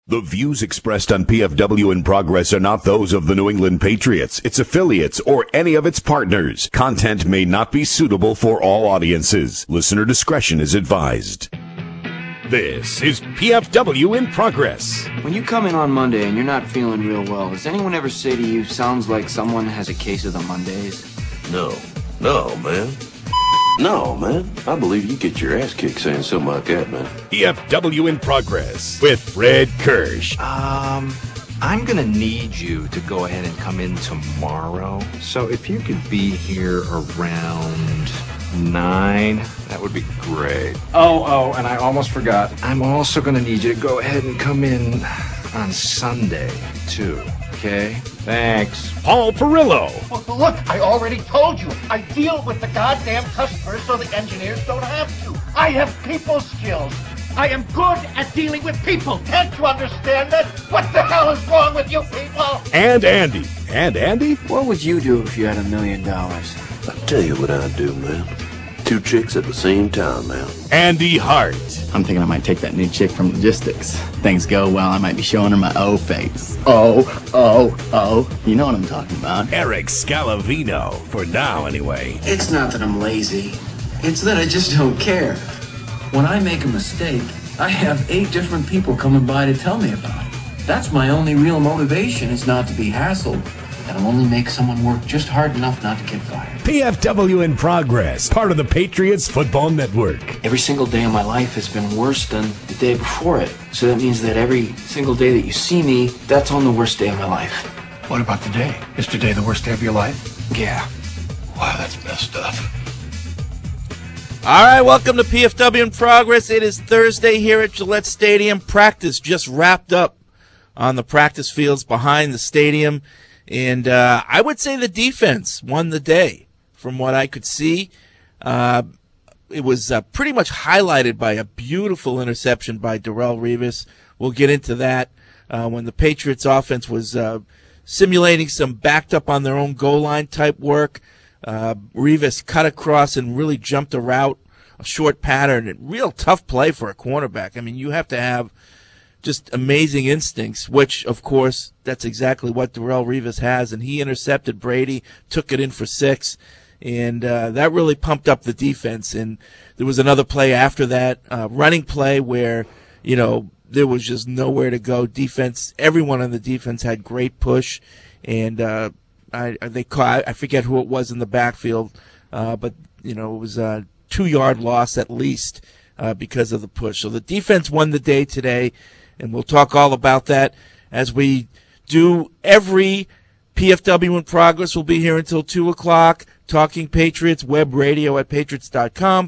The views expressed on PFW in Progress are not those of the New England Patriots, its affiliates, or any of its partners. Content may not be suitable for all audiences. Listener discretion is advised. This is PFW in Progress. When you come in on Monday and you're not feeling real well, does anyone ever say to you, sounds like someone has a case of the Mondays? No, man. No, man. I believe you get your ass kicked saying something like that, man. PFW in Progress with Fred Kirsch. I'm gonna need you to go ahead and come in tomorrow. So if you could be here around 9, that would be great. Oh, and I almost forgot. I'm also gonna need you to go ahead and come in on Sunday, too. Okay? Thanks. Paul Perillo. Well, look, I already told you. I deal with the goddamn customers so the engineers don't have to. I have people skills. I am good at dealing with people. Can't you understand that? What the hell is wrong with you people? And Andy. And Andy? What would you do if you had $1 million? I'll tell you what I'd do, man. 2 chicks at the same time, man. Andy Hart. I'm thinking I might take that new chick from logistics. Things go well, I might be showing her my O face. Oh. You know what I'm talking about. Eric Scalavino. For now, anyway. It's not that I'm lazy. It's that I just don't care. When I make a mistake, I have 8 different people coming by to tell me about it. That's my only real motivation, is not to be hassled. That'll only make someone work just hard enough not to get fired. PFW in Progress, part of the Patriots Football Network. Every single day of my life has been worse than the day before it. So that means that every single day that you see me, that's on the worst day of my life. What about today? Is today the worst day of your life? Yeah. Wow, that's messed up. All right, welcome to PFW in Progress. It is Thursday here at Gillette Stadium. Practice just wrapped up on the practice fields behind the stadium. And I would say the defense won the day from what I could see. It was pretty much highlighted by a beautiful interception by Darrelle Revis. We'll get into that when the Patriots offense was simulating some backed up on their own goal line type work. Revis cut across and really jumped a route, a short pattern, and real tough play for a cornerback. I mean, you have to have just amazing instincts, which, of course, that's exactly what Darrelle Revis has. And he intercepted Brady, took it in for 6, and that really pumped up the defense. And there was another play after that, running play where, there was just nowhere to go. Defense, everyone on the defense had great push, and I forget who it was in the backfield, but it was a 2-yard loss at least because of the push. So the defense won the day today. And we'll talk all about that as we do every PFW in Progress. We'll be here until 2 o'clock, talking Patriots, web radio at patriots.com,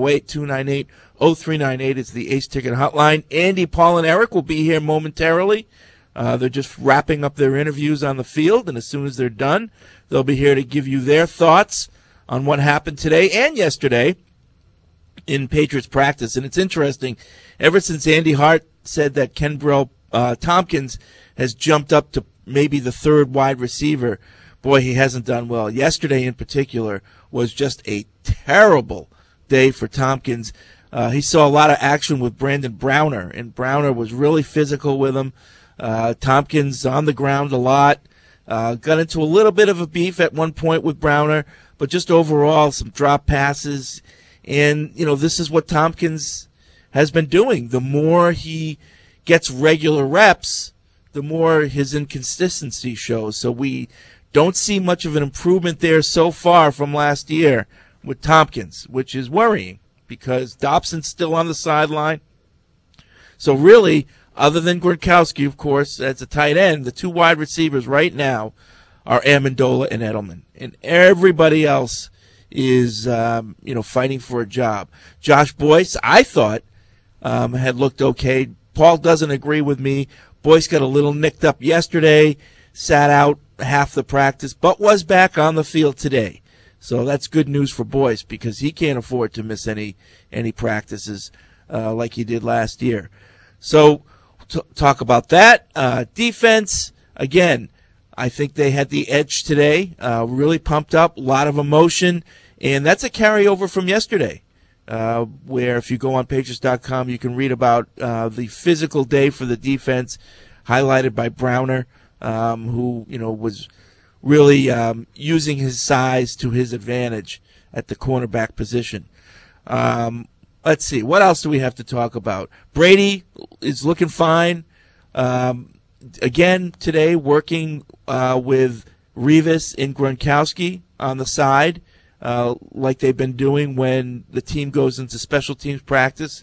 508-298-0398 is the Ace Ticket hotline. Andy, Paul, and Eric will be here momentarily. They're just wrapping up their interviews on the field, and as soon as they're done, they'll be here to give you their thoughts on what happened today and yesterday in Patriots practice. And it's interesting, ever since Andy Hart said that Kenbrell Tompkins has jumped up to maybe the 3rd wide receiver, boy, he hasn't done well. Yesterday in particular was just a terrible day for Tompkins. He saw a lot of action with Brandon Browner, and Browner was really physical with him. Tompkins on the ground a lot. Got into a little bit of a beef at one point with Browner, but just overall some drop passes. And, this is what Tompkins has been doing. The more he gets regular reps, the more his inconsistency shows. So we don't see much of an improvement there so far from last year with Tompkins, which is worrying because Dobson's still on the sideline. So really, other than Gronkowski, of course, as a tight end, the 2 wide receivers right now are Amendola and Edelman. And everybody else is, fighting for a job. Josh Boyce, I thought, had looked okay. Paul doesn't agree with me. Boyce got a little nicked up yesterday, sat out half the practice, but was back on the field today. So that's good news for Boyce because he can't afford to miss any practices like he did last year. So talk about that. Defense, again, I think they had the edge today, really pumped up, a lot of emotion, and that's a carryover from yesterday. where if you go on Patriots.com, you can read about the physical day for the defense, highlighted by Browner, who was really using his size to his advantage at the cornerback position. Let's see. What else do we have to talk about? Brady is looking fine. Again, today, working with Revis and Gronkowski on the side, like they've been doing when the team goes into special teams practice.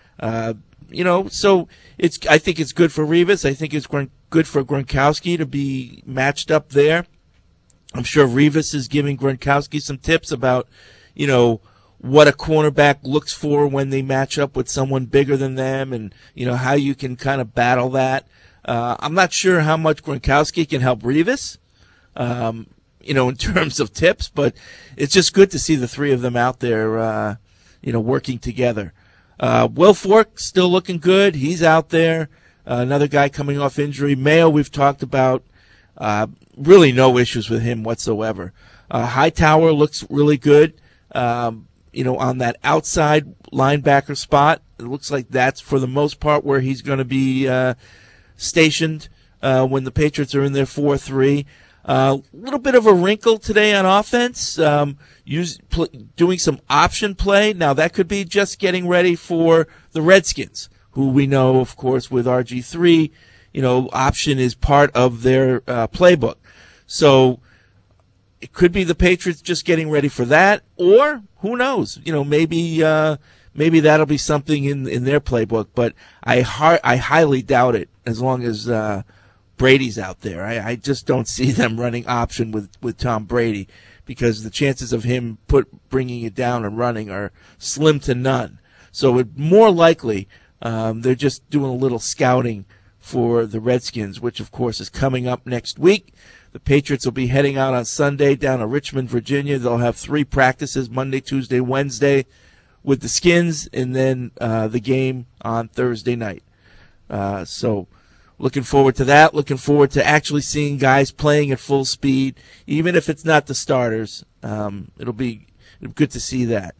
So I think it's good for Revis. I think it's good for Gronkowski to be matched up there. I'm sure Revis is giving Gronkowski some tips about, what a cornerback looks for when they match up with someone bigger than them, and how you can kind of battle that. I'm not sure how much Gronkowski can help Revis, in terms of tips, but it's just good to see the three of them out there, working together. Will Fork still looking good. He's out there. Another guy coming off injury. Mayo, we've talked about. Really no issues with him whatsoever. Hightower looks really good. On that outside linebacker spot. It looks like that's for the most part where he's going to be stationed when the Patriots are in their 4-3. A little bit of a wrinkle today on offense, doing some option play. Now, that could be just getting ready for the Redskins, who we know, of course, with RG3, option is part of their playbook. So it could be the Patriots just getting ready for that, or who knows? Maybe that'll be something in their playbook. But I highly doubt it as long as Brady's out there. I just don't see them running option with Tom Brady, because the chances of him bringing it down and running are slim to none. So it more likely they're just doing a little scouting for the Redskins, which of course is coming up next week. The Patriots will be heading out on Sunday down to Richmond, Virginia. They'll have 3 practices, Monday, Tuesday, Wednesday, with the Skins, and then the game on Thursday night. So looking forward to that. Looking forward to actually seeing guys playing at full speed, even if it's not the starters. It'll be good to see that.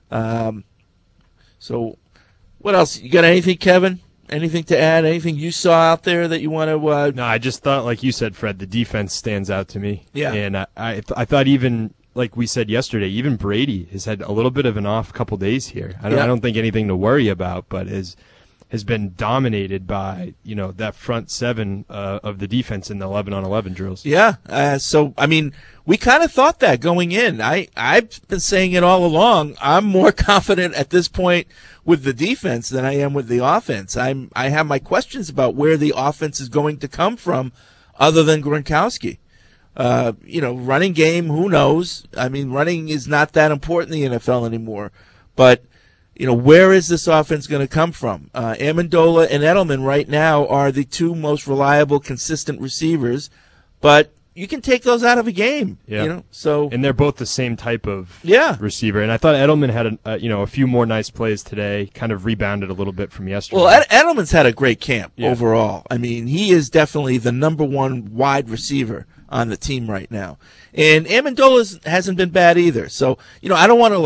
So what else? You got anything, Kevin? Anything to add? Anything you saw out there that you want to? No, I just thought, like you said, Fred, the defense stands out to me. Yeah. And I thought even, like we said yesterday, even Brady has had a little bit of an off couple days here. I don't think anything to worry about, but has been dominated by, that front 7 of the defense in the 11-on-11 drills. Yeah. So, I mean, we kind of thought that going in. I've been saying it all along. I'm more confident at this point with the defense than I am with the offense. I have my questions about where the offense is going to come from other than Gronkowski. Running game, who knows? I mean, running is not that important in the NFL anymore. But where is this offense going to come from? Amendola and Edelman right now are the 2 most reliable, consistent receivers, but you can take those out of a game. Yeah. So and they're both the same type of receiver. And I thought Edelman had a few more nice plays today, kind of rebounded a little bit from yesterday. Well, Edelman's had a great camp overall. I mean, he is definitely the number 1 wide receiver on the team right now. And Amendola hasn't been bad either. So, I don't want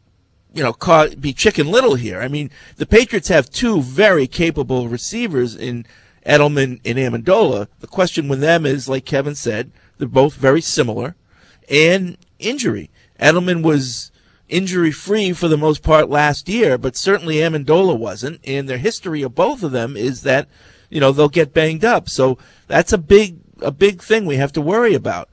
to be Chicken Little here. I mean, the Patriots have 2 very capable receivers in Edelman and Amendola. The question with them is, like Kevin said, they're both very similar, and injury. Edelman was injury-free for the most part last year, but certainly Amendola wasn't, and their history of both of them is that, they'll get banged up. So that's a big thing we have to worry about.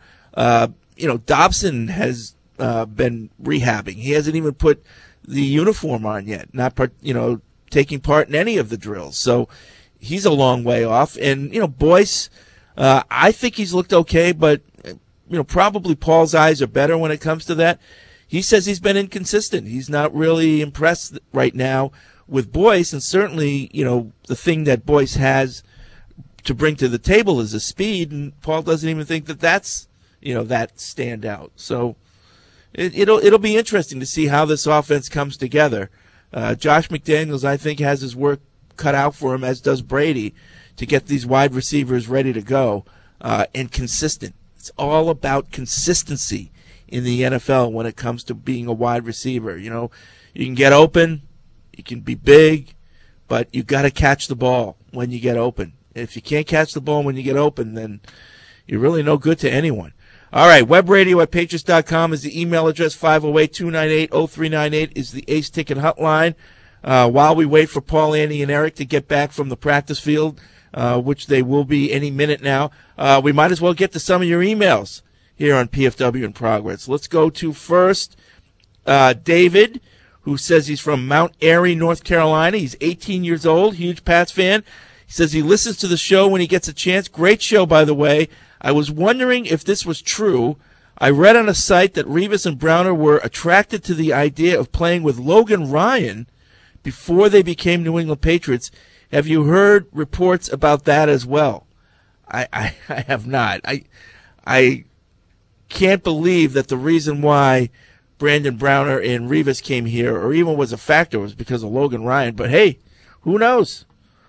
Dobson has been rehabbing. He hasn't even put the uniform on yet, not taking part in any of the drills. So he's a long way off. And, Boyce, I think he's looked okay, but, probably Paul's eyes are better when it comes to that. He says he's been inconsistent. He's not really impressed right now with Boyce, and certainly, the thing that Boyce has to bring to the table is the speed, and Paul doesn't even think that's, that standout. So it'll be interesting to see how this offense comes together. Josh McDaniels, I think, has his work cut out for him, as does Brady, to get these wide receivers ready to go and consistent. It's all about consistency in the NFL when it comes to being a wide receiver. You're You can get open, you can be big, but you got to catch the ball when you get open. If you can't catch the ball when you get open, then you're really no good to anyone. All right, webradio@patriots.com is the email address. 508-298-0398 is the Ace Ticket hotline. While we wait for Paul, Andy, and Eric to get back from the practice field, which they will be any minute now, we might as well get to some of your emails here on PFW in Progress. Let's go to first David, who says he's from Mount Airy, North Carolina. He's 18 years old, huge Pats fan. He says he listens to the show when he gets a chance. Great show, by the way. I was wondering if this was true. I read on a site that Revis and Browner were attracted to the idea of playing with Logan Ryan before they became New England Patriots. Have you heard reports about that as well? I have not. I can't believe that the reason why Brandon Browner and Revis came here, or even was a factor, was because of Logan Ryan. But hey, who knows?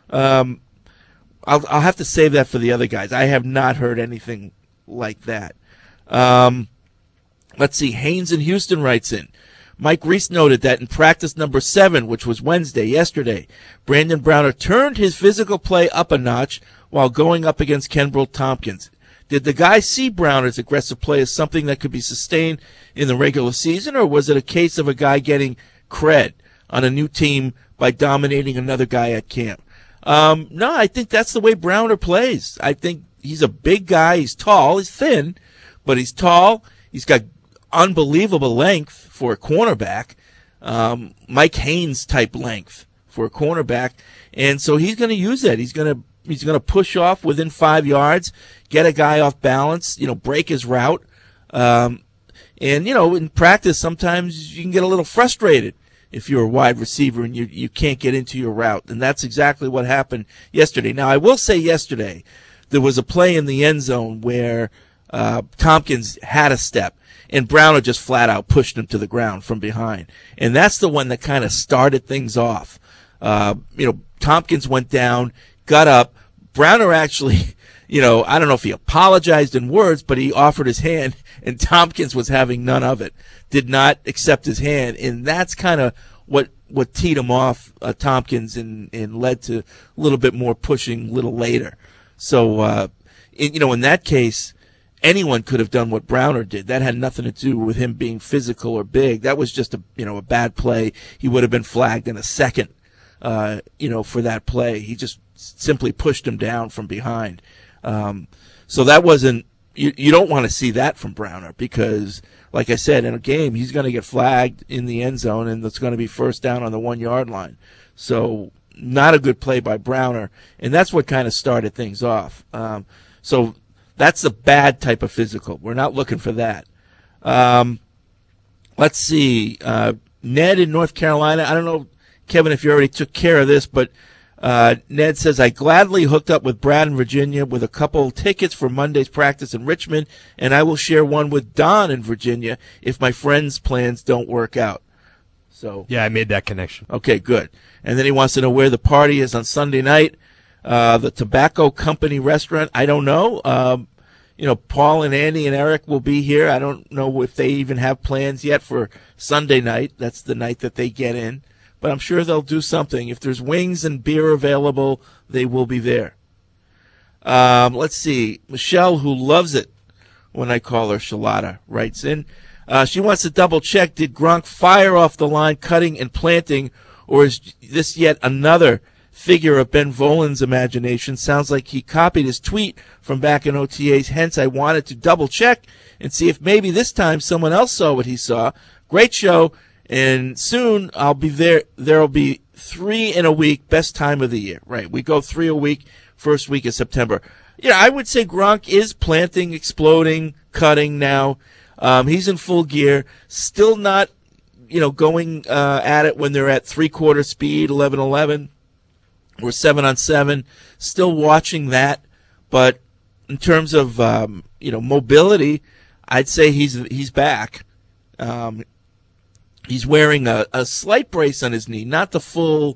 I'll have to save that for the other guys. I have not heard anything like that. Let's see. Haynes in Houston writes in. Mike Reese noted that in practice number 7, which was Wednesday, yesterday, Brandon Browner turned his physical play up a notch while going up against Kenbrell Tompkins. Did the guy see Browner's aggressive play as something that could be sustained in the regular season, or was it a case of a guy getting cred on a new team by dominating another guy at camp? No, I think that's the way Browner plays. I think he's a big guy. He's tall. He's thin, but he's tall. He's got unbelievable length for a cornerback, Mike Haynes type length for a cornerback, and so he's going to use that. He's going to push off within 5 yards, get a guy off balance, break his route, and in practice sometimes you can get a little frustrated if you're a wide receiver and you can't get into your route, and that's exactly what happened yesterday. Now I will say yesterday there was a play in the end zone where Tompkins had a step, and Browner just flat out pushed him to the ground from behind. And that's the one that kind of started things off. Tompkins went down, got up. Browner actually, I don't know if he apologized in words, but he offered his hand, and Tompkins was having none of it, did not accept his hand. And that's kind of what teed him off, Tompkins, and led to a little bit more pushing a little later. So, in that case, anyone could have done what Browner did. That had nothing to do with him being physical or big. That was just a bad play. He would have been flagged in a second, for that play. He just simply pushed him down from behind. So that wasn't, you don't want to see that from Browner because, like I said, in a game, he's going to get flagged in the end zone and it's going to be first down on the 1 yard line. So not a good play by Browner. And that's what kind of started things off. So that's a bad type of physical. We're not looking for that. Let's see. Ned in North Carolina. I don't know, Kevin, if you already took care of this, but Ned says, I gladly hooked up with Brad in Virginia with a couple tickets for Monday's practice in Richmond, and I will share one with Don in Virginia if my friend's plans don't work out. So yeah, I made that connection. Okay, good. And then he wants to know where the party is on Sunday night. The Tobacco Company restaurant, I don't know. Paul and Andy and Eric will be here. I don't know if they even have plans yet for Sunday night. That's the night that they get in. But I'm sure they'll do something. If there's wings and beer available, they will be there. Let's see. Michelle, who loves it when I call her Shalata, writes in. She wants to double check. Did Gronk fire off the line cutting and planting, or is this yet another figure of Ben Volin's imagination? Sounds like he copied his tweet from back in OTAs. Hence, I wanted to double check and see if maybe this time someone else saw what he saw. Great show. And soon I'll be there. There'll be 3 in a week, best time of the year. Right. We go 3 a week, first week of September. I would say Gronk is planting, exploding, cutting now. He's in full gear. Still not, going at it when they're at 3/4 speed, 11-11 or 7-on-7. Still watching that. But in terms of, mobility, I'd say he's back. He's wearing a slight brace on his knee, not the full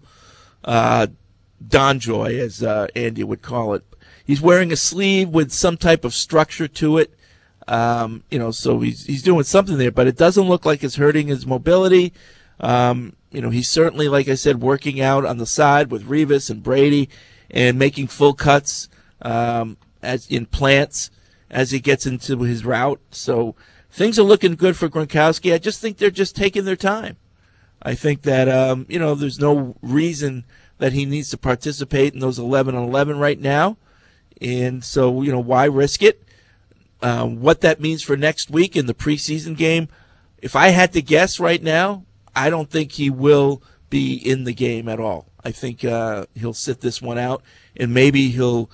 Donjoy, as Andy would call it. He's wearing a sleeve with some type of structure to it. So he's doing something there, but it doesn't look like it's hurting his mobility. He's certainly, like I said, working out on the side with Revis and Brady and making full cuts as in plants as he gets into his route. So things are looking good for Gronkowski. I just think they're just taking their time. I think that, there's no reason that he needs to participate in those 11-on-11 right now. And so, why risk it? What that means for next week in the preseason game, if I had to guess right now, I don't think he will be in the game at all. I think he'll sit this one out, and maybe he'll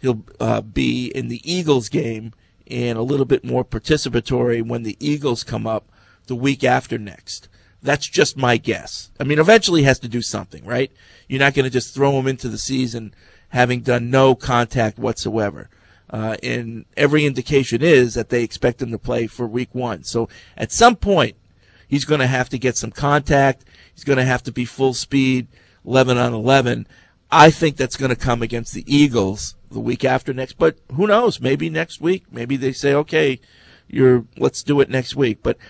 be in the Eagles game and a little bit more participatory when the Eagles come up the week after next. That's just my guess. I mean, eventually he has to do something, right? You're not going to just throw him into the season having done no contact whatsoever. And every indication is that they expect him to play for week 1. So at some point, he's going to have to get some contact. He's going to have to be full speed, 11-on-11. I think that's going to come against the Eagles the week after next. But who knows? Maybe next week. Maybe they say, okay, let's do it next week. But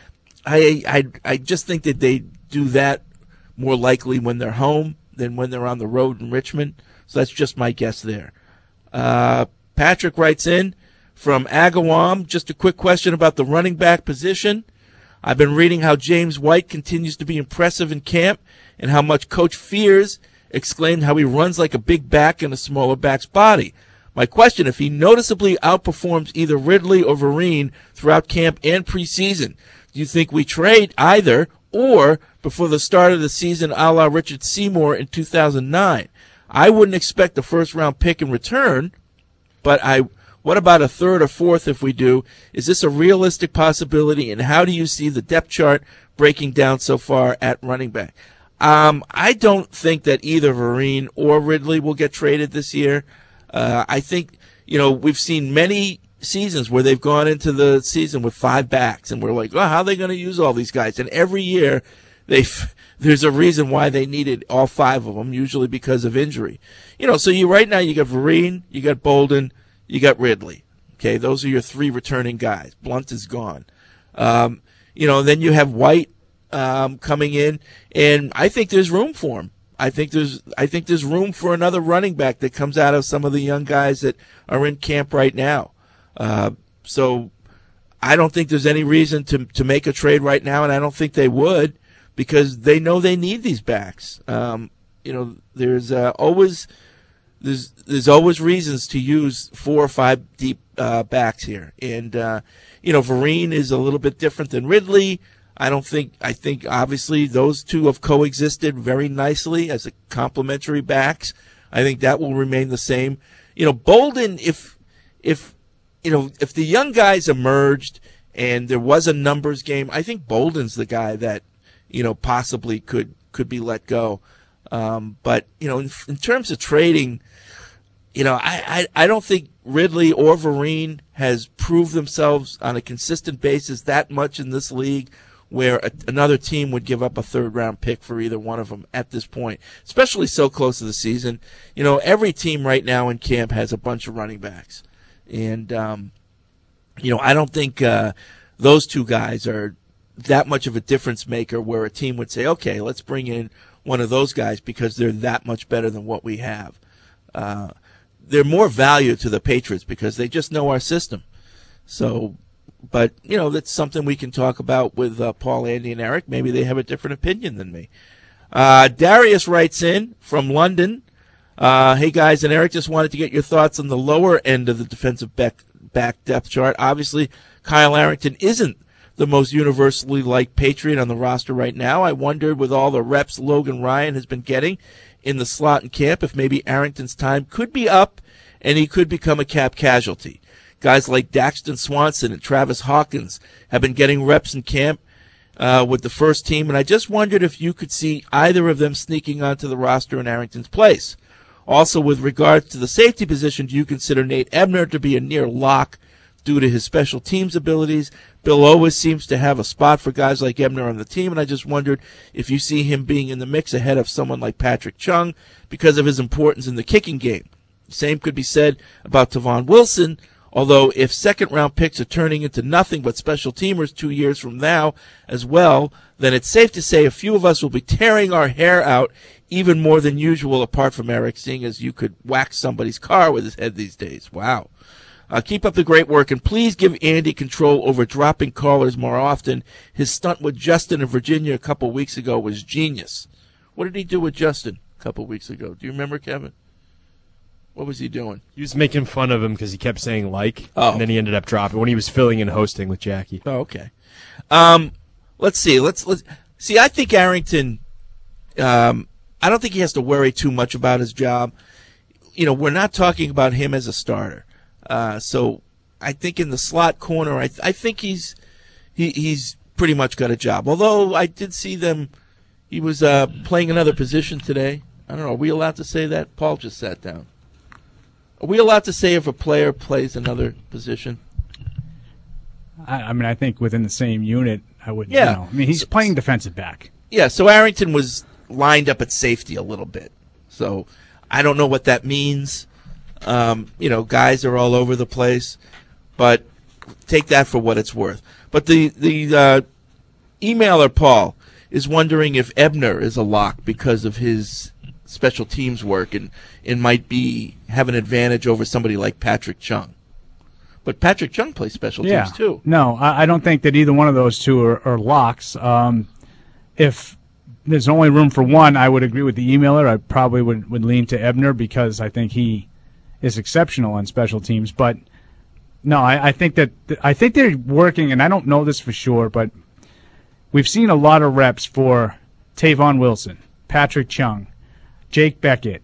I just think that they do that more likely when they're home than when they're on the road in Richmond. So that's just my guess there. Patrick writes in from Agawam, just a quick question about the running back position. I've been reading how James White continues to be impressive in camp and how much Coach Fears exclaimed how he runs like a big back in a smaller back's body. My question, if he noticeably outperforms either Ridley or Vereen throughout camp and preseason, do you think we trade either or before the start of the season a la Richard Seymour in 2009? I wouldn't expect a first-round pick in return, but what about a third or fourth if we do? Is this a realistic possibility, and how do you see the depth chart breaking down so far at running back? I don't think that either Vereen or Ridley will get traded this year. I think, we've seen many seasons where they've gone into the season with 5 backs, and we're like, well, how are they going to use all these guys? And every year there's a reason why they needed all 5 of them, usually because of injury. So right now you got Vereen, you got Bolden, you got Ridley. Okay, those are your 3 returning guys. Blunt is gone. Then you have White coming in, and I think there's room for him. I think there's room for another running back that comes out of some of the young guys that are in camp right now. So I don't think there's any reason to make a trade right now, and I don't think they would, because they know they need these backs. There's always reasons to use 4 or 5 deep backs here, and Vereen is a little bit different than Ridley. I think obviously those 2 have coexisted very nicely as a complementary backs. I think that will remain the same. Bolden, if the young guys emerged and there was a numbers game, I think Bolden's the guy that, possibly could be let go. But in terms of trading, I don't think Ridley or Vereen has proved themselves on a consistent basis that much in this league where another team would give up a 3rd-round pick for either one of them at this point, especially so close to the season. Every team right now in camp has a bunch of running backs. And, I don't think those 2 guys are that much of a difference maker where a team would say, okay, let's bring in one of those guys because they're that much better than what we have. They're more value to the Patriots because they just know our system. So, but, that's something we can talk about with Paul, Andy, and Eric. Maybe they have a different opinion than me. Darius writes in from London. Hey, guys, and Eric, just wanted to get your thoughts on the lower end of the defensive back depth chart. Obviously, Kyle Arrington isn't the most universally liked Patriot on the roster right now. I wondered, with all the reps Logan Ryan has been getting in the slot and camp, if maybe Arrington's time could be up and he could become a cap casualty. Guys like Daxton Swanson and Travis Hawkins have been getting reps in camp with the first team, and I just wondered if you could see either of them sneaking onto the roster in Arrington's place. Also, with regards to the safety position, do you consider Nate Ebner to be a near lock due to his special teams abilities? Bill always seems to have a spot for guys like Ebner on the team, and I just wondered if you see him being in the mix ahead of someone like Patrick Chung because of his importance in the kicking game. Same could be said about Tavon Wilson, Although if second-round picks are turning into nothing but special teamers 2 years from now as well, then it's safe to say a few of us will be tearing our hair out even more than usual, apart from Eric, seeing as you could whack somebody's car with his head these days. Wow. Keep up the great work, and please give Andy control over dropping callers more often. His stunt with Justin in Virginia a couple weeks ago was genius. What did he do with Justin a couple weeks ago? Do you remember, Kevin? What was he doing? He was making fun of him because he kept saying and then he ended up dropping when he was filling and hosting with Jackie. Oh, okay. Let's see. Let's see. I think Arrington. I don't think he has to worry too much about his job. We're not talking about him as a starter. So I think in the slot corner, I think he's pretty much got a job. Although I did see he was playing another position today. I don't know. Are we allowed to say that? Paul just sat down. Are we allowed to say if a player plays another position? I think within the same unit, I wouldn't. Yeah. He's playing defensive back. Yeah. So Arrington was lined up at safety a little bit. So I don't know what that means. Guys are all over the place, but take that for what it's worth. But the emailer, Paul, is wondering if Ebner is a lock because of his special teams work and might have an advantage over somebody like Patrick Chung. But Patrick Chung plays special teams too. No, I don't think that either one of those two are locks. If there's only room for one, I would agree with the emailer. I probably would lean to Ebner because I think he is exceptional on special teams. But no, I think they're working, and I don't know this for sure, but we've seen a lot of reps for Tavon Wilson, Patrick Chung, Jake Beckett,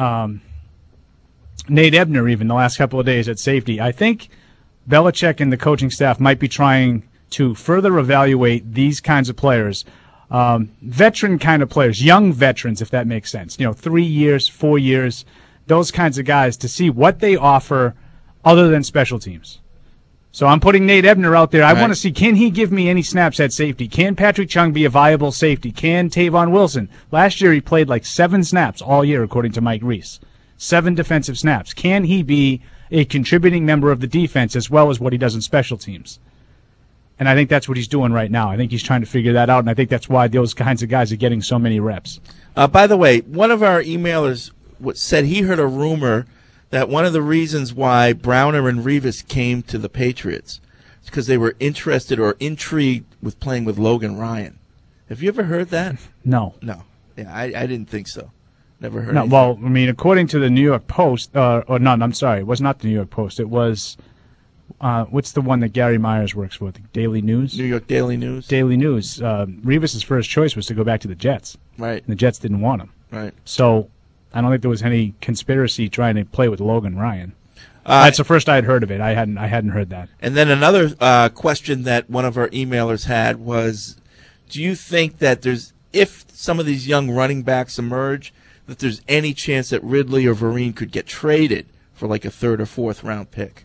Nate Ebner even the last couple of days at safety. I think Belichick and the coaching staff might be trying to further evaluate these kinds of players, veteran kind of players, young veterans, if that makes sense. 3 years, 4 years, those kinds of guys, to see what they offer other than special teams. So I'm putting Nate Ebner out there. I want to see, can he give me any snaps at safety? Can Patrick Chung be a viable safety? Can Tavon Wilson? Last year he played like 7 snaps all year, according to Mike Reese. 7 defensive snaps. Can he be a contributing member of the defense as well as what he does in special teams? And I think that's what he's doing right now. I think he's trying to figure that out, and I think that's why those kinds of guys are getting so many reps. By the way, one of our emailers said he heard a rumor that one of the reasons why Browner and Revis came to the Patriots is because they were interested or intrigued with playing with Logan Ryan. Have you ever heard that? No. No. Yeah, I didn't think so. Never heard. No. Well, according to the New York Post, I'm sorry, it was not the New York Post. It was, what's the one that Gary Myers works for? The Daily News? New York Daily News. Daily News. Revis's first choice was to go back to the Jets. Right. And the Jets didn't want him. Right. So I don't think there was any conspiracy trying to play with Logan Ryan. That's the first I had heard of it. I hadn't heard that. And then another question that one of our emailers had was, do you think that if some of these young running backs emerge, that there's any chance that Ridley or Vereen could get traded for like a 3rd or 4th round pick?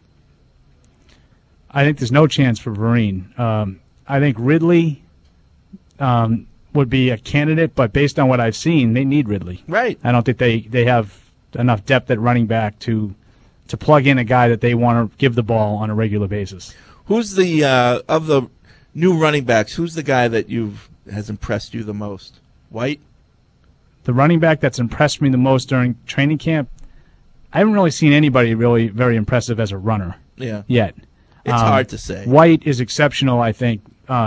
I think there's no chance for Vereen. I think Ridley would be a candidate, but based on what I've seen, they need Ridley. Right. I don't think they have enough depth at running back to plug in a guy that they want to give the ball on a regular basis. Who's the of the new running backs? Who's the guy that has impressed you the most? White. The running back that's impressed me the most during training camp, I haven't really seen anybody really very impressive as a runner. Yeah. Yet. It's hard to say. White is exceptional, I think.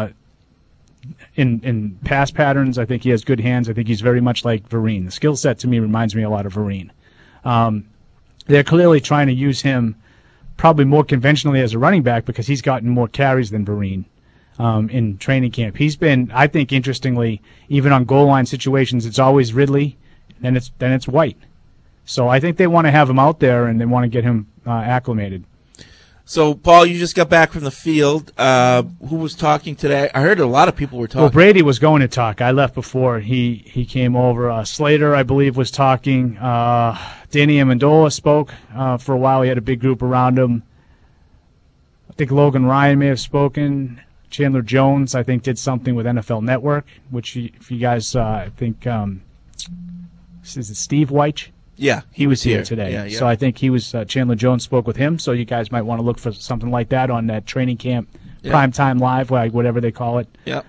In pass patterns, I think he has good hands. I think he's very much like Vereen. The skill set to me reminds me a lot of Vereen. They're clearly trying to use him probably more conventionally as a running back because he's gotten more carries than Vereen in training camp. He's been, I think, interestingly, even on goal line situations, it's always Ridley, then it's White. So I think they want to have him out there and they want to get him acclimated. So, Paul, you just got back from the field. Who was talking today? I heard a lot of people were talking. Well, Brady was going to talk. I left before he came over. Slater, I believe, was talking. Danny Amendola spoke for a while. He had a big group around him. I think Logan Ryan may have spoken. Chandler Jones, I think, did something with NFL Network, which if you guys, I think, is it Steve Weich? Yeah, he was here today. Yeah, yeah. So I think he was Chandler Jones spoke with him. So you guys might want to look for something like that on that training camp, primetime live, whatever they call it. Yeah.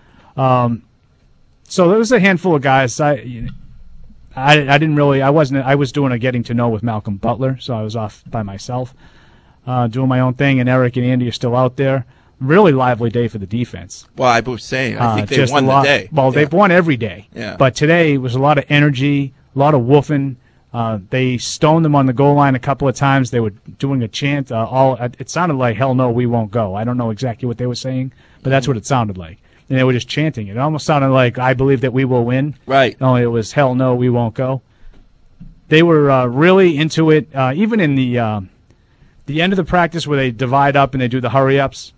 So there was a handful of guys. I didn't really. I was doing a getting to know with Malcolm Butler, so I was off by myself, doing my own thing. And Eric and Andy are still out there. Really lively day for the defense. Well, I was saying, I think they won the day. Well, they've won every day. Yeah. But today was a lot of energy, a lot of woofing. They stoned them on the goal line a couple of times. They were doing a chant. It sounded like, "Hell no, we won't go." I don't know exactly what they were saying, but that's what it sounded like. And they were just chanting. It almost sounded like, "I believe that we will win." Right. Only it was, "Hell no, we won't go." They were really into it. Even in the end of the practice where they divide up and they do the hurry-ups,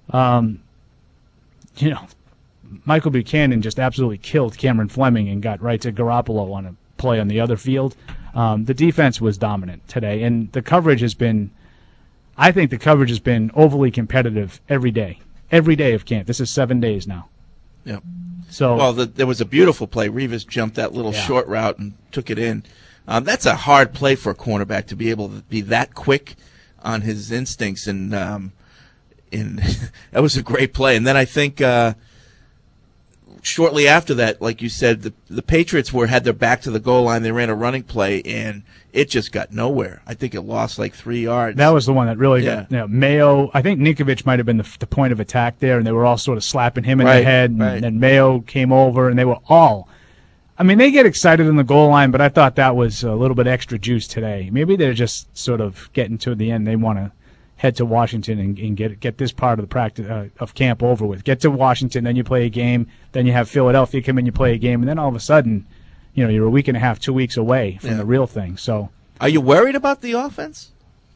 Michael Buchanan just absolutely killed Cameron Fleming and got right to Garoppolo on a play on the other field. The defense was dominant today, and the coverage has been, I think the coverage has been overly competitive every day of camp. This is 7 days now. Yep. So, well, there was a beautiful play. Revis jumped that little short route and took it in. That's a hard play for a cornerback to be able to be that quick on his instincts, and that was a great play. And then I think shortly after that, like you said, the Patriots had their back to the goal line. They ran a running play, and it just got nowhere. I think it lost like 3 yards. That was the one that really got Mayo. I think Ninkovich might have been the point of attack there, and they were all sort of slapping him in the head, and then Mayo came over, and they were all. I mean, they get excited in the goal line, but I thought that was a little bit extra juice today. Maybe they're just sort of getting to the end. They want to head to Washington and get this part of the practice of camp over with. Get to Washington, then you play a game. Then you have Philadelphia come in, you play a game, and then all of a sudden, you're a week and a half, 2 weeks away from the real thing. So, are you worried about the offense?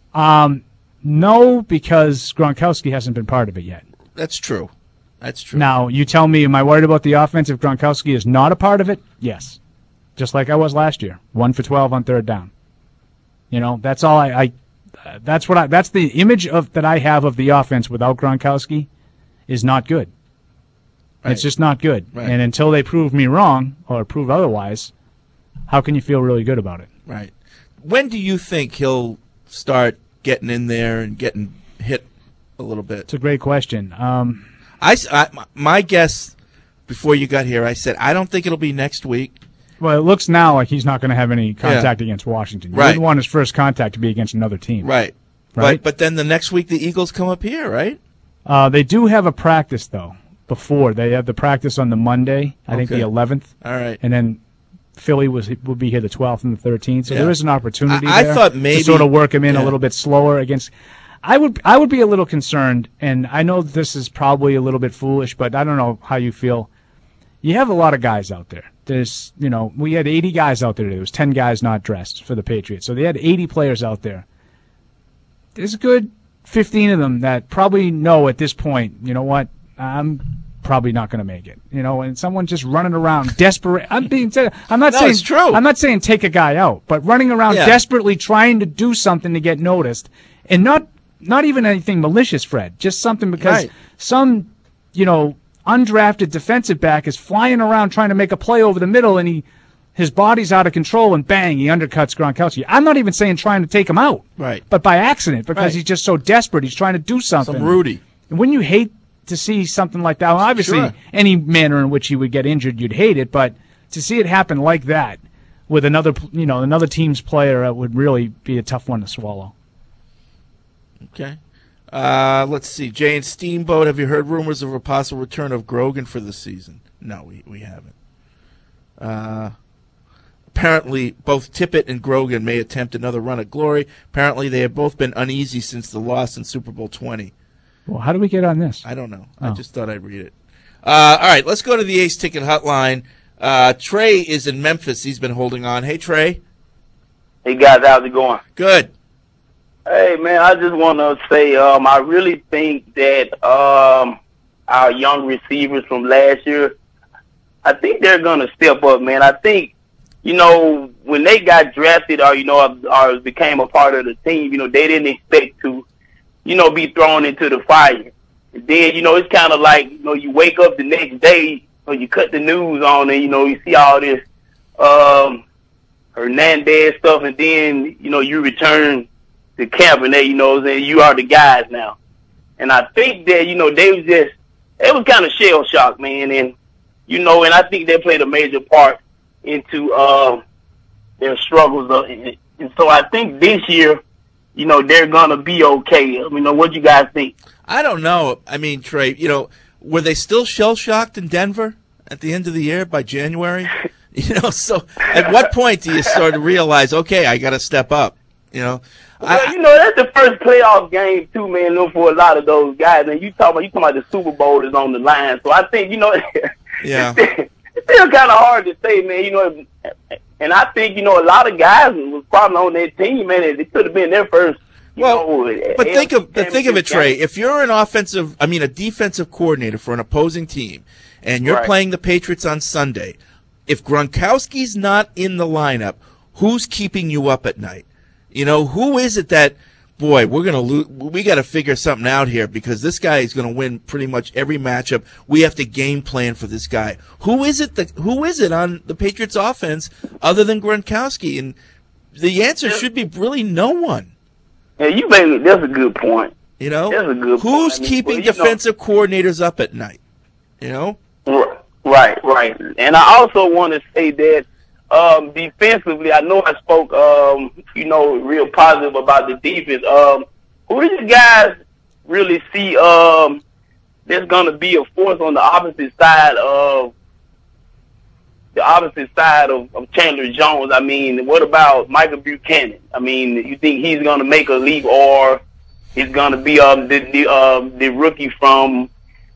No, because Gronkowski hasn't been part of it yet. That's true. That's true. Now, you tell me, am I worried about the offense if Gronkowski is not a part of it? Yes. Just like I was last year. 1 for 12 on third down. That's all that's the image that I have of the offense without Gronkowski is not good. Right. It's just not good. Right. And until they prove me wrong or prove otherwise, how can you feel really good about it? Right. When do you think he'll start getting in there and getting hit a little bit? It's a great question. My guess before you got here, I said I don't think it'll be next week. Well, it looks now like he's not going to have any contact against Washington. You wouldn't want his first contact to be against another team. Right. But then the next week the Eagles come up here, right? They do have a practice, though, before. They have the practice on the Monday, I think the 11th. All right. And then Philly will be here the 12th and the 13th. So there is an opportunity I there thought maybe to sort of work him in a little bit slower against – I would be a little concerned, and I know this is probably a little bit foolish, but I don't know how you feel. You have a lot of guys out there. There's, we had 80 guys out there today. There was 10 guys not dressed for the Patriots. So they had 80 players out there. There's a good 15 of them that probably know at this point, you know what, I'm probably not going to make it. And someone just running around desperate. I'm not saying it's true. I'm not saying take a guy out, but running around desperately trying to do something to get noticed, and not even anything malicious, Fred. Just something because some, undrafted defensive back is flying around trying to make a play over the middle, and his body's out of control, and bang, he undercuts Gronkowski. I'm not even saying trying to take him out, but by accident, because he's just so desperate. He's trying to do something. Some Rudy. And wouldn't you hate to see something like that? Well, obviously, any manner in which he would get injured, you'd hate it, but to see it happen like that with another team's player, it would really be a tough one to swallow. Okay. Let's see. Jay and Steamboat, have you heard rumors of a possible return of Grogan for the season? No, we haven't. Apparently, both Tippett and Grogan may attempt another run at glory. Apparently, they have both been uneasy since the loss in Super Bowl 20. Well, how do we get on this? I don't know. I just thought I'd read it. All right, let's go to the Ace Ticket Hotline. Trey is in Memphis. He's been holding on. Hey, Trey. Hey, guys. How's it going? Good. Hey, man, I just want to say I really think that our young receivers from last year, I think they're going to step up, man. I think, when they got drafted or became a part of the team, they didn't expect to, be thrown into the fire. And then, it's kind of like, you wake up the next day or you cut the news on and, you see all this Hernandez stuff, and then, you return to camp and you are the guys now. And I think that, they was kind of shell shocked, man. And, and I think they played a major part into, their struggles. And so I think this year, they're going to be okay. What do you guys think? I don't know. I mean, Trey, were they still shell shocked in Denver at the end of the year by January? So at what point do you start to realize, okay, I got to step up? Well, that's the first playoff game too, man. For a lot of those guys, and you talking about the Super Bowl is on the line. So I think yeah, it's still kind of hard to say, man. And I think a lot of guys was probably on their team, man. It could have been their first. But think of it, Trey. If you're a defensive coordinator for an opposing team, and you're playing the Patriots on Sunday, if Gronkowski's not in the lineup, who's keeping you up at night? Who is it that, boy, we're going to lose? We got to figure something out here because this guy is going to win pretty much every matchup. We have to game plan for this guy. Who is it on the Patriots offense other than Gronkowski? And the answer should be really no one. Yeah, that's a good point. That's a good point. Who's keeping defensive coordinators up at night? Right. And I also want to say that defensively, I know I spoke, real positive about the defense. Who do you guys really see there's going to be a force on the opposite side of Chandler Jones? I mean, what about Michael Buchanan? I mean, you think he's going to make a leap, or he's going to be the rookie from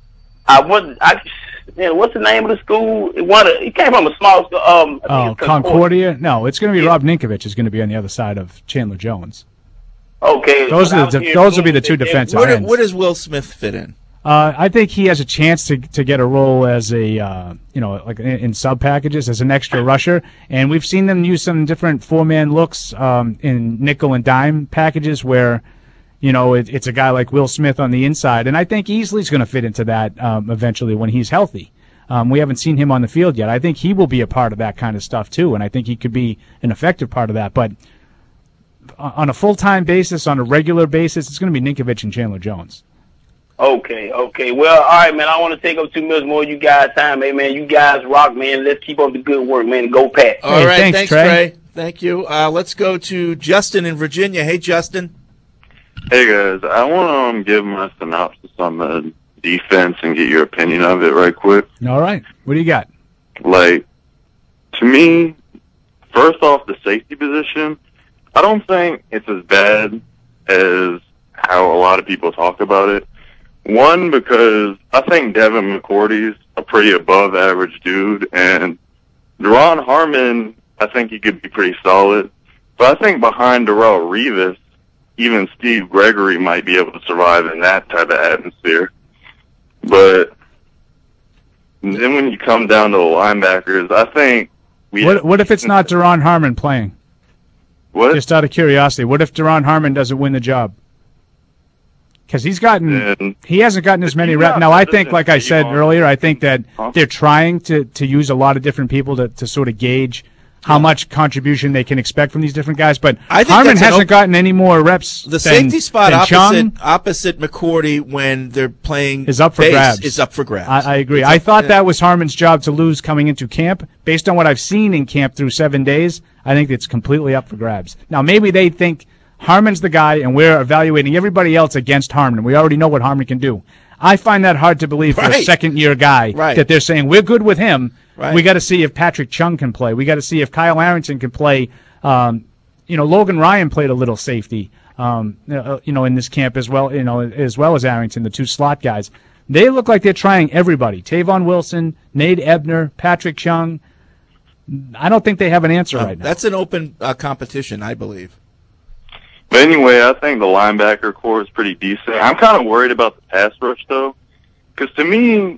what's the name of the school? He came from a small school. Concordia? No, it's going to be Rob Ninkovich is going to be on the other side of Chandler Jones. Okay. Those will be the two defensive ends. Where does Will Smith fit in? I think he has a chance to get a role as like in sub packages as an extra rusher, and we've seen them use some different 4-man looks in nickel and dime packages where, it's a guy like Will Smith on the inside, and I think Easley's going to fit into that eventually when he's healthy. We haven't seen him on the field yet. I think he will be a part of that kind of stuff too, and I think he could be an effective part of that. But on a full-time basis, on a regular basis, it's going to be Ninkovich and Chandler Jones. Okay. Well, all right, man. I want to take up 2 minutes more of you guys' time, man. You guys rock, man. Let's keep up the good work, man. Go Pat. All right, thanks, Trey. Thank you. Let's go to Justin in Virginia. Hey, Justin. Hey, guys. I want to give my synopsis on the defense and get your opinion of it right quick. All right. What do you got? To me, first off, the safety position, I don't think it's as bad as how a lot of people talk about it. One, because I think Devin McCourty's a pretty above average dude, and Deron Harmon, I think he could be pretty solid. But I think behind Darrelle Revis, even Steve Gregory might be able to survive in that type of atmosphere. But then when you come down to the linebackers, I think What if it's not Deron Harmon playing? What? Just out of curiosity, what if Deron Harmon doesn't win the job? Because he hasn't gotten as many reps. Now, I think, like I said earlier, I think that they're trying to use a lot of different people to sort of gauge how much contribution they can expect from these different guys. But Harmon hasn't gotten any more reps. The safety spot opposite McCourty when they're playing is up for grabs. Is up for grabs. I agree. I thought that was Harmon's job to lose coming into camp. Based on what I've seen in camp through 7 days, I think it's completely up for grabs. Now, maybe they think Harmon's the guy, and we're evaluating everybody else against Harmon. We already know what Harmon can do. I find that hard to believe for a second-year guy that they're saying, we're good with him. Right. We got to see if Patrick Chung can play. We got to see if Kyle Arrington can play. Logan Ryan played a little safety, in this camp as well, as well as Arrington, the 2 slot guys. They look like they're trying everybody. Tavon Wilson, Nate Ebner, Patrick Chung. I don't think they have an answer right now. That's an open competition, I believe. But anyway, I think the linebacker core is pretty decent. I'm kind of worried about the pass rush, though, because to me,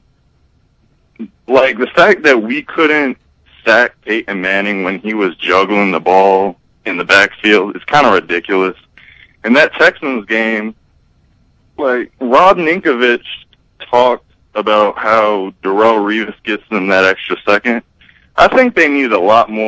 the fact that we couldn't sack Peyton Manning when he was juggling the ball in the backfield is kind of ridiculous. In that Texans game, Rob Ninkovich talked about how Darrelle Revis gets them that extra second. I think they need a lot more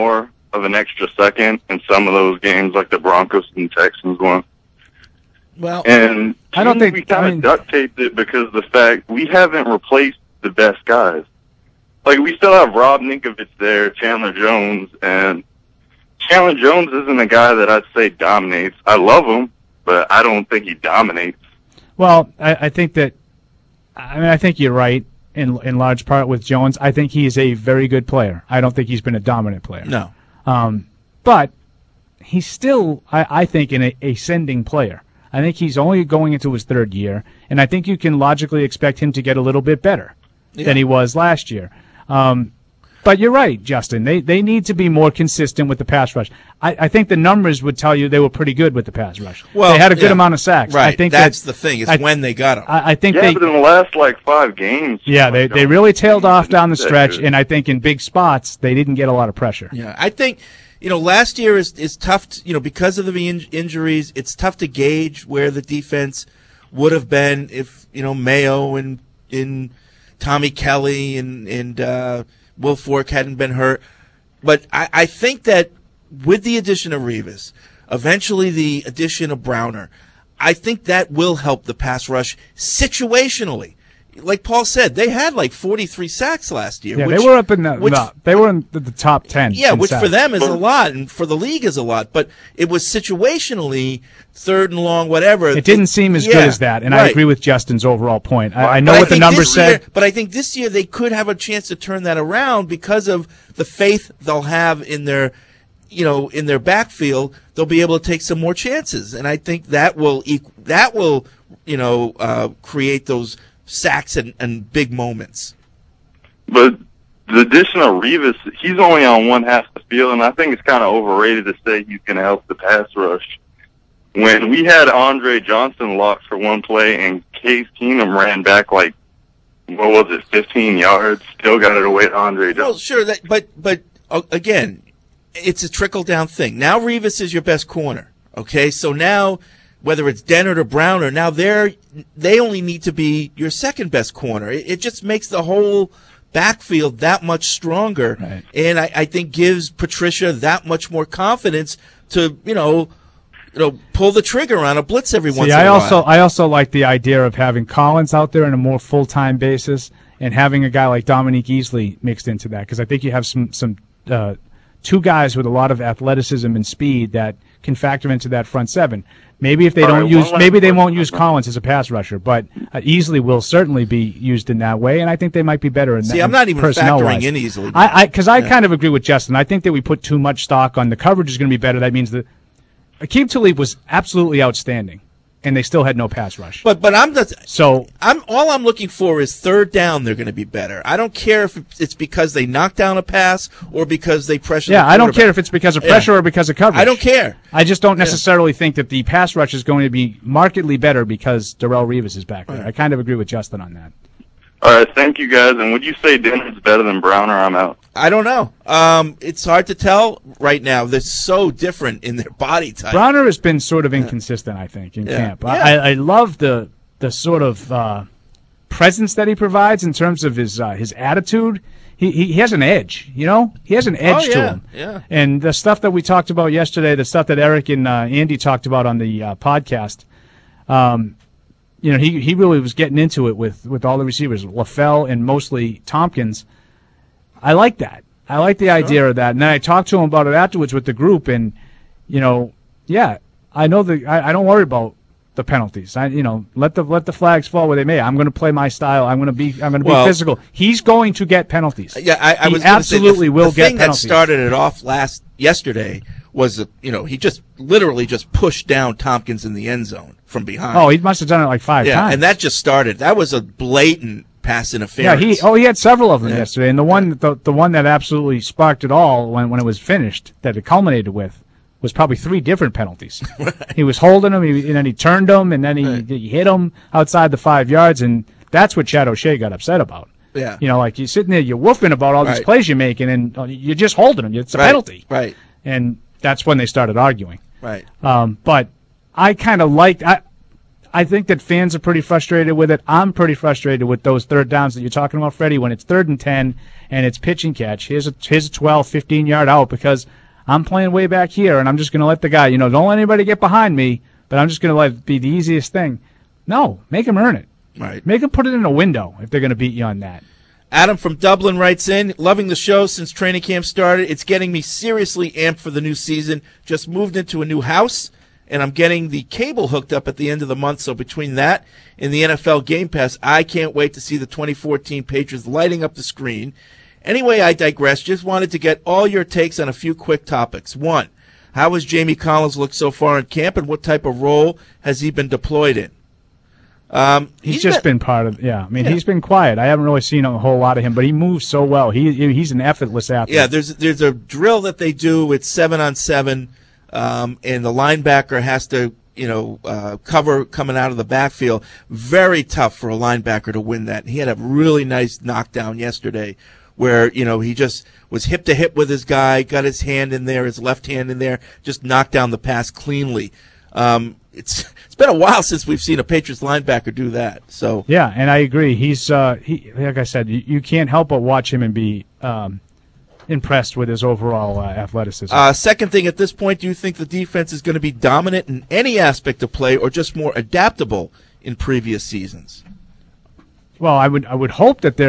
of an extra second in some of those games, like the Broncos and Texans one. Well, and I don't think we kind of duct taped it because of the fact we haven't replaced the best guys. Like, we still have Rob Ninkovich there, Chandler Jones, and Chandler Jones isn't a guy that I'd say dominates. I love him, but I don't think he dominates. Well, I think that, I think you're right in large part with Jones. I think he's a very good player. I don't think he's been a dominant player. No. But he's still, I think, an ascending player. I think he's only going into his third year, and I think you can logically expect him to get a little bit better than he was last year. But you're right, Justin. They need to be more consistent with the pass rush. I think the numbers would tell you they were pretty good with the pass rush. Well, they had a good amount of sacks. Right. I think that's the thing. It's when they got them. I think but in the last, 5 games. Yeah, they really tailed off down the stretch, and I think in big spots they didn't get a lot of pressure. Yeah, I think, last year is tough, because of the injuries, it's tough to gauge where the defense would have been if, Mayo and Tommy Kelly and Will Fork hadn't been hurt. But I think that with the addition of Revis, eventually the addition of Browner, I think that will help the pass rush situationally. Like Paul said, they had 43 sacks last year. Yeah, they were up in they were in the top 10. Yeah, which sacks. for them is a lot, and for the league is a lot. But it was situationally third and long, whatever. It didn't seem as good as that, and right. I agree with Justin's overall point. I know what the numbers said. But I think this year they could have a chance to turn that around because of the faith they'll have in their, in their backfield. They'll be able to take some more chances, and I think that will create those sacks and big moments. But the addition of Revis, he's only on one half of the field, and I think it's kind of overrated to say he's going to help the pass rush. When we had Andre Johnson locked for one play and Case Keenum ran back 15 yards, still got it away to Andre Johnson. Well, sure, but again, it's a trickle-down thing. Now Revis is your best corner, okay? So now, whether it's Dennard or Browner, now they only need to be your second best corner. It just makes the whole backfield that much stronger, right. And I think gives Patricia that much more confidence to pull the trigger on a blitz every once in a while. I also like the idea of having Collins out there on a more full-time basis and having a guy like Dominique Easley mixed into that, because I think you have some two guys with a lot of athleticism and speed that can factor into that front seven. Maybe if they they won't use Collins as a pass rusher, but Easley will certainly be used in that way, and I think they might be better in that. See, I'm not even factoring in Easley. I kind of agree with Justin. I think that we put too much stock on the coverage is going to be better. That means that Aqib Talib was absolutely outstanding, and they still had no pass rush. But all I'm looking for is third down. They're going to be better. I don't care if it's because they knocked down a pass or because they pressure. Yeah, I don't care if it's because of pressure or because of coverage. I don't care. I just don't necessarily think that the pass rush is going to be markedly better because Darrelle Revis is back there. Right. I kind of agree with Justin on that. All right, thank you guys. And would you say Dennard's better than Browner? I'm out. I don't know. It's hard to tell right now. They're so different in their body type. Browner has been sort of inconsistent, I think, in camp. Yeah. I love the sort of presence that he provides in terms of his attitude. He has an edge, He has an edge to him. Yeah. And the stuff that we talked about yesterday, the stuff that Eric and Andy talked about on the podcast, he really was getting into it with all the receivers, LaFell and mostly Tompkins. I like that. I like the idea of that. And then I talked to him about it afterwards with the group, and I know I don't worry about the penalties. Let the flags fall where they may. I'm going to play my style. I'm going to be physical. He's going to get penalties. Yeah, I was absolutely will get penalties. The thing that started it off yesterday was he just literally pushed down Tompkins in the end zone from behind. Oh, he must have done it 5 times. Yeah, and that just started. That was a blatant pass interference. Yeah, he had several of them yesterday, and the one that absolutely sparked it all when it was finished, that it culminated with, was probably 3 different penalties. Right. He was holding him, and then he turned him, and then he hit him outside the 5 yards, and that's what Chad O'Shea got upset about. Yeah. You're sitting there, you're woofing about all these plays you're making, and you're just holding him. It's a penalty. Right. And that's when they started arguing. Right. But I kind of liked. I think that fans are pretty frustrated with it. I'm pretty frustrated with those third downs that you're talking about, Freddie, when it's 3rd and 10 and it's pitch and catch. Here's a 12, 15-yard out, because I'm playing way back here, and I'm just going to let the guy, don't let anybody get behind me, but I'm just going to let it be the easiest thing. No, make him earn it. Right. Make him put it in a window if they're going to beat you on that. Adam from Dublin writes in, loving the show since training camp started. It's getting me seriously amped for the new season. Just moved into a new house, and I'm getting the cable hooked up at the end of the month. So between that and the NFL Game Pass, I can't wait to see the 2014 Patriots lighting up the screen. Anyway, I digress. Just wanted to get all your takes on a few quick topics. 1, how has Jamie Collins looked so far in camp, and what type of role has he been deployed in? He's just been part of, he's been quiet. I haven't really seen a whole lot of him, but he moves so well. He's an effortless athlete. Yeah, there's a drill that they do. It's 7-on-7, and the linebacker has to, cover coming out of the backfield. Very tough for a linebacker to win that. He had a really nice knockdown yesterday where, he just was hip to hip with his guy, got his hand in there, his left hand in there, just knocked down the pass cleanly. It's been a while since we've seen a Patriots linebacker do that. So yeah, and I agree. He's like I said, you can't help but watch him and be impressed with his overall athleticism. Second thing, at this point, do you think the defense is going to be dominant in any aspect of play, or just more adaptable in previous seasons? Well, I would hope that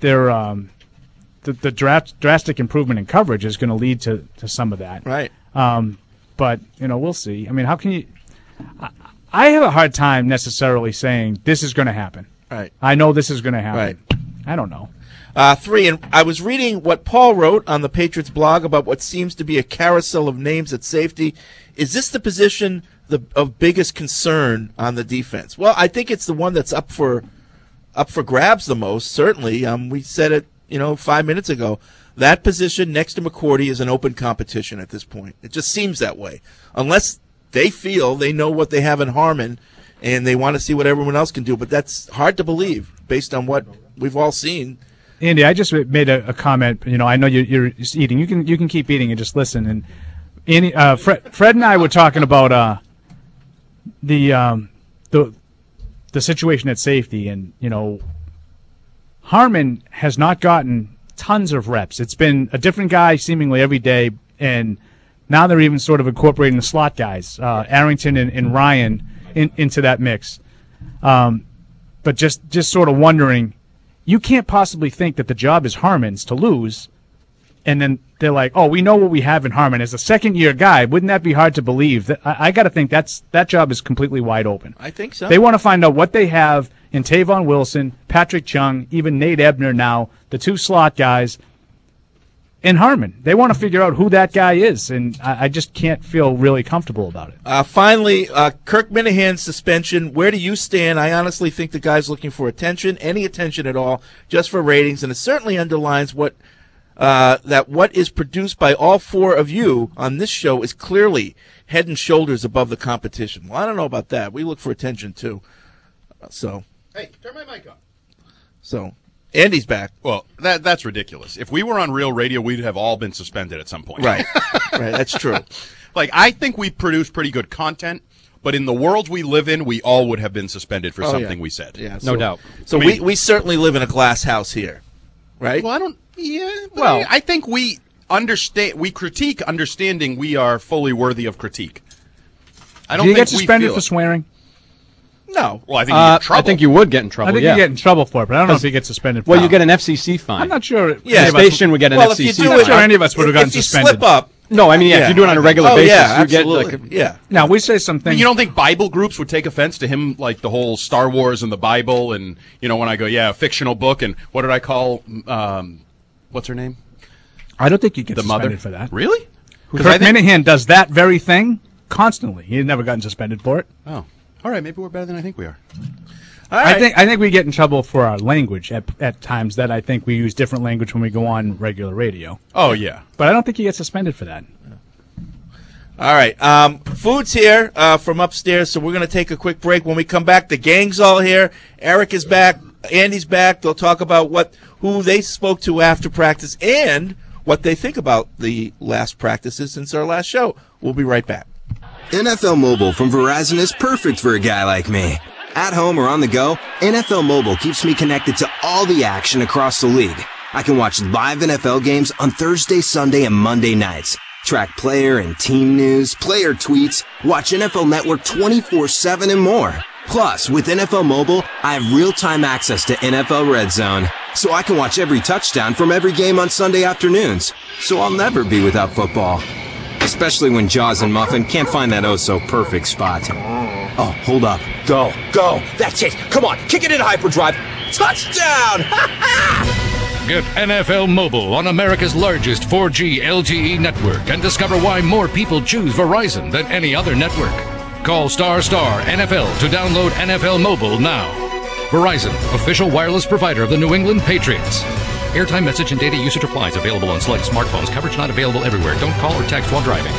the drastic improvement in coverage is going to lead to some of that. Right. But we'll see. I mean, how can you? I have a hard time necessarily saying this is going to happen. Right. I know this is going to happen. Right. I don't know. 3, and I was reading what Paul wrote on the Patriots blog about what seems to be a carousel of names at safety. Is this the position of biggest concern on the defense? Well, I think it's the one that's up for grabs the most. Certainly, we said it 5 minutes ago. That position next to McCourty is an open competition at this point. It just seems that way, unless they feel they know what they have in Harmon and they want to see what everyone else can do. But that's hard to believe based on what we've all seen. Andy, I just made a comment. I know you're eating. You can keep eating and just listen. And Andy, Fred and I were talking about the situation at safety, and Harmon has not gotten tons of reps. It's been a different guy seemingly every day, and now they're even sort of incorporating the slot guys, Arrington and Ryan, into that mix. But just sort of wondering, you can't possibly think that the job is Harmon's to lose, and then they're like, oh, we know what we have in Harmon. As a second-year guy, wouldn't that be hard to believe? That I got to think that job is completely wide open. I think so. They want to find out what they have in Tavon Wilson, Patrick Chung, even Nate Ebner now, the 2 slot guys, in Harmon. They want to figure out who that guy is, and I just can't feel really comfortable about it. Finally, Kirk Minahan's suspension. Where do you stand? I honestly think the guy's looking for attention, any attention at all, just for ratings, and it certainly underlines what is produced by all 4 of you on this show is clearly head and shoulders above the competition. Well, I don't know about that. We look for attention, too. Hey, turn my mic on. So, Andy's back. Well, that's ridiculous. If we were on real radio, we'd have all been suspended at some point. Right. Right, that's true. I think we produce pretty good content, but in the world we live in, we all would have been suspended for something we said. Yeah, no doubt. So we certainly live in a glass house here, right? Well, I think we critique understanding we are fully worthy of critique. I don't Do you think get suspended for swearing? No. Well, I think you get in trouble. I think you would get in trouble. I think you get in trouble for it, but I don't know if you get suspended for it. Well, you get an FCC fine. I'm not sure. The station would get an FCC fine. I'm not sure any of us would have gotten suspended. If you slip up. No, I mean, if you do it on a regular basis, you get Now, we say something. You don't think Bible groups would take offense to him, like the whole Star Wars and the Bible, and, when I go, a fictional book, and what did I call, what's her name? I don't think you get the suspended mother for that. Really? Kirk Minahan does that very thing constantly. He's never gotten suspended for it. Oh. All right, maybe we're better than I think we are. All right. I think we get in trouble for our language at times. That I think we use different language when we go on regular radio. Oh yeah, but I don't think you get suspended for that. All right, food's here from upstairs, so we're going to take a quick break. When we come back, the gang's all here. Eric is back. Andy's back. They'll talk about who they spoke to after practice and what they think about the last practices since our last show. We'll be right back. NFL Mobile from Verizon is perfect for a guy like me. At home or on the go, NFL Mobile keeps me connected to all the action across the league. I can watch live NFL games on Thursday, Sunday, and Monday nights, Track player and team news, player tweets, watch NFL Network 24/7 and more. Plus, with NFL Mobile, I have real-time access to NFL Red Zone, so I can watch every touchdown from every game on Sunday afternoons. So I'll never be without football. Especially when Jaws and Muffin can't find that oh-so-perfect spot. Oh, hold up. Go. That's it. Come on, kick it in hyperdrive. Touchdown! Get NFL Mobile on America's largest 4G LTE network and discover why more people choose Verizon than any other network. Call ** NFL to download NFL Mobile now. Verizon, official wireless provider of the New England Patriots. Airtime, message, and data usage applies. Available on select smartphones. Coverage not available everywhere. Don't call or text while driving.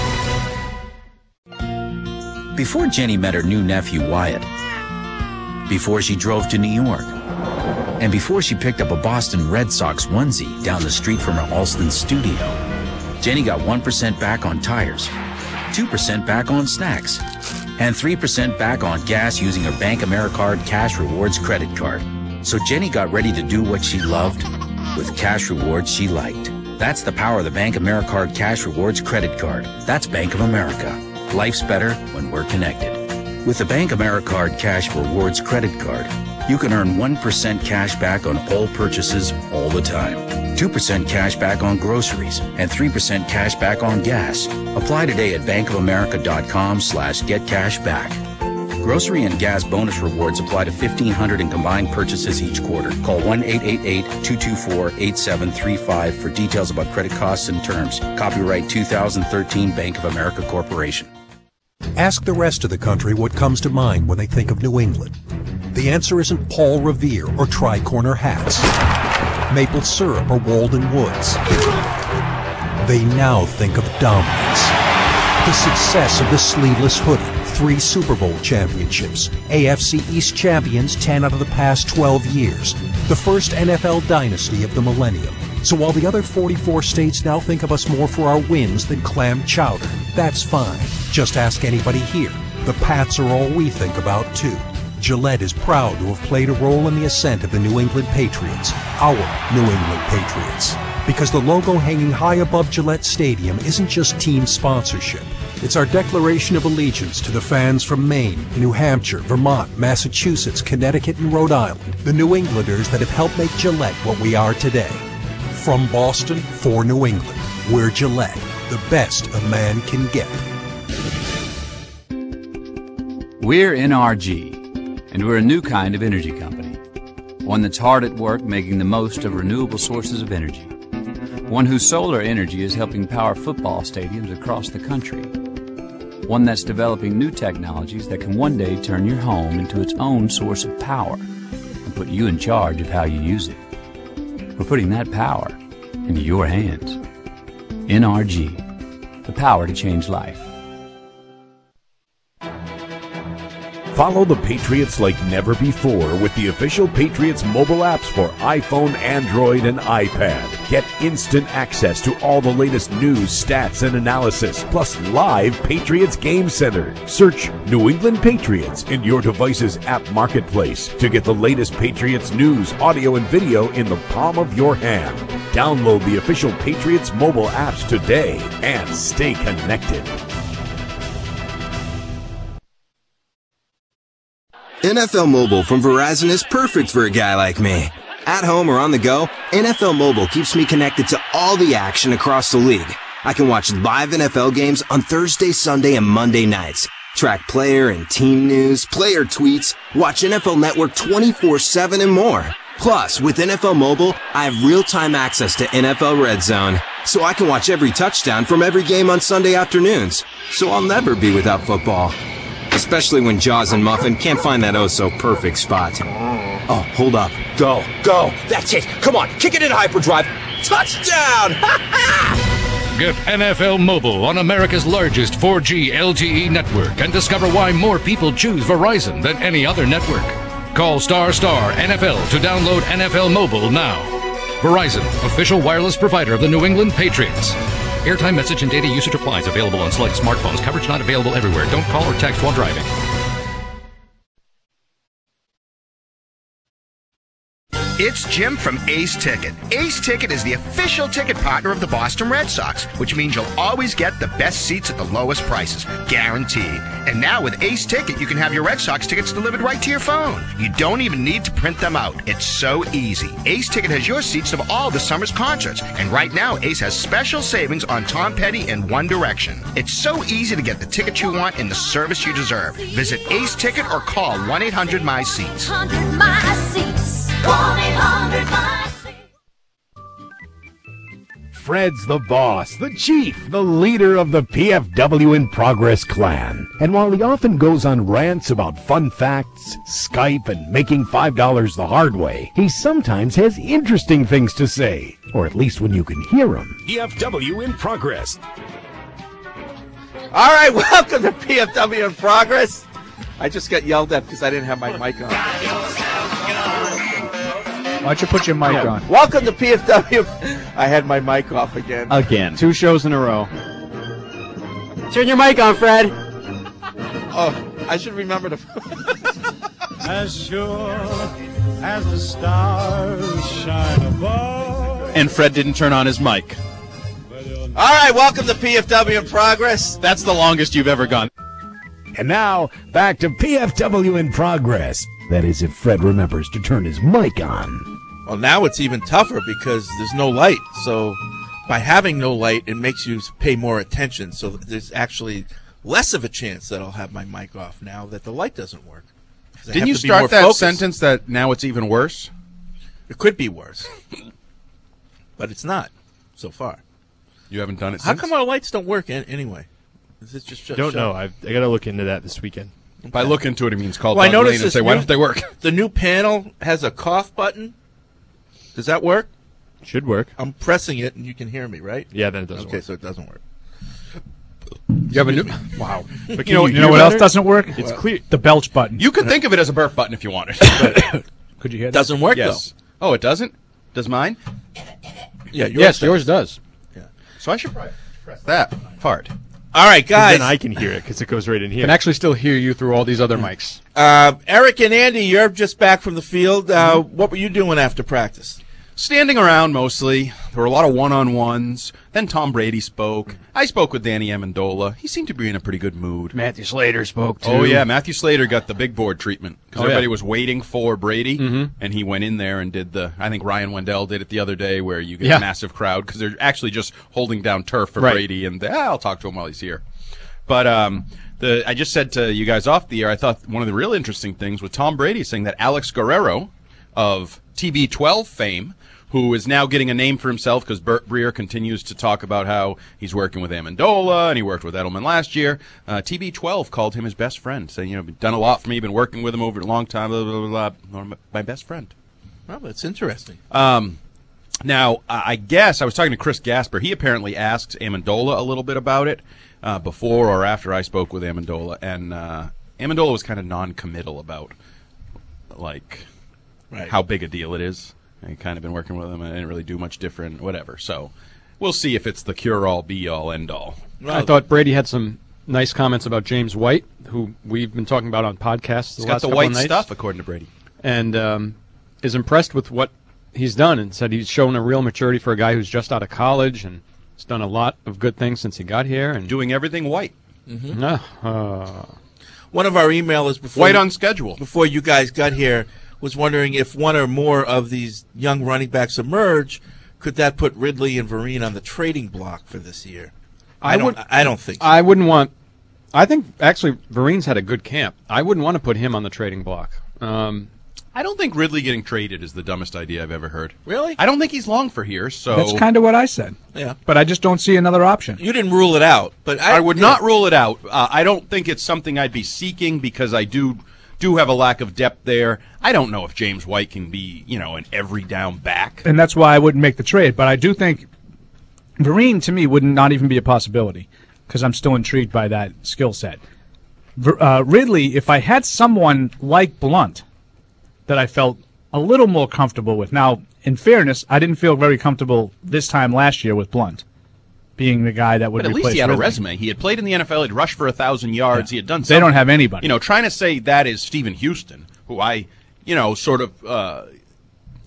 Before Jenny met her new nephew, Wyatt. Before she drove to New York. And before she picked up a Boston Red Sox onesie down the street from her Alston studio, Jenny got 1% back on tires, 2% back on snacks, and 3% back on gas using her Bank AmeriCard Cash Rewards credit card. So Jenny got ready to do what she loved with cash rewards she liked. That's the power of the Bank AmeriCard Cash Rewards credit card. That's Bank of America. Life's better when we're connected. With the Bank AmeriCard Cash Rewards credit card, you can earn 1% cash back on all purchases all the time, 2% cash back on groceries, and 3% cash back on gas. Apply today at bankofamerica.com/getcashback. Grocery and gas bonus rewards apply to 1,500 in combined purchases each quarter. Call 1-888-224-8735 for details about credit costs and terms. Copyright 2013 Bank of America Corporation. Ask the rest of the country what comes to mind when they think of New England. The answer isn't Paul Revere or tri-corner hats, maple syrup or Walden Woods. They now think of dominance. The success of the sleeveless hoodie, 3 Super Bowl championships, AFC East champions 10 out of the past 12 years, the first NFL dynasty of the millennium. So while the other 44 states now think of us more for our wins than clam chowder, that's fine. Just ask anybody here. The Pats are all we think about too. Gillette is proud to have played a role in the ascent of the New England Patriots, our New England Patriots. Because the logo hanging high above Gillette Stadium isn't just team sponsorship. It's our declaration of allegiance to the fans from Maine, New Hampshire, Vermont, Massachusetts, Connecticut, and Rhode Island, the New Englanders that have helped make Gillette what we are today. From Boston for New England, we're Gillette, the best a man can get. We're NRG, and we're a new kind of energy company. One that's hard at work making the most of renewable sources of energy. One whose solar energy is helping power football stadiums across the country. One that's developing new technologies that can one day turn your home into its own source of power and put you in charge of how you use it. We're putting that power into your hands. NRG, the power to change life. Follow the Patriots like never before with the official Patriots mobile apps for iPhone, Android, and iPad. Get instant access to all the latest news, stats, and analysis, plus live Patriots Game Center. Search New England Patriots in your device's app marketplace to get the latest Patriots news, audio, and video in the palm of your hand. Download the official Patriots mobile apps today and stay connected. NFL Mobile from Verizon is perfect for a guy like me. At home or on the go, NFL Mobile keeps me connected to all the action across the league. I can watch live NFL games on Thursday, Sunday, and Monday nights. Track player and team news, player tweets, watch NFL Network 24/7 and more. Plus, with NFL Mobile, I have real-time access to NFL Red Zone, so I can watch every touchdown from every game on Sunday afternoons. So I'll never be without football. Especially when Jaws and Muffin can't find that oh-so-perfect spot. Oh, hold up. Go. That's it. Come on, kick it in hyperdrive. Touchdown! Get NFL Mobile on America's largest 4G LTE network and discover why more people choose Verizon than any other network. Call ** NFL to download NFL Mobile now. Verizon, official wireless provider of the New England Patriots. Airtime, message, and data usage applies. Available on select smartphones. Coverage not available everywhere. Don't call or text while driving. It's Jim from Ace Ticket. Ace Ticket is the official ticket partner of the Boston Red Sox, which means you'll always get the best seats at the lowest prices, guaranteed. And now with Ace Ticket, you can have your Red Sox tickets delivered right to your phone. You don't even need to print them out. It's so easy. Ace Ticket has your seats of all the summer's concerts. And right now, Ace has special savings on Tom Petty and One Direction. It's so easy to get the ticket you want and the service you deserve. Visit Ace Ticket or call 1-800-MY-SEATS. 1-800-MY-SEATS. 1-800-MY-SEATS. Fred's the boss, the chief, the leader of the PFW in Progress clan. And while he often goes on rants about fun facts, Skype, and making $5 the hard way, he sometimes has interesting things to say. Or at least when you can hear him. PFW in Progress. All right, welcome to PFW in Progress. I just got yelled at because I didn't have my mic on. Why don't you put your mic on? Welcome to PFW. I had my mic off again. Again. 2 shows in a row. Turn your mic on, Fred. Oh, I should remember to. As sure as the stars shine above. And Fred didn't turn on his mic. All right, welcome to PFW in Progress. That's the longest you've ever gone. And now, back to PFW in Progress. That is, if Fred remembers to turn his mic on. Well, now it's even tougher because there's no light. So by having no light, it makes you pay more attention. So there's actually less of a chance that I'll have my mic off now that the light doesn't work. Didn't you start that sentence that now it's even worse? It could be worse. But it's not so far. You haven't done it How since? come our lights don't work anyway? Is it just Don't know. I got to look into that this weekend. If I look into it, it means call Well, I Doug noticed Lane and say, why don't they work? The new panel has a cough button. Does that work? Should work. I'm pressing it, and you can hear me, right? Yeah, then it doesn't okay, work. so it doesn't work. You have a new... Wow. But You know what else doesn't work? It's clear. The belch button. You could think of it as a burp button if you wanted. Could you hear that? Doesn't work, Yes. Oh, it doesn't? Does mine? Yeah, yours does. Yeah. So I should probably press that hard. All right, guys. Then I can hear it because it goes right in I here. can actually still hear you through all these other mics. Eric and Andy, you're just back from the field. What were you doing after practice? Standing around mostly. There were a lot of one-on-ones. Then Tom Brady spoke. I spoke with Danny Amendola. He seemed to be in a pretty good mood. Matthew Slater spoke, too. Oh, yeah. Matthew Slater got the big board treatment because Oh, everybody yeah. was waiting for Brady, Mhm. and he went in there and did the – I think Ryan Wendell did it the other day where you get Yeah. a massive crowd because they're actually just holding down turf for Right. Brady, and I'll talk to him while he's here. But I just said to you guys off the air, I thought one of the real interesting things with Tom Brady saying that Alex Guerrero of TB12 fame, who is now getting a name for himself because Burt Breer continues to talk about how he's working with Amendola and he worked with Edelman last year. TB12 called him his best friend, saying, done a lot for me, been working with him over a long time, blah, blah, blah, blah, my best friend. Well, that's interesting. Now, I guess I was talking to Chris Gasper. He apparently asked Amendola a little bit about it before or after I spoke with Amendola, and Amendola was kind of non-committal about, how big a deal it is. I kind of been working with him, and I didn't really do much different, whatever. So we'll see if it's the cure-all, be-all, end-all. I thought Brady had some nice comments about James White, who we've been talking about on podcasts. He's got the white stuff, according to Brady. And is impressed with what he's done and said he's shown a real maturity for a guy who's just out of college and has done a lot of good things since he got here. And doing everything white. Mm-hmm. One of our emailers before White on schedule. Before you guys got here was wondering if one or more of these young running backs emerge, could that put Ridley and Vereen on the trading block for this year? I don't think so. I wouldn't want. I think actually Vereen's had a good camp. I wouldn't want to put him on the trading block. I don't think Ridley getting traded is the dumbest idea I've ever heard. Really? I don't think he's long for here, so... That's kind of what I said. Yeah. But I just don't see another option. You didn't rule it out, but I would not rule it out. I don't think it's something I'd be seeking because I do have a lack of depth there. I don't know if James White can be, an every down back. And that's why I wouldn't make the trade. But I do think Vereen, to me, would not even be a possibility because I'm still intrigued by that skill set. Ridley, if I had someone like Blunt that I felt a little more comfortable with. Now, in fairness, I didn't feel very comfortable this time last year with Blunt being the guy that would But at replace least he had Ridley. a resume. He had played in the NFL. He'd rushed for 1,000 yards. Yeah. He had done something. They don't have anybody. Trying to say that is Stephen Houston, who I, sort of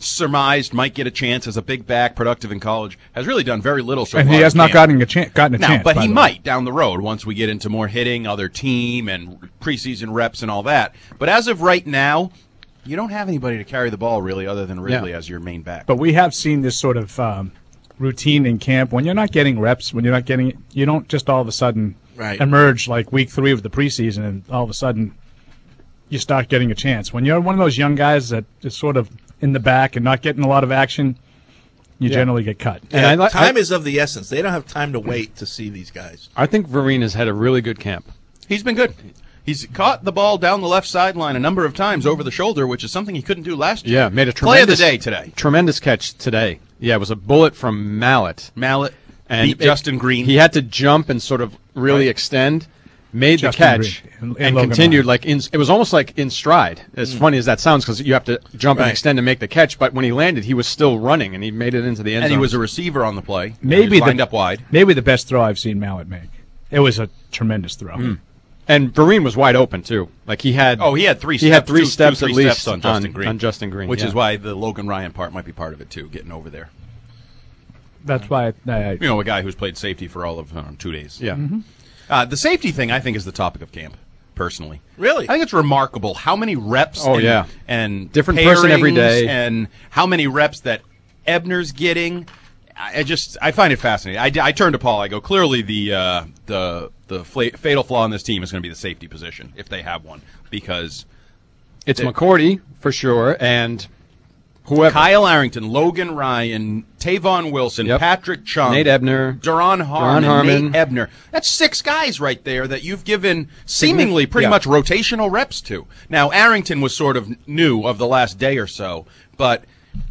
surmised might get a chance as a big back, productive in college, has really done very little so and far. he has not gotten a chance. But he might down the road once we get into more hitting, other team, and preseason reps and all that. But as of right now, you don't have anybody to carry the ball really other than Ridley as your main back. But we have seen this sort of routine in camp. When you're not getting reps, when you're not getting it, you don't just all of a sudden emerge like week 3 of the preseason and all of a sudden you start getting a chance. When you're one of those young guys that is sort of in the back and not getting a lot of action, you generally get cut. And time is of the essence. They don't have time to wait to see these guys. I think Vereen has had a really good camp. He's been good. He's caught the ball down the left sideline a number of times over the shoulder, which is something he couldn't do last year. Yeah, made a play of the tremendous day today. Tremendous catch today. Yeah, it was a bullet from Mallet. And beat Justin Green. He had to jump and sort of really extend, made Justin the catch, Green and Logan continued Ryan. it was almost like in stride. As funny as that sounds, because you have to jump and extend and make the catch. But when he landed, he was still running, and he made it into the end zone. And he was a receiver on the play. Maybe he was lined up wide. Maybe the best throw I've seen Mallet make. It was a tremendous throw. And Vereen was wide open too. Like he had 3 steps. He had 3 two, steps two, at three least steps on Justin Green. Which yeah. is why the Logan Ryan part might be part of it too, getting over there. That's why a guy who's played safety for all of 2 days. Yeah. The safety thing, I think, is the topic of camp. Personally, really, I think it's remarkable how many reps. And different person every day, and how many reps that Ebner's getting. I find it fascinating. I turn to Paul. I go, clearly the fatal flaw in this team is going to be the safety position if they have one, because it's McCourty for sure, and whoever. Kyle Arrington, Logan Ryan, Tavon Wilson, Patrick Chung, Nate Ebner, Duron Harmon, Nate Ebner. That's 6 guys right there that you've given seemingly pretty much rotational reps to. Now, Arrington was sort of new of the last day or so, but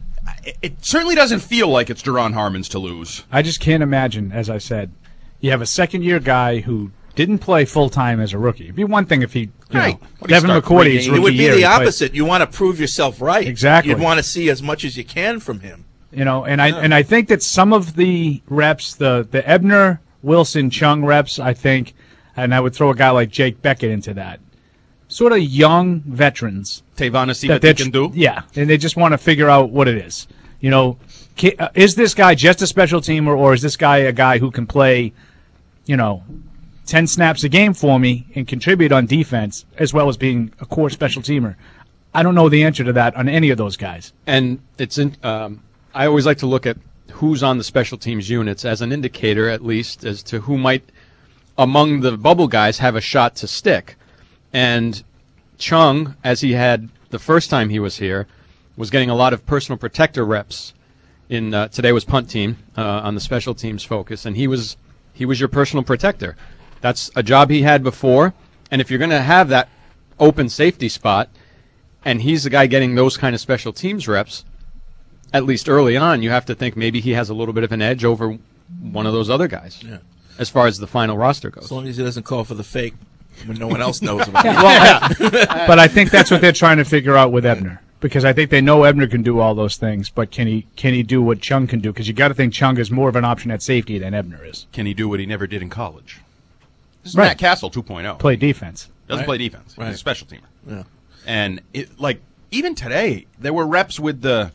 it certainly doesn't feel like it's Duron Harmon's to lose. I just can't imagine, as I said, you have a second-year guy who didn't play full-time as a rookie. It'd be one thing if he, Devin McCourty's rookie It would be year, the opposite. You want to prove yourself right. Exactly. You'd want to see as much as you can from him. I think that some of the reps, the Ebner, Wilson, Chung reps, I think, and I would throw a guy like Jake Beckett into that. Sort of young veterans. Tavon to see what they can do? Yeah, and they just want to figure out what it is. Is this guy just a special teamer, or is this guy a guy who can play, 10 snaps a game for me and contribute on defense as well as being a core special teamer? I don't know the answer to that on any of those guys. And I always like to look at who's on the special teams units as an indicator, at least, as to who might, among the bubble guys, have a shot to stick. And Chung, as he had the first time he was here, was getting a lot of personal protector reps. Today was punt team on the special teams focus, and he was your personal protector. That's a job he had before, and if you're going to have that open safety spot, and he's the guy getting those kind of special teams reps, at least early on, you have to think maybe he has a little bit of an edge over one of those other guys, as far as the final roster goes. As long as he doesn't call for the fake when no one else knows about it. But I think that's what they're trying to figure out with Ebner, because I think they know Ebner can do all those things, but can he do what Chung can do? Because you got to think Chung is more of an option at safety than Ebner is. Can he do what he never did in college? This is Matt Castle 2.0. Play defense. Doesn't play defense. He's a special teamer. Yeah. And even today, there were reps with the,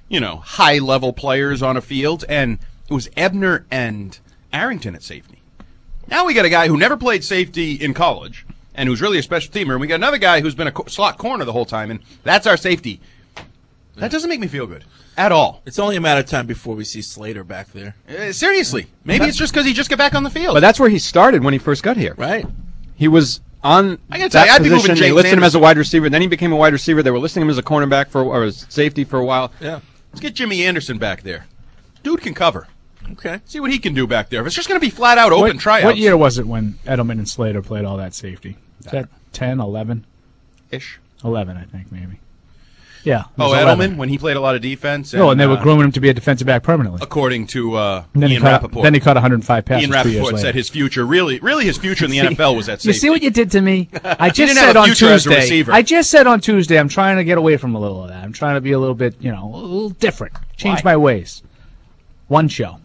high-level players on a field, and it was Ebner and Arrington at safety. Now we got a guy who never played safety in college and who's really a special teamer, and we got another guy who's been a slot corner the whole time, and that's our safety. That doesn't make me feel good at all. It's only a matter of time before we see Slater back there. Seriously. Maybe it's just because he just got back on the field. But that's where he started when he first got here. Right. He was on I tell you, I'd be moving position. They James listed him as a Anderson. wide receiver. Then he became a wide receiver. They were listing him as a cornerback or as safety for a while. Yeah. Let's get Jimmy Anderson back there. Dude can cover. Okay. See what he can do back there. If it's just going to be flat out open tryouts. What year was it when Edelman and Slater played all that safety? Is that 10, 11? Ish. 11, I think, maybe. Yeah. Oh, Edelman, when he played a lot of defense. And they were grooming him to be a defensive back permanently. According to Ian Rappaport. Then he caught 105 passes Ian 2 years Rappaport later. said his future, really his future in the NFL was at safety. You see what you did to me? I He just didn't have said a on future as a Tuesday. receiver. I just said on Tuesday I'm trying to get away from a little of that. I'm trying to be a little bit, a little different. Change my ways. One show.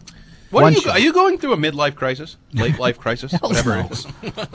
Are you going through a midlife crisis? Late life crisis? Whatever it is.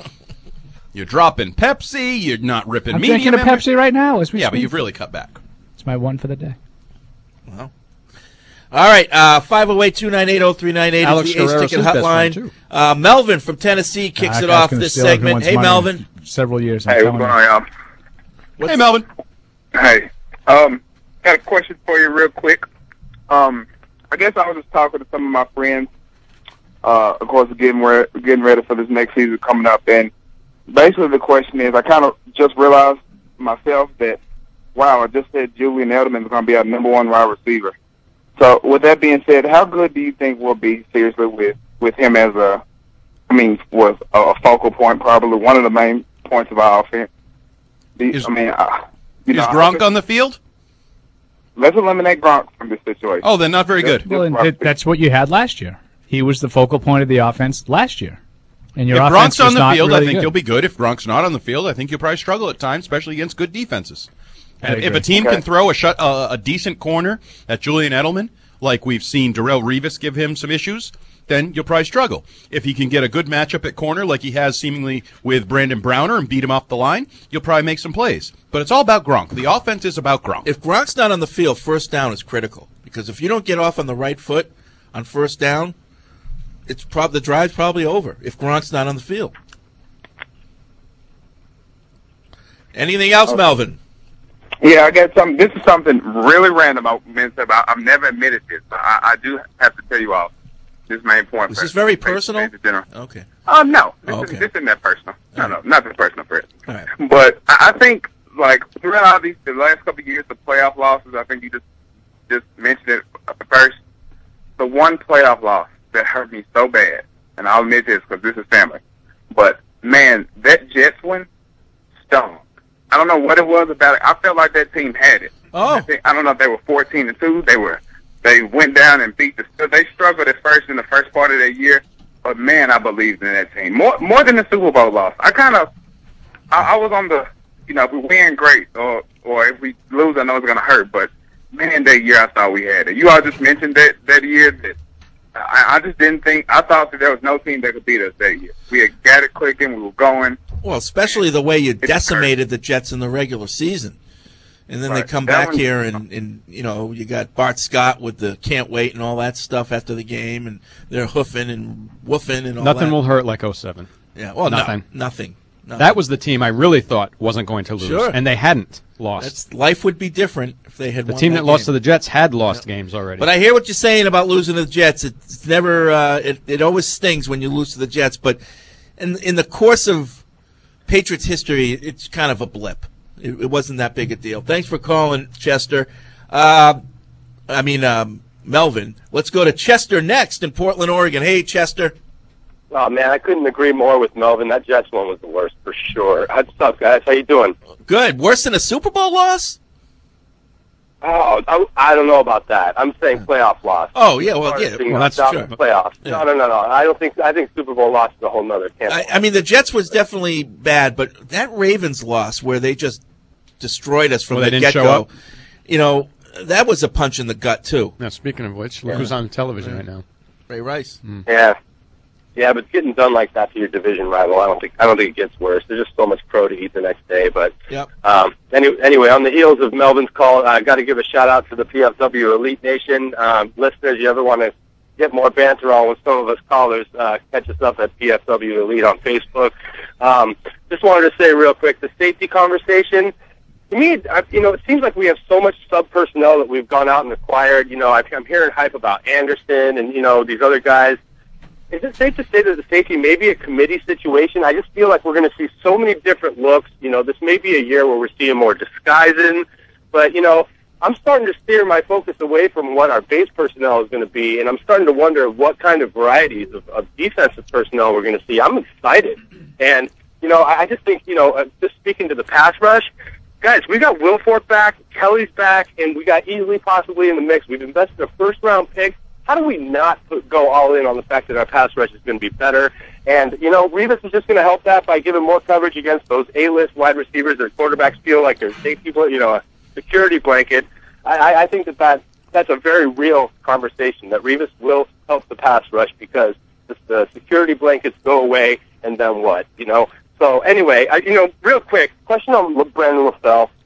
You're dropping Pepsi. You're not ripping I'm medium. drinking a Pepsi right now as we Yeah, speak. but you've really cut back. It's my one for the day. Well. All right, 508-298-0398 Alex is the Ace Guerrero's Ticket his best friend, hotline. Melvin from Tennessee kicks it off this segment. Hey, Melvin. Several years. Hey, what's going on, y'all? Hey, Melvin. Hey, got a question for you real quick. I guess I was just talking to some of my friends, of course, getting ready for this next season coming up, and basically the question is, I kind of just realized myself that, wow, I just said Julian Edelman is going to be our number one wide receiver. So with that being said, how good do you think we'll be seriously with him as was a focal point, probably one of the main points of our offense? Is Gronk on the field? Let's eliminate Gronk from this situation. Oh, then not very good. Well, that's what you had last year. He was the focal point of the offense last year. And your if offense Gronk's on was the not field, really I think good. you'll be good. If Gronk's not on the field, I think you'll probably struggle at times, especially against good defenses. And if a team can throw a decent corner at Julian Edelman, like we've seen Darrelle Revis give him some issues, then you'll probably struggle. If he can get a good matchup at corner like he has seemingly with Brandon Browner and beat him off the line, you'll probably make some plays. But it's all about Gronk. The offense is about Gronk. If Gronk's not on the field, first down is critical. Because if you don't get off on the right foot on first down, the drive's probably over if Gronk's not on the field. Anything else, Melvin? Yeah, I got something. This is something really random I've never admitted this. I do have to tell you all this main point. Is this very personal? Okay. No. This isn't that personal. No, nothing personal for it. All right. But I think, throughout the last couple of years, the playoff losses, I think you just mentioned it first. The one playoff loss that hurt me so bad, and I'll admit this because this is family, but, man, that Jets win stung. I don't know what it was about it. I felt like that team had it. Oh. I don't know if they were 14-2. They went down and beat they struggled at first in the first part of that year, but man, I believed in that team. More than the Super Bowl loss. I was on the, if we win, great, or if we lose, I know it's gonna hurt, but man, that year I thought we had it. You all just mentioned that year that I just didn't think, I thought that there was no team that could beat us that year. We had got it clicking, we were going. Well, especially the way you decimated the Jets in the regular season. And then they come back here and you got Bart Scott with the can't wait and all that stuff after the game, and they're hoofing and woofing and all that. Nothing will hurt like 07. Yeah, well, nothing. Nothing. That was the team I really thought wasn't going to lose, Sure. and they hadn't lost. Life would be different if they had The won team that lost game. to the Jets had lost games already. But I hear what you're saying about losing to the Jets. It's never it always stings when you lose to the Jets, but in the course of Patriots history, it's kind of a blip. It wasn't that big a deal. Thanks for calling, Chester. Melvin. Let's go to Chester next in Portland, Oregon. Hey, Chester. Oh, man, I couldn't agree more with Melvin. That Jets one was the worst for sure. What's up, guys? How you doing? Good. Worse than a Super Bowl loss? Oh, I don't know about that. I'm saying playoff loss. Oh, yeah, well, yeah. Well, that's true. Playoffs. Yeah. No. I think Super Bowl loss is a whole nother can. I mean, the Jets was definitely bad, but that Ravens loss where they just destroyed us from Well, the they didn't show get-go, up. that was a punch in the gut, too. Now, speaking of which, look who's on television right now. Ray Rice. Yeah, but getting done like that to your division rival, I don't think it gets worse. There's just so much crow to eat the next day. But anyway, on the heels of Melvin's call, I got to give a shout out to the PFW Elite Nation listeners. You ever want to get more banter on with some of us callers? Catch us up at PFW Elite on Facebook. Just wanted to say real quick, the safety conversation. To me, it seems like we have so much sub personnel that we've gone out and acquired. I'm hearing hype about Anderson and these other guys. Is it safe to say that the safety may be a committee situation? I just feel like we're going to see so many different looks. This may be a year where we're seeing more disguising, but I'm starting to steer my focus away from what our base personnel is going to be, and I'm starting to wonder what kind of varieties of defensive personnel we're going to see. I'm excited, and I just think just speaking to the pass rush. Guys, we got Wilfork back, Kelly's back, and we got Easley possibly in the mix. We've invested a first-round pick. How do we not go all in on the fact that our pass rush is going to be better? And, Revis is just going to help that by giving more coverage against those A-list wide receivers. Their quarterbacks feel like their safety, a security blanket. I think that's a very real conversation, that Revis will help the pass rush because the security blankets go away, and then what, So, anyway, real quick, question on Brandon LaFell. It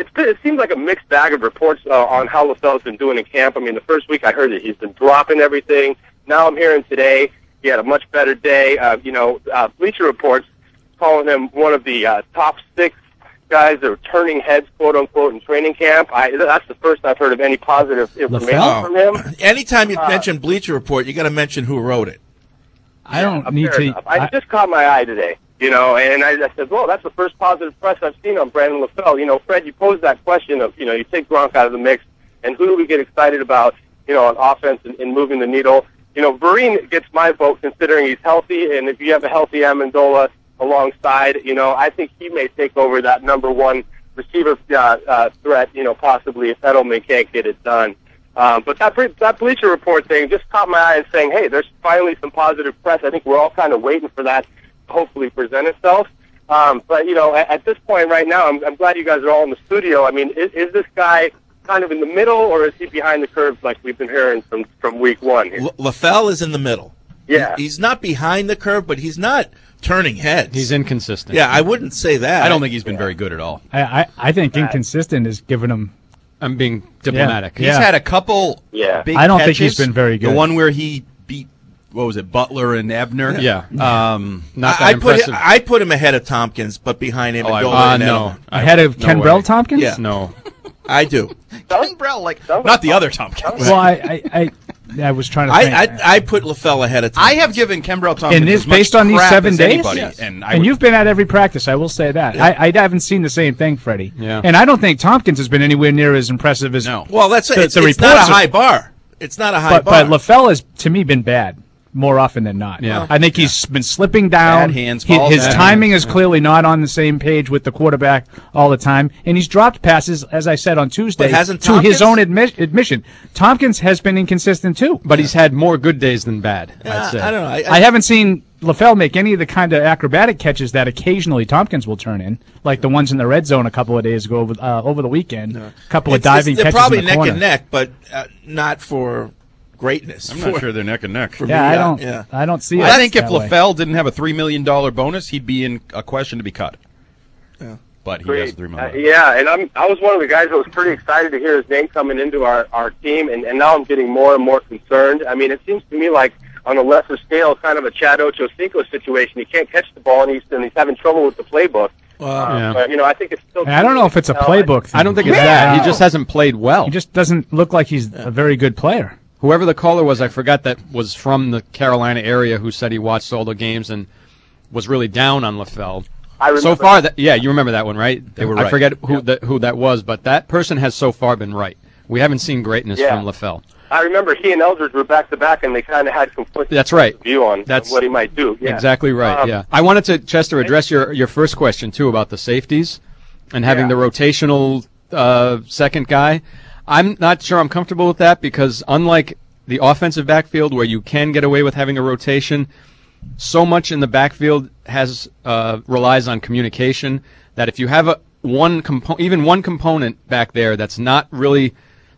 it seems like a mixed bag of reports on how LaFell's been doing in camp. I mean, the first week I heard that he's been dropping everything. Now I'm hearing today he had a much better day. Bleacher Reports calling him one of the top 6 guys that are turning heads, quote unquote, in training camp. That's the first I've heard of any positive information from him. Anytime you mention Bleacher Report, you got to mention who wrote it. I don't need to. I just caught my eye today, and I said, well, that's the first positive press I've seen on Brandon LaFell. Fred, you posed that question of, you take Gronk out of the mix, and who do we get excited about, on offense and moving the needle? Vereen gets my vote considering he's healthy, and if you have a healthy Amendola alongside, I think he may take over that number 1 receiver threat, possibly if Edelman can't get it done. But that Bleacher Report thing just caught my eye and saying, hey, there's finally some positive press. I think we're all kind of waiting for that to hopefully present itself. But at this point right now, I'm glad you guys are all in the studio. I mean, is this guy kind of in the middle, or is he behind the curve like we've been hearing from week 1? LaFell is in the middle. Yeah. He's not behind the curve, but he's not turning heads. He's inconsistent. Yeah, I wouldn't say that. I don't think he's been very good at all. I think inconsistent is giving him. I'm being diplomatic. He's had a couple big I don't think catches. he's been very good. The one where he beat, what was it, Butler and Ebner? Yeah. Not that I impressive. put him ahead of Tompkins, but behind him. No. Ahead of Kenbrell Tompkins? Yeah. No. I do. Kenbrell, not the other Tompkins. Well, I was trying to think. I put LaFell ahead of Tompkins. I have given Kenbrell Tompkins in this, as much based on these crap 7 as days, anybody, yes. and you've been at every practice. I will say that. Yeah. I haven't seen the same thing, Freddie. Yeah. And I don't think Tompkins has been anywhere near as impressive as. No. Well, that's it's not a high bar. It's not a high bar. But LaFell has, to me, been bad more often than not. Yeah. I think he's been slipping down. Bad hands, falls his bad timing hands. is clearly not on the same page with the quarterback all the time, and he's dropped passes, as I said on Tuesday, But hasn't to his Tompkins? own admission. Tompkins has been inconsistent too. But he's had more good days than bad, I'd say. I don't know. I haven't seen LaFell make any of the kind of acrobatic catches that occasionally Tompkins will turn in, like the ones in the red zone a couple of days ago over the weekend. A couple of diving they're catches probably in the neck corner. and neck, but not for greatness. I'm not sure they're neck and neck. For Yeah, me, I don't see it. I think if that way. LaFell didn't have a $3 million bonus, he'd be in a question to be cut. Yeah. But he has $3 million. And I was one of the guys that was pretty excited to hear his name coming into our team, and now I'm getting more and more concerned. I mean, it seems to me like on a lesser scale, kind of a Chad Ochocinco situation. He can't catch the ball, and he's having trouble with the playbook. But, I think it's still. I don't know if it's a playbook thing. I don't think it's that. He just hasn't played well. He just doesn't look like he's a very good player. Whoever the caller was, I forgot, that was from the Carolina area, who said he watched all the games and was really down on LaFell. So far, you remember that one, right? They were right. I forget who that was, but that person has so far been right. We haven't seen greatness from LaFell. I remember he and Eldridge were back-to-back, and they kind of had conflicting That's right. view on what he might do. Yeah. Exactly right, yeah. I wanted to, Chester, address your first question, too, about the safeties and having the rotational second guy. I'm not sure I'm comfortable with that because unlike the offensive backfield where you can get away with having a rotation, so much in the backfield relies on communication that if you have even one component back there that's not really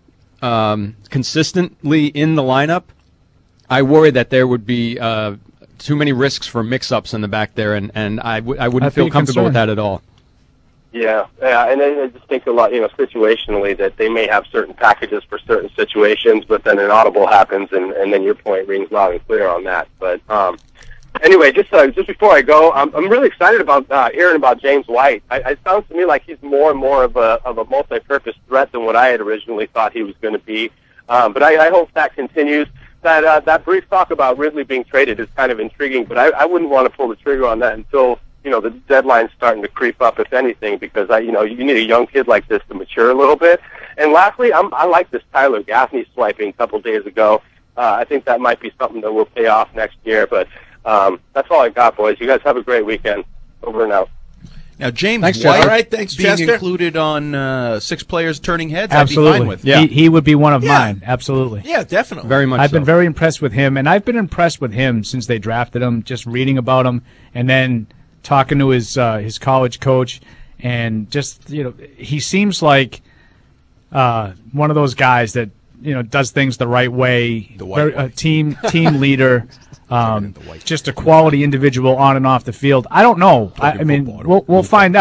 consistently in the lineup, I worry that there would be too many risks for mix-ups in the back there, and I wouldn't feel comfortable with that at all. Yeah, and I just think a lot, situationally, that they may have certain packages for certain situations, but then an audible happens, and then your point rings loud and clear on that. But anyway, just before I go, I'm really excited about hearing about James White. It sounds to me like he's more and more of a multi-purpose threat than what I had originally thought he was going to be. But I hope that continues. That brief talk about Ridley being traded is kind of intriguing, but I wouldn't want to pull the trigger on that until the deadline's starting to creep up, if anything, because you need a young kid like this to mature a little bit. And lastly, I like this Tyler Gaffney swiping a couple days ago. I think that might be something that will pay off next year. But that's all I got, boys. You guys have a great weekend. Over and out. Now, James Thanks, White, all right, thanks, being Chester. included on 6 players turning heads, Absolutely. I'd be fine with. Yeah. He would be one of mine. Absolutely. Yeah, definitely. Very much I've so. been very impressed with him, and I've been impressed with him since they drafted him, just reading about him and then talking to his college coach. And just, he seems like one of those guys that, does things the right way. A team leader. Just a quality individual on and off the field. I don't know. I mean, we'll find out.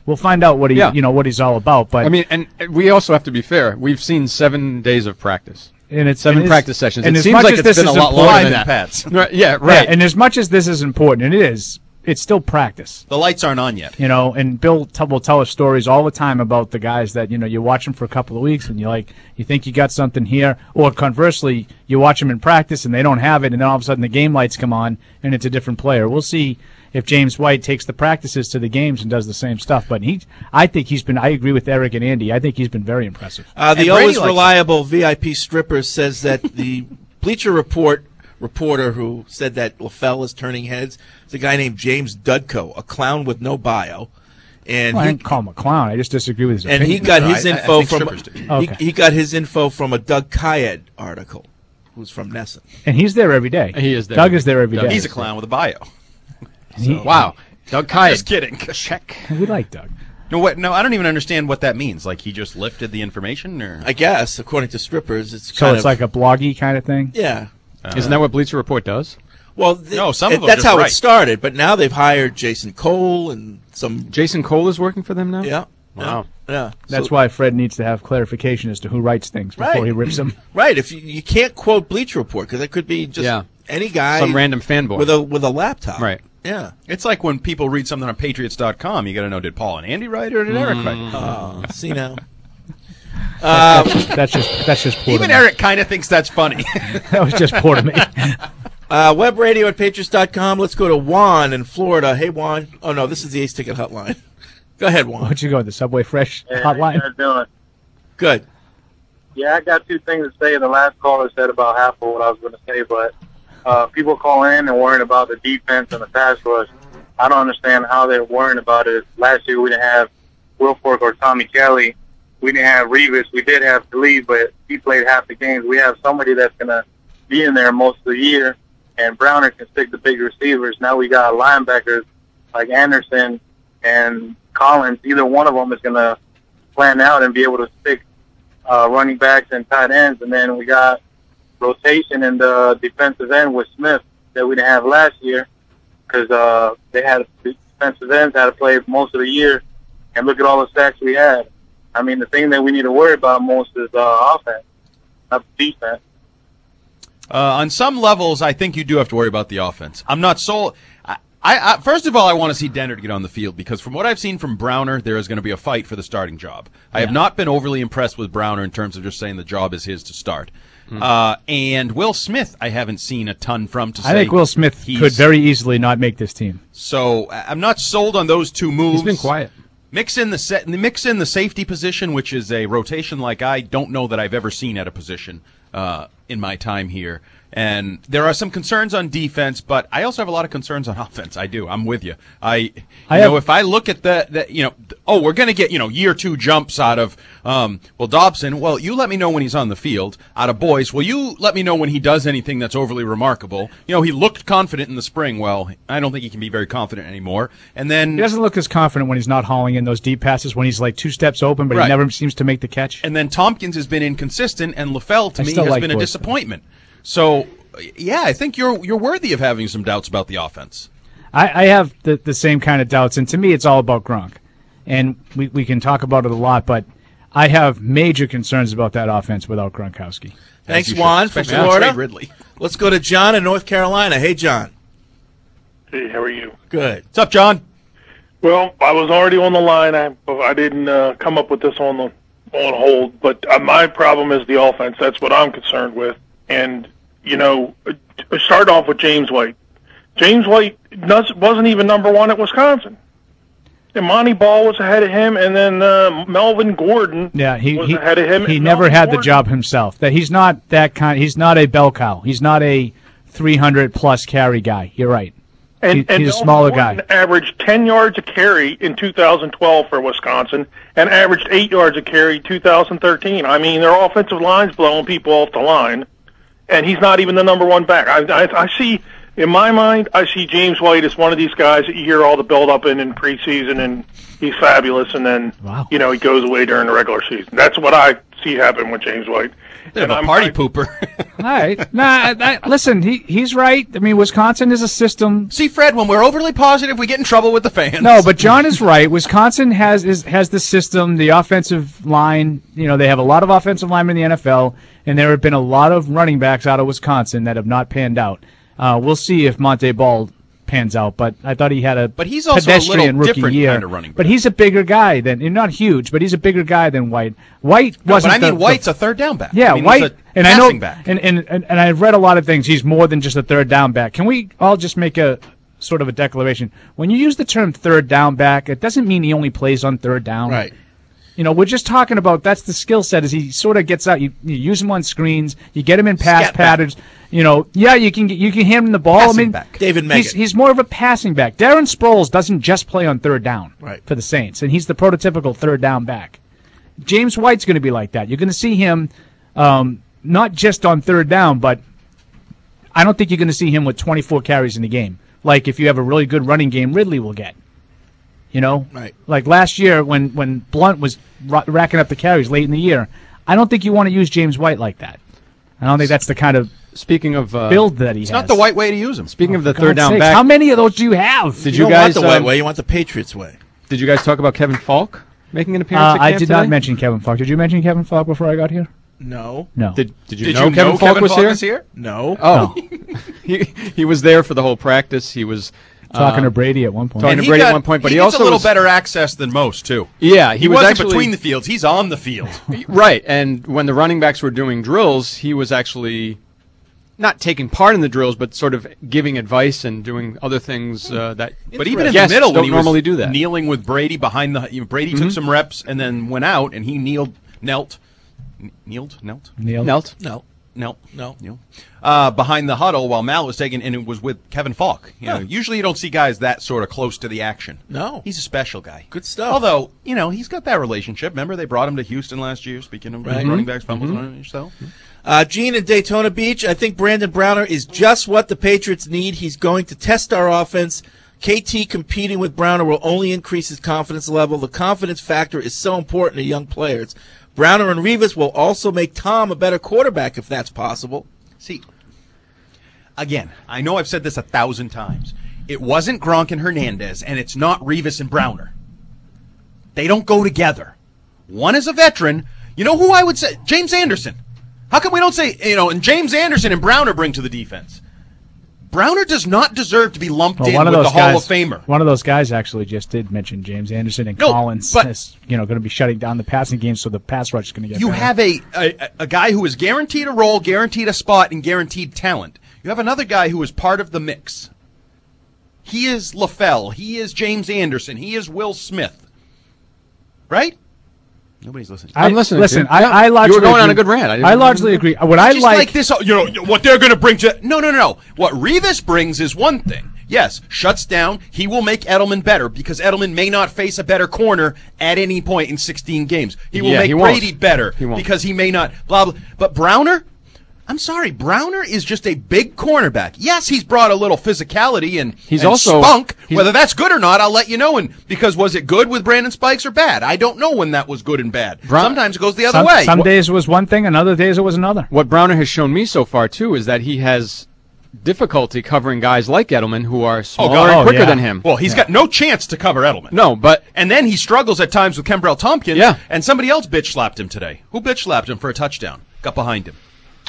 we'll find out what what he's all about. But I mean, and we also have to be fair. We've seen 7 days of practice. And it's 7 practice sessions. And it as seems much like as it's this been a is lot longer than important- that. Pets. Right, yeah, right. Yeah, and as much as this is important, and it is, it's still practice. The lights aren't on yet. And Bill will tell us stories all the time about the guys that, you watch them for a couple of weeks and you think you got something here, or conversely, you watch them in practice and they don't have it, and then all of a sudden the game lights come on and it's a different player. We'll see if James White takes the practices to the games and does the same stuff. But I agree with Eric and Andy. I think he's been very impressive. The always reliable VIP stripper says that the Bleacher Report reporter who said that LaFell is turning heads is a guy named James Dudko, a clown with no bio. And I didn't call him a clown. I just disagree with his and opinion. he got his info Okay. he got his info from a Doug Kayed article, who's from Nesson. And he's there every day. He is there. Doug is there every day. He's a clown with a bio. Wow. Doug Kayed. Just kidding. Check. We like Doug. No, I don't even understand what that means. Like he just lifted the information, or I guess according to strippers, it's So it's like a bloggy kind of thing? Yeah. Isn't that what Bleacher Report does? Well, no, some of them that's just how write. it started. But now they've hired Jason Cole and some. Jason Cole is working for them now? Yeah. Wow. Yeah. That's why Fred needs to have clarification as to who writes things before he rips them. Right. If you can't quote Bleacher Report because it could be just any guy, some random fanboy with a laptop. Right. Yeah. It's like when people read something on Patriots.com, you got to know, did Paul and Andy write it or did Eric write it? Oh, see now. That's just poor. Even to me. Eric kind of thinks that's funny. That was just poor to me. Web radio at Patriots.com. Let's go to Juan in Florida. Hey, Juan. Oh, no, this is the Ace Ticket hotline. Go ahead, Juan. Why'd you go? The Subway Fresh hotline? How you guys doing? Good. Yeah, I got 2 things to say. The last caller said about half of what I was going to say, but people calling in and worrying about the defense and the pass rush. I don't understand how they're worrying about it. Last year we didn't have Wilfork or Tommy Kelly. We didn't have Revis. We did have Khalid, but he played half the games. We have somebody that's going to be in there most of the year, and Browner can stick the big receivers. Now we got linebackers like Anderson and Collins. Either one of them is going to plan out and be able to stick running backs and tight ends. And then we got rotation in the defensive end with Smith that we didn't have last year because they had defensive ends had to play most of the year. And look at all the sacks we had. I mean, the thing that we need to worry about most is offense, not defense. On some levels, I think you do have to worry about the offense. I'm not sold. I first of all, I want to see Dennard get on the field because from what I've seen from Browner, there is going to be a fight for the starting job. I have not been overly impressed with Browner in terms of just saying the job is his to start. And Will Smith, I haven't seen a ton from to say. I think Will Smith could very easily not make this team. So I'm not sold on those 2 moves. He's been quiet. Mix in the safety position, which is a rotation like I don't know that I've ever seen at a position in my time here. And there are some concerns on defense, but I also have a lot of concerns on offense. I do. I'm with you. If I look at we're going to get, year 2 jumps out of, Dobson. Well, you let me know when he's on the field. Out of Boyce, well, you let me know when he does anything that's overly remarkable. He looked confident in the spring. Well, I don't think he can be very confident anymore. And then he doesn't look as confident when he's not hauling in those deep passes, when he's like 2 steps open, but he never seems to make the catch. And then Tompkins has been inconsistent, and LaFell, to me, has been a disappointment. So, yeah, I think you're worthy of having some doubts about the offense. I have the same kind of doubts, and to me it's all about Gronk. And we can talk about it a lot, but I have major concerns about that offense without Gronkowski. Thanks, Juan, from Florida. Ridley. Let's go to John in North Carolina. Hey, John. Hey, how are you? Good. What's up, John? Well, I was already on the line. I didn't come up with this on hold, but my problem is the offense. That's what I'm concerned with. And, start off with James White. James White wasn't even number 1 at Wisconsin. And Monty Ball was ahead of him, and then Melvin Gordon was ahead of him. He never had the job himself. That he's not that kind. He's not a bell cow. He's not a 300-plus carry guy. You're right. And he's a smaller guy. Averaged 10 yards a carry in 2012 for Wisconsin, and averaged 8 yards a carry in 2013. I mean, their offensive line's blowing people off the line, and he's not even the number 1 back. I see in my mind, I see James White as one of these guys that you hear all the build-up in preseason, and he's fabulous, and then he goes away during the regular season. That's what I see happen with James White. Bit of a party pooper. All right. Listen, he's right. I mean, Wisconsin is a system. See, Fred, when we're overly positive, we get in trouble with the fans. No, but John is right. Wisconsin has the system, the offensive line. You know, they have a lot of offensive linemen in the NFL, and there have been a lot of running backs out of Wisconsin that have not panned out. We'll see if Monte Ball pans out, but I thought he had a but he's also pedestrian a little rookie different year. kind of running back. But he's a bigger guy than, and not huge, but he's a bigger guy than White. White wasn't. But White's a third down back. Yeah, I mean, White, he's a and I know, passing back. and I've read a lot of things. He's more than just a third down back. Can we all just make a sort of a declaration? When you use the term third down back, it doesn't mean he only plays on third down. Right. You know, we're just talking about that's the skill set. Is he sort of gets out? You use him on screens. You get him in pass patterns. You know, you can hand him the ball. Passing I mean, back. David Megan. He's more of a passing back. Darren Sproles doesn't just play on third down for the Saints, and he's the prototypical third down back. James White's going to be like that. You're going to see him not just on third down, but I don't think you're going to see him with 24 carries in the game. Like if you have a really good running game, Ridley will get. You know, like last year when Blunt was racking up the carries late in the year, I don't think you want to use James White like that. I don't think that's the kind of build that he has. It's not the White way to use him. Speaking of the For third God's down sakes, back, how many of those do you have? Did you you don't guys want the White way. You want the Patriots way. Did you guys talk about Kevin Falk making an appearance at camp I did today? not mention Kevin Falk. Did you mention Kevin Falk before I got here? No. Did you know Kevin Falk was here? No. Oh, he was there for the whole practice. He was talking to Brady at one point. Talking to Brady at one point, but he gets also a little was, better access than most too. Yeah, he was wasn't actually between the fields. He's on the field. Right, and when the running backs were doing drills, he was actually not taking part in the drills, but sort of giving advice and doing other things that. But even in the guests middle, when don't he normally was do that. kneeling with Brady behind the Brady took some reps and then went out and he knelt behind the huddle while Mal was taking, and it was with Kevin Falk. You know, usually you don't see guys that sort of close to the action. No, he's a special guy. Good stuff. Although he's got that relationship. Remember they brought him to Houston last year. Speaking of running backs, fumbles on yourself. Gene in Daytona Beach, I think Brandon Browner is just what the Patriots need. He's going to test our offense. KT competing with Browner will only increase his confidence level. The confidence factor is so important to young players. Browner and Revis will also make Tom a better quarterback if that's possible. See, again, I know I've said this 1,000 times. It wasn't Gronk and Hernandez, and it's not Revis and Browner. They don't go together. One is a veteran. You know who I would say? James Anderson. How come we don't say, and James Anderson and Browner bring to the defense? Browner does not deserve to be lumped in with the Hall of Famer. One of those guys actually just did mention James Anderson and Collins is going to be shutting down the passing game, so the pass rush is going to get better. You have a guy who is guaranteed a role, guaranteed a spot, and guaranteed talent. You have another guy who is part of the mix. He is LaFell. He is James Anderson. He is Will Smith. Right? Nobody's listening. I'm listening. Listen, to I largely you were going agree. on a good rant. I largely agree. What I Just like this, what they're going to bring to. No. What Revis brings is one thing. Yes, shuts down. He will make Edelman better because Edelman may not face a better corner at any point in 16 games. He will make Brady better because he may not. Blah blah. But Browner. I'm sorry, Browner is just a big cornerback. Yes, he's brought a little physicality and also spunk. Whether that's good or not, I'll let you know. And because was it good with Brandon Spikes or bad? I don't know when that was good and bad. Sometimes it goes the other way. Some days it was one thing, and other days it was another. What Browner has shown me so far too is that he has difficulty covering guys like Edelman who are smaller and quicker than him. Well, he's got no chance to cover Edelman. No, and then he struggles at times with Kembrell Tompkins. Yeah. And somebody else bitch slapped him today. Who bitch slapped him for a touchdown? Got behind him.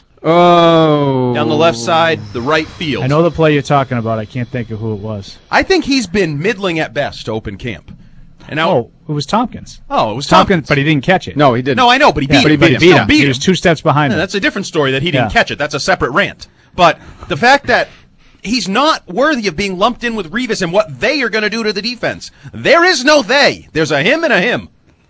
Oh. Down the left side, the right field. I know the play you're talking about. I can't think of who it was. I think he's been middling at best to open camp. And now, it was Tompkins. Oh, it was Tompkins. But he didn't catch it. No, he didn't. No, I know, but he beat him. But he beat him. He was 2 steps behind him. That's a different story that he didn't catch it. That's a separate rant. But the fact that he's not worthy of being lumped in with Revis and what they are going to do to the defense. There is no they. There's a him and a him.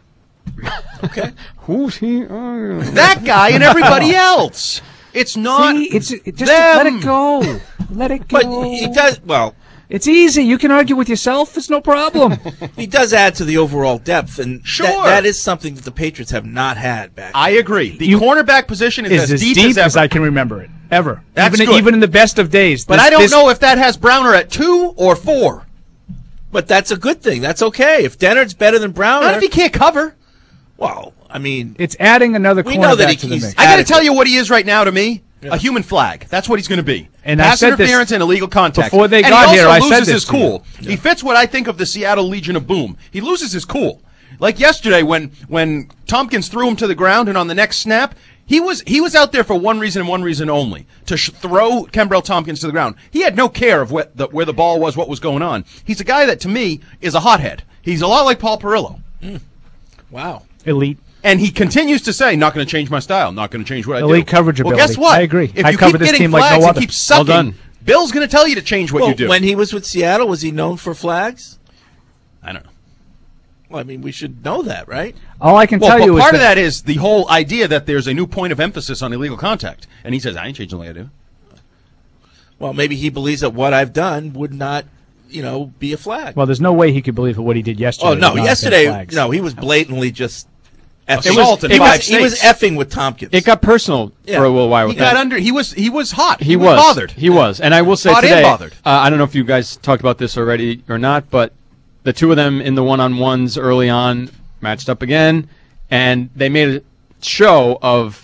Okay. Who's he? That guy and everybody else. It's not just them. let it go. Let it go. But he does, It's easy. You can argue with yourself. It's no problem. He does add to the overall depth, and that is something that the Patriots have not had back. I agree. The cornerback position is as deep as ever. I can remember it. Ever. That's even in the best of days. But I don't know if that has Browner at 2 or 4. But that's a good thing. That's okay. If Dennard's better than Browner. Not if he can't cover. Well, I mean. It's adding another we know that cornerback to the mix. I got to tell you what he is right now to me. A human flag. That's what he's going to be. And pass I said interference and illegal contact. Before they and got he here, also I said loses this his cool. Yeah. He fits what I think of the Seattle Legion of Boom. He loses his cool. Like yesterday when Tompkins threw him to the ground and on the next snap, he was out there for one reason and one reason only, to throw Kenbrell Tompkins to the ground. He had no care of where the ball was, what was going on. He's a guy that, to me, is a hothead. He's a lot like Paul Perillo. Wow. Elite. And he continues to say, not going to change my style, not going to change what I do. Elite coverage ability. Well, guess what? I agree. If I you cover keep this getting team like flags no and other. keep sucking, Well done. Bill's going to tell you to change what you do. When he was with Seattle, was he known for flags? I don't know. Well, I mean, we should know that, right? All I can tell you is part of that is the whole idea that there's a new point of emphasis on illegal contact. And he says, I ain't changing the way I do. Well, maybe he believes that what I've done would not, be a flag. Well, there's no way he could believe what he did yesterday. Oh, no, was not yesterday, flags. no, he was blatantly just effing. He was effing with Tompkins. It got personal for a little while. He got under. He was hot. He was bothered. He was. And I will say Hot and today, bothered. I don't know if you guys talked about this already or not, but the two of them in the one-on-ones early on matched up again, and they made a show of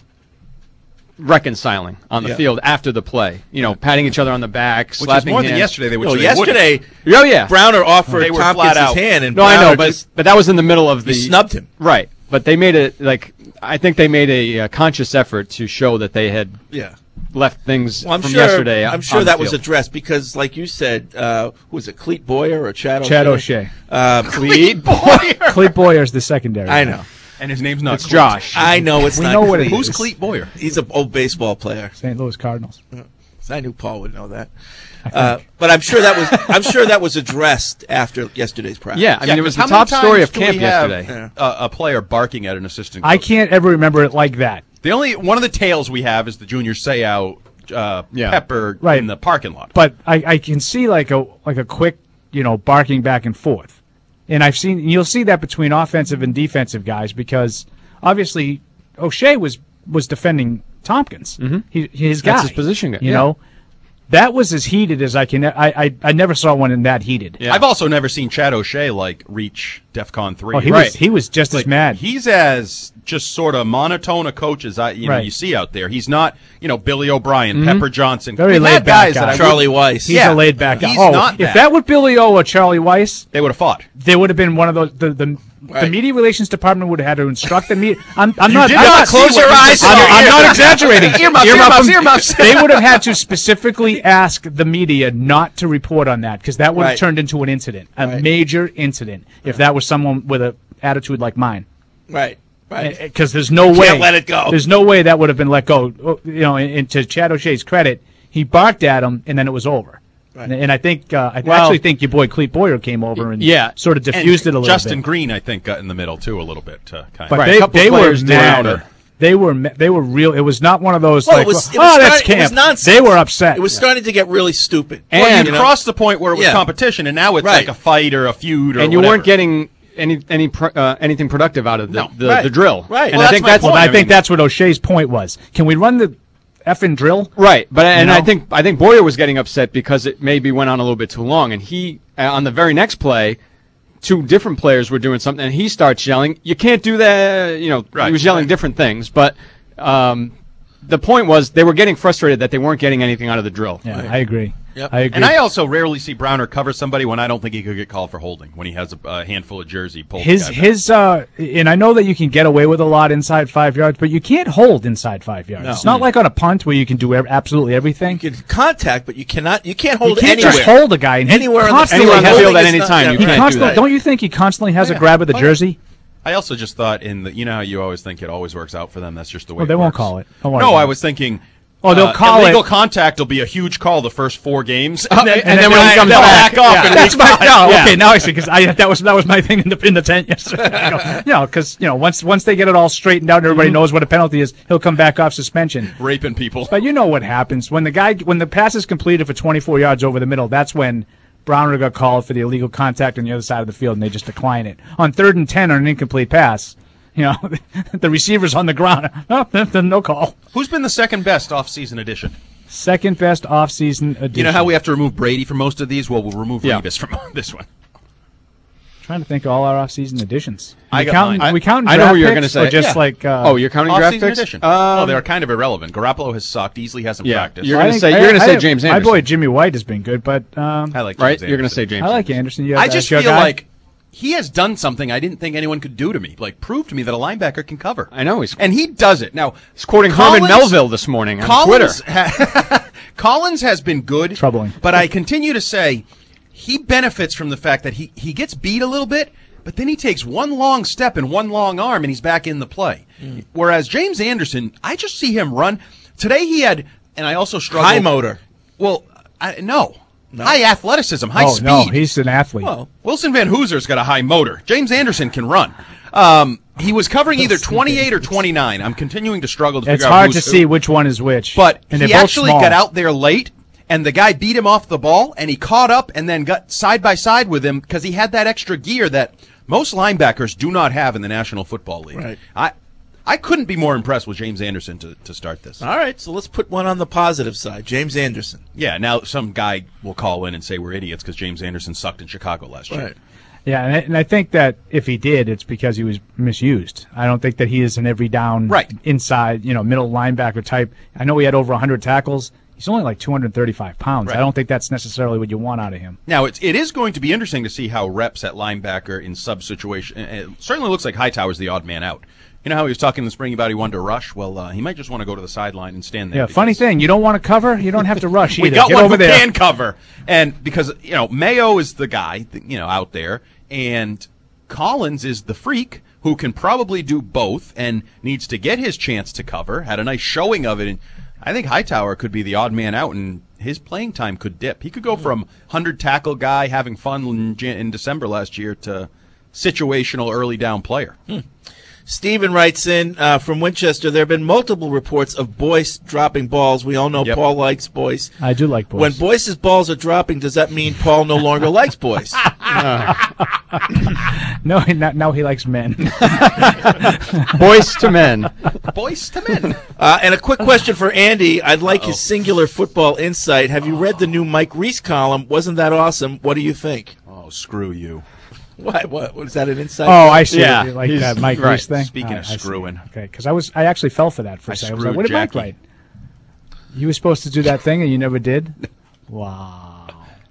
reconciling on the field after the play. Patting each other on the back, Which slapping is more hands. than yesterday. They would. Yesterday, oh yeah, Browner offered They were Tompkins flat out. his hand, and No, I know, Browner but that was in the middle of the. he snubbed him. Right, but they made it I think they made a conscious effort to show that they had left things Well, from yesterday. I'm on sure the that was field. addressed because, like you said, who was it, Cleet Boyer or Chad O'Shea? Chad O'Shea. Cleet Boyer. Cleet Boyer's the secondary. I know. And his name's not It's Cleet. Josh. I know it's We not know what it Cleet. is. Who's Cleet Boyer? He's an old baseball player. St. Louis Cardinals. I knew Paul would know that. But I'm sure that was addressed after yesterday's practice. Yeah, I mean, it was the How top many story times of do camp we have yesterday. A player barking at an assistant coach? I can't ever remember it like that. The only one of the tales we have is the Junior Seau pepper Right. in the parking lot. But I can see like a quick, barking back and forth. And you'll see that between offensive and defensive guys because obviously O'Shea was defending Tompkins. His guy. That's his position guy. You know? That was as heated as I can. I never saw one in that heated. Yeah. I've also never seen Chad O'Shea reach DEFCON 3. Oh, he was just as mad. He's as just sort of monotone a coach as you see out there. He's not Billy O'Brien, Pepper Johnson. Very We've had laid back guys guy. that Charlie Weiss. He's a laid back guy. He's Oh, not if that were Billy O or Charlie Weiss, they would have fought. they would have been one of those. The media relations department would have had to instruct the media. I'm not. did not close your eyes. I'm not exaggerating. Earmuffs. They would have had to specifically ask the media not to report on that because that would have Right. turned into an incident, a major incident, if that was someone with an attitude like mine. Right. Right. Because there's no way. Can't let it go. There's no way that would have been let go. And to Chad O'Shea's credit, he barked at him, and then it was over. Right. And I think I actually think your boy Cleet Boyer came over and sort of diffused it a little Justin bit. Green, I think, got in the middle too a little bit. Kind But of. they were players did. mad. They were real. It was not one of those Well, like, it was that's starting- it was camp. nonsense. They were upset. It was starting to get really stupid. Well, you crossed the point where it was Yeah. competition, and now it's Right. like a fight or a feud, or And you whatever. weren't getting anything productive out of the Right. drill. Right. And Well, I think that's Well, I think mean, that's what O'Shea's point was. Can we run the effing drill? right. But and know? I think Boyer was getting upset because it maybe went on a little bit too long, and he on the very next play, two different players were doing something, and he starts yelling, "You can't do that!" Right. He was yelling different things, but the point was they were getting frustrated that they weren't getting anything out of the drill. Yeah, I agree. Yep. I agree. And I also rarely see Browner cover somebody when I don't think he could get called for holding. When he has a handful of jersey pulled. And I know that you can get away with a lot inside 5 yards, but you can't hold inside 5 yards. No. It's not like on a punt where you can do absolutely everything. You can contact, but you can't hold You can't anywhere. just hold a guy and he Anywhere on the constantly Anywhere on the has- field at holding any is time, not- you he can't do constantly, that. don't you think he constantly has a grab of the jersey? I also just thought how you always think it always works out for them. That's just the way. Well, they it won't works. call it. Don't worry No, about I it. was thinking. Oh, they'll call illegal it. contact will be a huge call the first 4 games, And then when he comes they'll back, back off. yeah. in That's week my 5. no. Okay, now I see because that was my thing in the tent yesterday. Because once they get it all straightened out and everybody knows what a penalty is, he'll come back off suspension. raping people. But you know what happens when the pass is completed for 24 yards over the middle. That's when Browner got called for the illegal contact on the other side of the field, and they just decline it. On 3rd and 10 on an incomplete pass, the receiver's on the ground. No call. Who's been the second best off-season addition? Second best off-season addition. You know how we have to remove Brady from most of these? Well, we'll remove Revis from this one. Trying to think of all our off-season additions. I got mine. We count I know who draft you're going to picks, say. or just like you're counting draft off-season picks? addition. They're kind of irrelevant. Garoppolo has sucked. Easley hasn't practiced. You're going to say James Anderson. My boy Jimmy White has been good, but I like James right. Anderson. You're going to say James. I like Anderson. I just feel like he has done something I didn't think anyone could do to me. Like, prove to me that a linebacker can cover. I know and he does it. Now, he's quoting Herman Melville this morning on Twitter. Collins has been good. Troubling. But I continue to say he benefits from the fact that he gets beat a little bit, but then he takes one long step and one long arm and he's back in the play. Whereas James Anderson, I just see him run. Today he had, and I also struggled. High motor. Well, no. High athleticism, high speed. No, he's an athlete. Well, Wilson Van Hooser's got a high motor. James Anderson can run. He was covering either 28 or 29. I'm continuing to struggle to figure out It's hard who's to who. see which one is which. But and he actually got out there late, and the guy beat him off the ball, and he caught up and then got side by side with him because he had that extra gear that most linebackers do not have in the National Football League. Right. I couldn't be more impressed with James Anderson to start this. All right, so let's put one on the positive side. James Anderson. Yeah, now some guy will call in and say we're idiots because James Anderson sucked in Chicago last year. Right. Yeah, and I think that if he did, it's because he was misused. I don't think that he is an every down, inside, middle linebacker type. I know he had over 100 tackles. He's only like 235 pounds. Right. I don't think that's necessarily what you want out of him. Now, it is going to be interesting to see how reps at linebacker in sub situation. It certainly looks like Hightower's the odd man out. You know how he was talking in the spring about he wanted to rush? Well, he might just want to go to the sideline and stand there. Yeah, funny thing, you don't want to cover, you don't have to rush either. We got Get one over who there. can cover. And because, Mayo is the guy, out there, and Collins is the freak who can probably do both and needs to get his chance to cover. Had a nice showing of it. And I think Hightower could be the odd man out, and his playing time could dip. He could go from 100-tackle guy having fun in December last year to situational early down player. Stephen writes in from Winchester, there have been multiple reports of Boyce dropping balls. We all know Paul likes Boyce. I do like Boyce. When Boyce's balls are dropping, does that mean Paul no longer likes Boyce? No, now he likes men. Boyce to men. Boyce to men. And a quick question for Andy. I'd like his singular football insight. Have you read the new Mike Reese column? Wasn't that awesome? What do you think? Oh, screw you. What was that an insight? Oh, I see. Yeah, Like that Mike Reese thing. Speaking of I see. screwing. Okay, because I actually fell for that for a second. I was like, what did Mike Jackie. write? You were supposed to do that thing and you never did? Wow.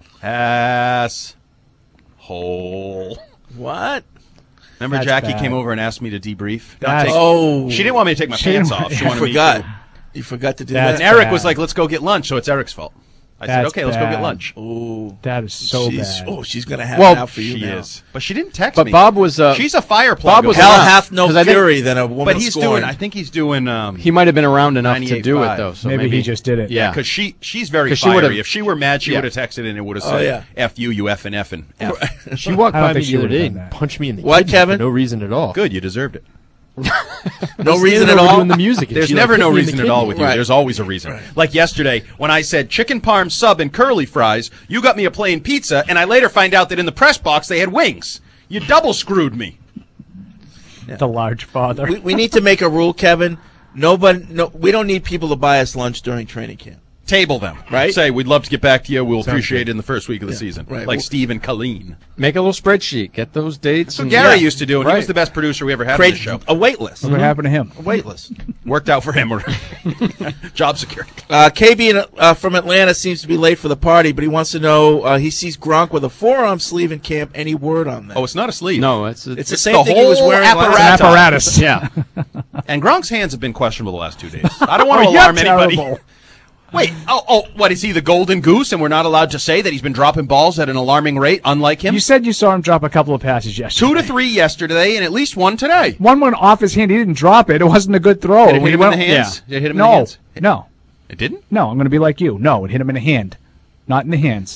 Hole. What? Remember That's Jackie bad. came over and asked me to debrief? She She didn't want me to take my pants off. She wanted me to. You forgot to do That's that. And Eric bad. was like, let's go get lunch, so it's Eric's fault. I said, That's okay, let's go get bad. lunch. Ooh. That is so bad. Oh, she's going to have Well, it out for you She now. is. But she didn't text But me. Bob was. She's a fire plug. Bob was Hell around. hath no 'Cause I think- fury than a woman But he's scorned. doing, I think he's doing, He might have been around enough to do it 98.5. though. So maybe he just did it. Yeah. because she's very 'Cause she fiery. would've- If she were mad, she Yeah. would have texted and it would have Oh, said, yeah. F you F and F and F. She walked I don't by me think she the other would've day done and that. punched me in the What, kidney Kevin? for no reason at all. Good, you deserved it. No reason They at were all? doing the music. and There's she, never hit no me in the reason at all kidney. with you. Right. There's always a reason. Like yesterday, when I said chicken parm sub and curly fries, you got me a plain pizza, and I later find out that in the press box they had wings. You double screwed me. The large father. We need to make a rule, Kevin. We don't need people to buy us lunch during training camp. Table them. Right? Say, we'd love to get back to you. We'll appreciate it in the first week of the season. right. Like Steve and Colleen. Make a little spreadsheet. Get those dates. So and Gary used to do, and he Right. was the best producer we ever had on Create the show. a wait list. What happened to him? A wait list. Worked out for him. Job security. KB from Atlanta seems to be late for the party, but he wants to know, he sees Gronk with a forearm sleeve in camp. Any word on that? Oh, it's not a sleeve. No, it's It's the same thing he was whole wearing apparatus. last time. Yeah. And Gronk's hands have been questionable the last 2 days. I don't want to Oh, you're alarm anybody. terrible. Wait, what, is he the golden goose and we're not allowed to say that he's been dropping balls at an alarming rate, unlike him? You said you saw him drop a couple of passes yesterday. 2 to 3 yesterday and at least 1 today. One went off his hand. He didn't drop it. It wasn't a good throw. Did it When hit he him in went- the hands? Did it hit him in no, the hands? no, It didn't? no. I'm going to be like you. No, it hit him in the hand, not in the hands.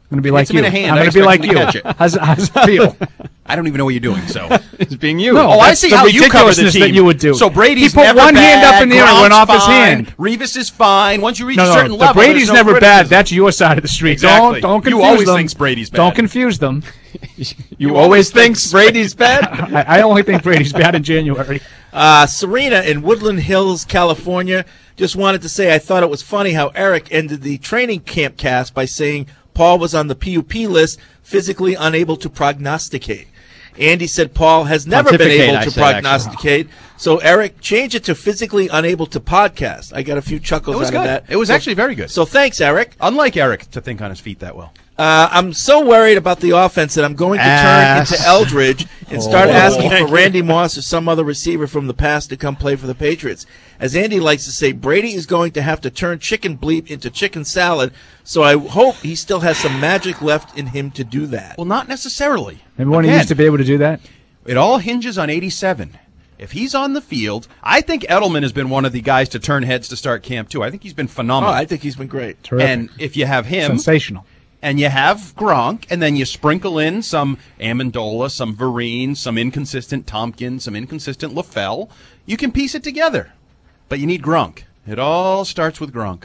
I'm going to be like It's him you. in a hand. I'm I going to be like expect you. him to catch How's it feel? I don't even know what you're doing. So it's being you. No, oh, I that's see the how you cover the ridiculousness team. that you would do. So Brady's He put never one hand bad, up in the air and went off Gronk's his fine, hand. Revis is fine. Once you reach a No, certain level, Brady's there's no never criticism. bad. That's your side of the street. Exactly. Don't confuse You always them. thinks Brady's bad. Don't confuse them. You always think Brady's bad? I only think Brady's bad in January. Serena in Woodland Hills, California, just wanted to say I thought it was funny how Eric ended the training camp cast by saying Paul was on the PUP list, physically unable to prognosticate. Andy said Paul has never been Pontificate, able I to said, prognosticate. So, Eric, change it to physically unable to podcast. I got a few chuckles It was out good. of that. It was So- actually very good. So, thanks, Eric. Unlike Eric to think on his feet that well. I'm so worried about the offense that I'm going to turn into Eldridge and start asking for Randy Moss or some other receiver from the past to come play for the Patriots. As Andy likes to say, Brady is going to have to turn chicken bleep into chicken salad, so I hope he still has some magic left in him to do that. Well, not necessarily. Remember when he used to be able to do that? It all hinges on 87. If he's on the field, I think Edelman has been one of the guys to turn heads to start camp, too. I think he's been phenomenal. I think he's been great. Terrific. And if you have him... Sensational. And you have Gronk, and then you sprinkle in some Amendola, some Vereen, some inconsistent Tompkins, some inconsistent LaFell, you can piece it together. But you need Gronk. It all starts with Gronk.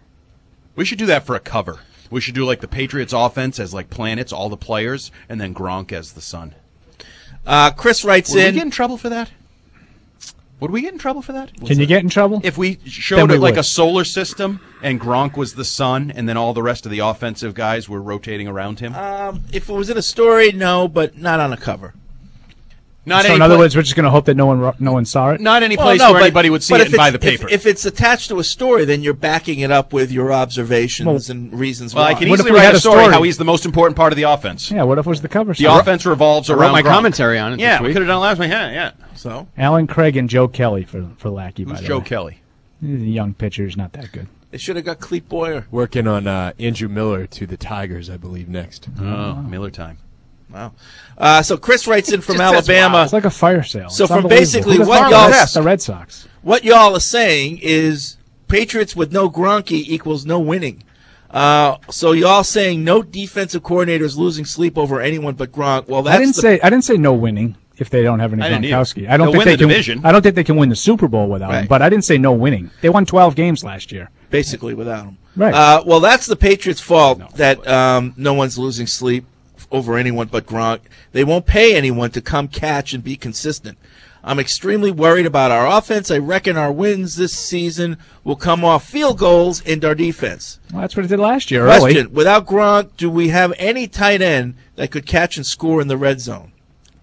We should do that for a cover. We should do like the Patriots offense as like planets, all the players, and then Gronk as the sun. Chris writes Would in. we get in trouble for that? Would we get in trouble for that? Can you get in trouble? If we Then showed we it like would. a solar system and Gronk was the sun and then all the rest of the offensive guys were rotating around him? If it was in a story, no, but not on a cover. Not So any in other pla- words, we're just going to hope that no one saw it. Not any Well, place no, where but- anybody would see but it if and buy it's- the paper. If it's attached to a story, then you're backing it up with your observations and reasons Well, why. I can What if easily we write had a a story story? how he's the most important part of the offense. Yeah, what if it was the cover The story? offense revolves I around wrote my Gronk. commentary on it Yeah, this we week. could have done it last week. Yeah. So Alan Craig and Joe Kelly for Lackey, by Who's the Joe way. Kelly? He's a young pitcher. He's not that good. they should have got Clete Boyer. Working on Andrew Miller to the Tigers, I believe, next. Oh, Miller time. Wow. So Chris writes in from Just says Alabama. wow. It's like a fire sale. So It's from unbelievable. basically Who the what fuck y'all- is the Red Sox. What y'all are saying is Patriots with no Gronky equals no winning. So y'all saying no defensive coordinators losing sleep over anyone but Gronk. Well, that's I didn't say no winning if they don't have any I didn't either. Gronkowski. I don't They'll think win they the can. division. I don't think they can win the Super Bowl without him. Right. But I didn't say no winning. They won 12 games last year. basically without him. Right. Well, that's the Patriots' fault that no one's losing sleep over anyone but Gronk. They won't pay anyone to come catch and be consistent. I'm extremely worried about our offense. I reckon our wins this season will come off field goals and our defense. Well, that's what it did last year. Question: Early. without Gronk, do we have any tight end that could catch and score in the red zone?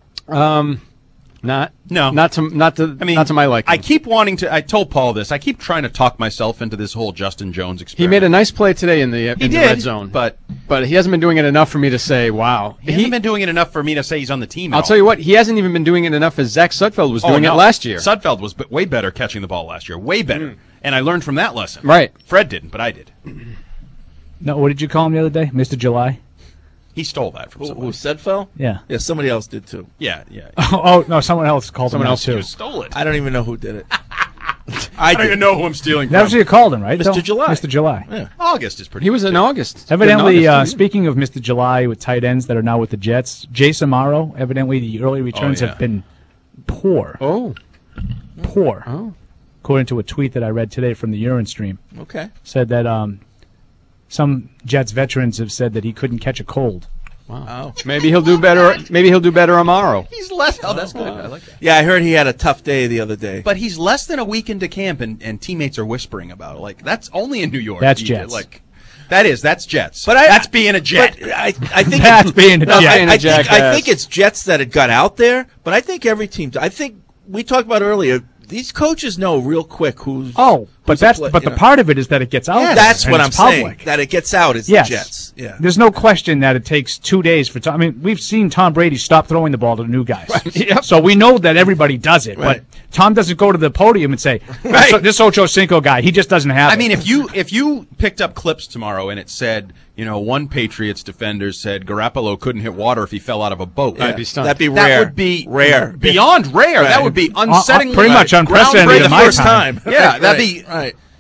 Not No. not to not to my liking. I keep wanting to. I told Paul this. I keep trying to talk myself into this whole Justin Jones He experiment. made a nice play today in the did, red zone, but he hasn't been doing it enough for me to say, "Wow." he hasn't been doing it enough for me to say he's on the team. I'll tell you what, he hasn't even been doing it enough as Zach Sudfeld was doing it last year. Sudfeld was way better catching the ball last year. Way better. And I learned from that lesson. Right. Fred didn't, but I did. No, what did you call him the other day, Mr. July? He stole that from somebody. Who Sedfeld? Yeah. Yeah, somebody else did too. Yeah. Oh no, someone else called Someone him else that, too. You stole it. I don't even know who did it. I don't even know who I'm stealing That was from. who you called him, right? Mr. though? July. Mr. July. Yeah. August is pretty He was in August. Evidently, In August, speaking of Mr. July with tight ends that are now with the Jets, Jason Amaro, evidently the early returns yeah. have been poor. Oh. Poor. Oh. According to a tweet that I read today from the Urine Stream. Okay. Said that some Jets veterans have said that he couldn't catch a cold. Wow. Maybe he'll do better. Maybe he'll do better tomorrow. He's less. Oh, that's good. I like that. Yeah, I heard he had a tough day the other day. But he's less than a week into camp, and teammates are whispering about it. Like, that's only in New York. That's DJ. Jets. Like, that's Jets. But that's being a Jet. But I think That's being a no, Jet. I think it's Jets that had got out there. But I think every team. I think we talked about earlier. These coaches know real quick who's. But who's that's a play- but you the know. part of it is that it gets out. there That's and what I'm it's public. saying. That it gets out is Yes. the Jets. Yeah. There's no question that it takes 2 days for Tom. I mean, we've seen Tom Brady stop throwing the ball to the new guys. Yep. So we know that everybody does it. Right. But Tom doesn't go to the podium and say, Right. this Ocho Cinco guy, he just doesn't have it. I mean, if you picked up clips tomorrow and it said, one Patriots defender said Garoppolo couldn't hit water if he fell out of a boat. Yeah. I'd be stunned. That'd be That rare. would be rare. Beyond rare. Right. That would be unsettlingly pretty much unprecedented groundbreaking. in my first time. time. Yeah, that'd be right.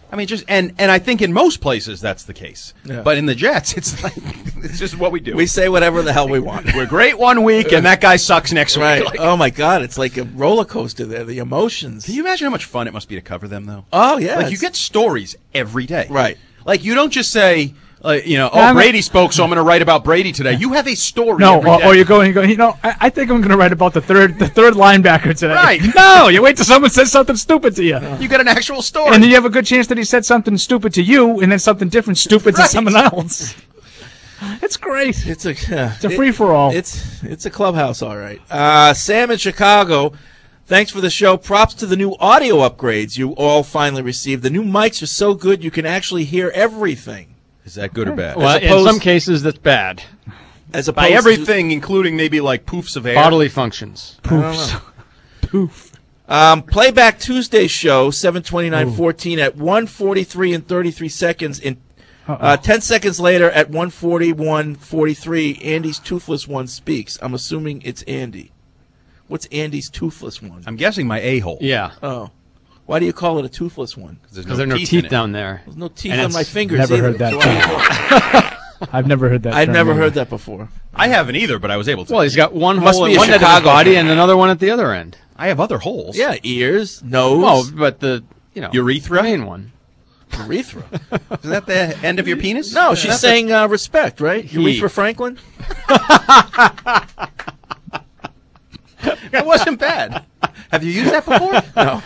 I mean, and I think in most places that's the case. Yeah. But in the Jets, it's like it's just what we do. We say whatever the hell we want. We're great one week, and that guy sucks next Right. week. Like, Oh my God, it's like a roller coaster there. The emotions. can you imagine how much fun it must be to cover them, though? Oh yeah. Like you get stories every day. Right. Like you don't just say, I'm Brady spoke, so I'm going to write about Brady today. You have a story. No, every day. or you go and you go. I think I'm going to write about the third linebacker today. Right. No, you wait till someone says something stupid to you. You get an actual story, And then you have a good chance that he said something stupid to you, and then something different stupid to someone else. It's great. It's a free for all. It's a clubhouse, all right. Sam in Chicago, thanks for the show. Props to the new audio upgrades you all finally received. The new mics are so good you can actually hear everything. Is that good or bad? Well, in some cases, that's bad. As By opposed everything, including maybe like poofs of air. Bodily functions. Poofs. Poof. Playback Tuesday show, 7:29:14 at 1:43 and 33 seconds. In 10 seconds later, at 1:41:43, Andy's toothless one speaks. I'm assuming it's Andy. What's Andy's toothless one? I'm guessing my a-hole. Yeah. Oh. Why do you call it a toothless one? Because there are no teeth down there. There's no teeth And on my it's- fingers Never either. heard that So term. I've never heard that. I'd term never either. heard that before. I haven't either, but I was able to. Well, he's got one Must hole be at a one end of his Chicago body thing. and another one at the other end. I have other holes. Yeah, ears, nose. Oh, but the urethra, main one. Urethra. Is that the end of your penis? No, she's saying respect, right? Urethra Franklin? That wasn't bad. Have you used that before? No.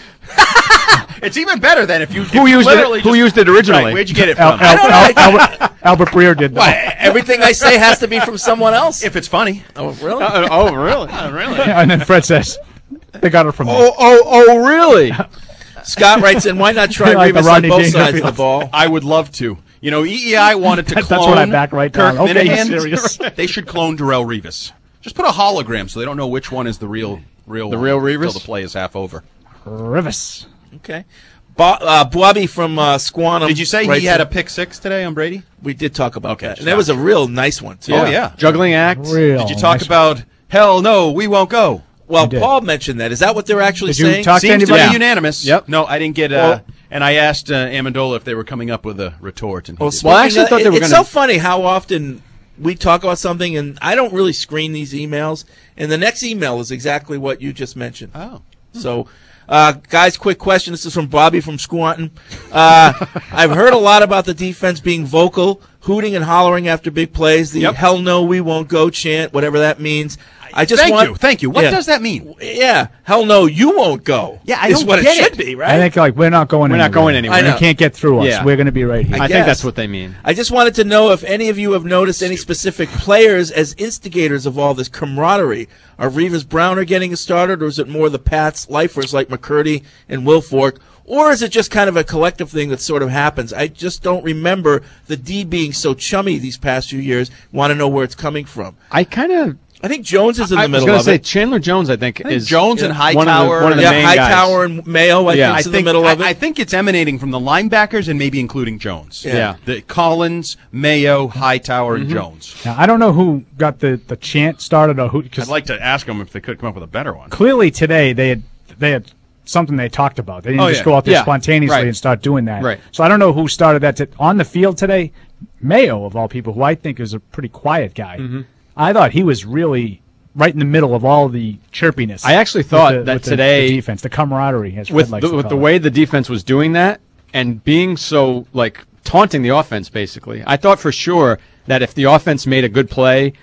It's even better than if you. Who used it? Who used it originally? Right, where'd you get it from? Albert Breer did. Everything I say has to be from someone else. If it's funny. Oh, really? Really? Really? Yeah, and then Fred says, "They got it from me." Oh, really? Scott writes in, why not try Like the Revis on Rodney both sides of the Dangerfield. ball? I would love to. You know, EEI wanted to That's clone what I back right Kirk down. Okay, Minahan. serious. They should clone Darrelle Revis. Just put a hologram so they don't know which one is the real The one real Revis? until the play is half over. Revis. Okay. Bobby from Squantum. Did you say writes he had in- a pick six today on Brady? We did talk about Okay, that. And that was a real nice one, too. Oh, yeah. Juggling act. Real. Did you talk nice. about, hell no, we won't go? Well, did. Paul mentioned that. Is that what they're actually Did you saying? talk to Seems to anybody? be unanimous. Yep. No, I didn't get. Well- and I asked Amendola if they were coming up with a retort, and he Well, did. Well, I actually speaking thought they were it's gonna- so funny how often we talk about something, and I don't really screen these emails, and the next email is exactly what you just mentioned. Oh. So, guys, quick question. This is from Bobby from Squantum. I've heard a lot about the defense being vocal, hooting and hollering after big plays, the hell no, we won't go chant, whatever that means. I just Thank you. What Yeah. does that mean? Yeah, hell no, you won't go. Yeah, I is don't what get it should it. be, right? I think we're not going. We're not going anywhere. I know. You can't get through us. Yeah. We're going to be right here. I guess. think that's what they mean. I just wanted to know if any of you have noticed any specific players as instigators of all this camaraderie. Are Revis Browner getting started, or is it more the Pats lifers like McCurdy and Wilfork? Or is it just kind of a collective thing that sort of happens? I just don't remember the D being so chummy these past few years. Want to know where it's coming from. I think Jones is in the I was middle going to of say it. Chandler Jones. I think is Jones and one Hightower. of the main Hightower guys. and Mayo, I think, is in the middle of it. I think it's emanating from the linebackers and maybe including Jones. Yeah. The Collins, Mayo, Hightower, and Jones. Now, I don't know who got the chant started or who. I'd Because like to ask them if they could come up with a better one. clearly today they had something they talked about. They didn't just go out there spontaneously Right. and start doing that. Right. So I don't know who started that on the field today. Mayo, of all people, who I think is a pretty quiet guy. I thought he was really right in the middle of all the chirpiness. I actually thought that today the defense, the camaraderie, as Fred with likes to with the call it. way the defense was doing that and being so like taunting the offense basically. I thought for sure that if the offense made a good play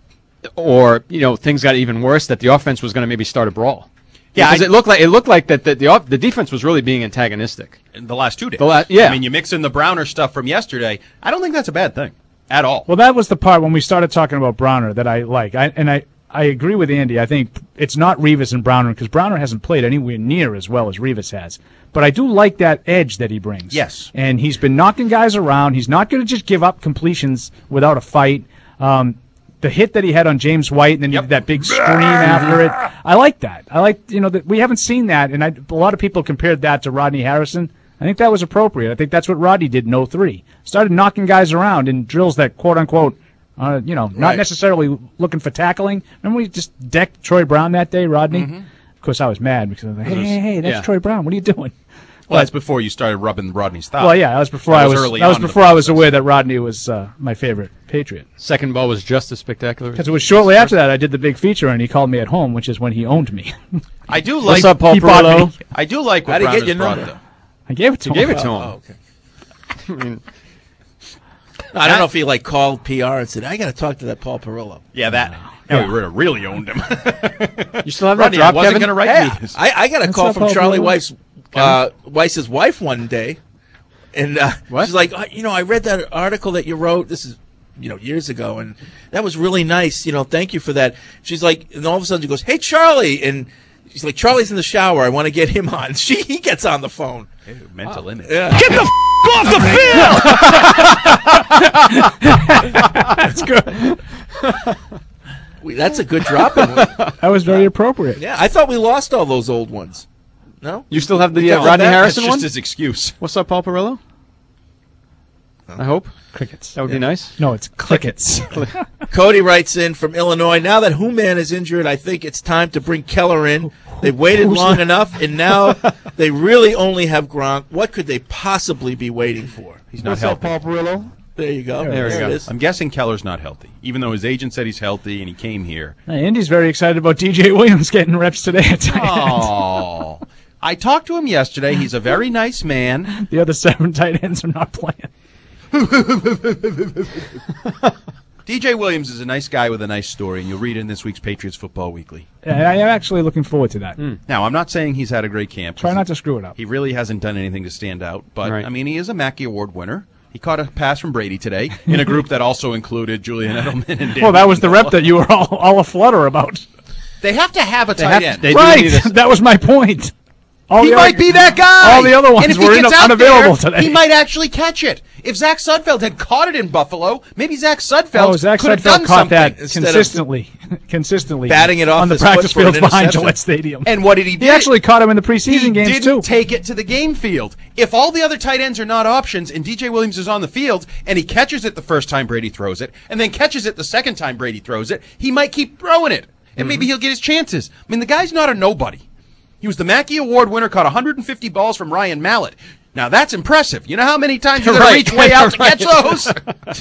or things got even worse, that the offense was going to maybe start a brawl. Yeah, because it looked like that the defense was really being antagonistic. In the last 2 days. Yeah. I mean, you mix in the Browner stuff from yesterday. I don't think that's a bad thing at all. Well, that was the part when we started talking about Browner that I like. I agree with Andy. I think it's not Revis and Browner because Browner hasn't played anywhere near as well as Revis has. But I do like that edge that he brings. Yes. And he's been knocking guys around. He's not going to just give up completions without a fight. The hit that he had on James White and then he did that big scream after it. I like that. I like, that we haven't seen that. And a lot of people compared that to Rodney Harrison. I think that was appropriate. I think that's what Rodney did in 03. Started knocking guys around in drills that quote unquote, not necessarily looking for tackling. Remember we just decked Troy Brown that day, Rodney? Of course, I was mad because I was like, hey, that's Troy Brown. What are you doing? Well, that's before you started rubbing Rodney's thigh. Well, yeah, that was before I was aware that Rodney was my favorite Patriot. Second ball was just as spectacular. Because it was shortly after that I did the big feature, and he called me at home, which is when he owned me. I do like. What's up, Paul Perillo? I do like what Brown has brought, though. I gave it to him. You gave it to him. Oh, okay. I don't know if he called PR and said, "I got to talk to that Paul Perillo." Yeah, that. Yeah, we really owned him. You still have Rodney, that drop, I wasn't Kevin? going to write these. I got a call from Charlie Weiss's wife one day, and she's like, I read that article that you wrote. This is, years ago, and that was really nice. Thank you for that. She's like, and all of a sudden she goes, "Hey, Charlie," and she's like, "Charlie's in the shower. I want to get him on." He gets on the phone. Ew, mental image. Yeah. Get the off the field! That's good. That's a good drop. That was very appropriate. Yeah, I thought we lost all those old ones. No? You still have the No, Rodney that- Harrison That's one? just his excuse. What's up, Paul Perillo? I hope. Crickets. That would be nice. No, it's clickets. Cody writes in from Illinois, now that Hooman is injured, I think it's time to bring Keller in. They've waited long enough, and now they really only have Gronk. What could they possibly be waiting for? He's not healthy. Paul Perillo? There you go. There we go. it is. I'm guessing Keller's not healthy, even though his agent said he's healthy and he came here. Andy's very excited about DJ Williams getting reps today at tight end. Oh, I talked to him yesterday. He's a very nice man. The other 7 tight ends are not playing. DJ Williams is a nice guy with a nice story, and you'll read it in this week's Patriots Football Weekly. Yeah, I am actually looking forward to that. Now, I'm not saying he's had a great camp. Try not to screw it up. He really hasn't done anything to stand out, but, Right. I mean, he is a Mackey Award winner. He caught a pass from Brady today in a group that also included Julian Edelman and Dan. Well, that was the rep that you were all aflutter about. They have to have a tight end. Right, that was my point. He might be that guy. All the other ones and if were he gets out unavailable there, today. He might actually catch it. If Zach Sudfeld had caught it in Buffalo, maybe Zach Sudfeld Zach could have Sudfeld done caught something. that consistently batting it off on the his practice foot for an fields behind interception. Gillette Stadium. And what did he do? He actually caught him in the preseason games, He didn't too. take it to the game field. If all the other tight ends are not options and DJ Williams is on the field and he catches it the first time Brady throws it and then catches it the second time Brady throws it, he might keep throwing it. And maybe he'll get his chances. I mean, the guy's not a nobody. He was the Mackey Award winner, caught 150 balls from Ryan Mallett. Now, that's impressive. You know how many times you're going to reach way out to catch those?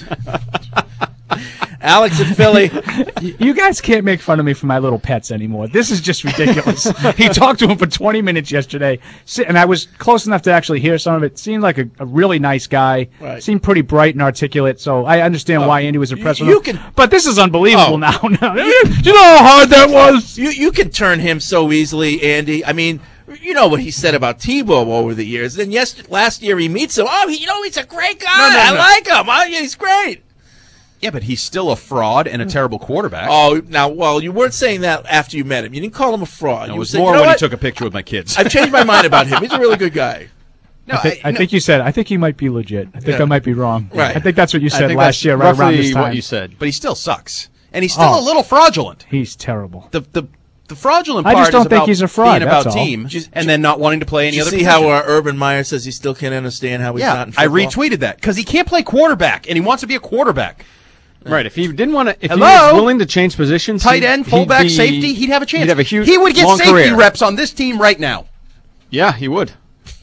Alex in Philly. You guys can't make fun of me for my little pets anymore. This is just ridiculous. He talked to him for 20 minutes yesterday, and I was close enough to actually hear some of it. Seemed like a really nice guy. Right. Seemed pretty bright and articulate, so I understand why Andy was impressed with you him. can- But this is unbelievable now. Do You you know how hard that was? You can turn him so easily, Andy. I mean, you know what he said about Tebow over the years. Then last year he meets him. Oh, he's a great guy. I like him. Oh, yeah, he's great. Yeah, but he's still a fraud and a terrible quarterback. Oh, now, you weren't saying that after you met him. You didn't call him a fraud. No, You it was said, more you know when what? he took a picture with my kids. I've changed my mind about him. He's a really good guy. No, I think you said. I think he might be legit. I think I might be wrong. Right. I think that's what you I said think last that's year, right around this roughly time. what you said. But he still sucks. And he's still a little fraudulent. He's terrible. The fraudulent I part just don't is think about he's a fraud, being about that's all. team and then not wanting to play any Did you other see position. how Urban Meyer says he still can't understand how he's not in I football? retweeted that because he can't play quarterback and he wants to be a quarterback. Right. If he didn't want to, if Hello? he was willing to change positions, Tight end, fullback, safety, he'd have a chance. He'd have a huge, he would get long safety career. reps on this team right now. Yeah, he would.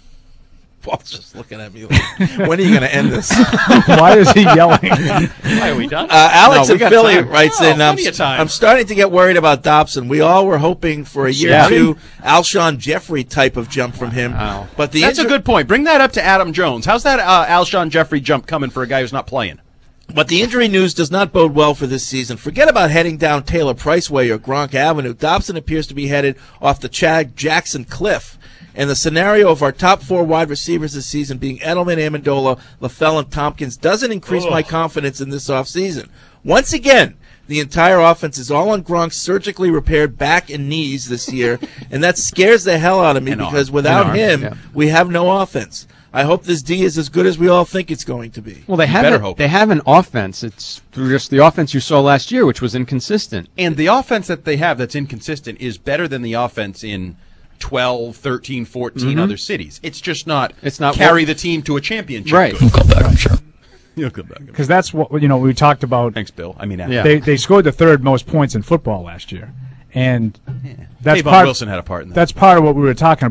Paul's just looking at me like, when are you going to end this? Why is he yelling? Why are we done? Alex No, we in got Philly time. writes in, plenty of time. I'm starting to get worried about Dobson. We all were hoping for a year or two Alshon Jeffrey type of jump from him. Wow. But That's a good point. Bring that up to Adam Jones. How's that Alshon Jeffrey jump coming for a guy who's not playing? But the injury news does not bode well for this season. Forget about heading down Taylor Price Way or Gronk Avenue. Dobson appears to be headed off the Chad Jackson cliff. And the scenario of our top 4 wide receivers this season being Edelman, Amendola, LaFell, and Tompkins doesn't increase my confidence in this offseason. Once again, the entire offense is all on Gronk's surgically repaired back and knees this year, and that scares the hell out of me because without him, we have no offense. I hope this D is as good as we all think it's going to be. Well, they have an offense. It's just the offense you saw last year, which was inconsistent. And the offense that they have that's inconsistent is better than the offense in 12, 13, 14 other cities. It's just not carry the team to a championship. Right. You'll come back, I'm sure. You'll come back. Because that's what we talked about. Thanks, Bill. I mean, they scored the 3rd most points in football last year, and that's Tavon part. Wilson had a part in that. That's part of what we were talking about.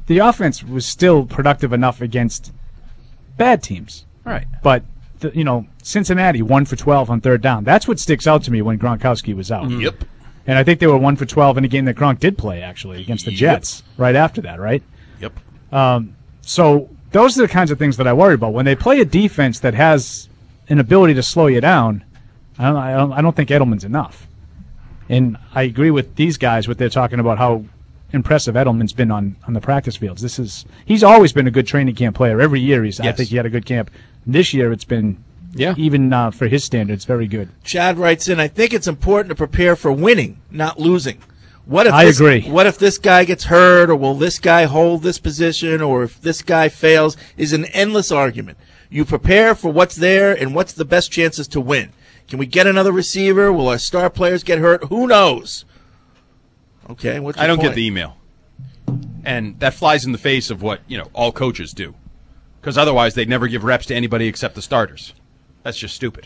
the offense was still productive enough against bad teams. Right. But, Cincinnati, 1 for 12 on third down. That's what sticks out to me when Gronkowski was out. Yep. And I think they were 1 for 12 in a game that Gronk did play, actually, against the Jets right after that, right? Yep. So those are the kinds of things that I worry about. When they play a defense that has an ability to slow you down, I don't think Edelman's enough. And I agree with these guys what they're talking about, how impressive Edelman's been on the practice fields. He's always been a good training camp player. Every year I think he had a good camp. This year it's been, even for his standards, very good. Chad writes in, I think it's important to prepare for winning, not losing. I agree. What if this guy gets hurt, or will this guy hold this position, or if this guy fails, is an endless argument. You prepare for what's there and what's the best chances to win. Can we get another receiver? Will our star players get hurt? Who knows? Okay, what's your I don't point? get the email. And that flies in the face of what, all coaches do. Because otherwise they'd never give reps to anybody except the starters. That's just stupid.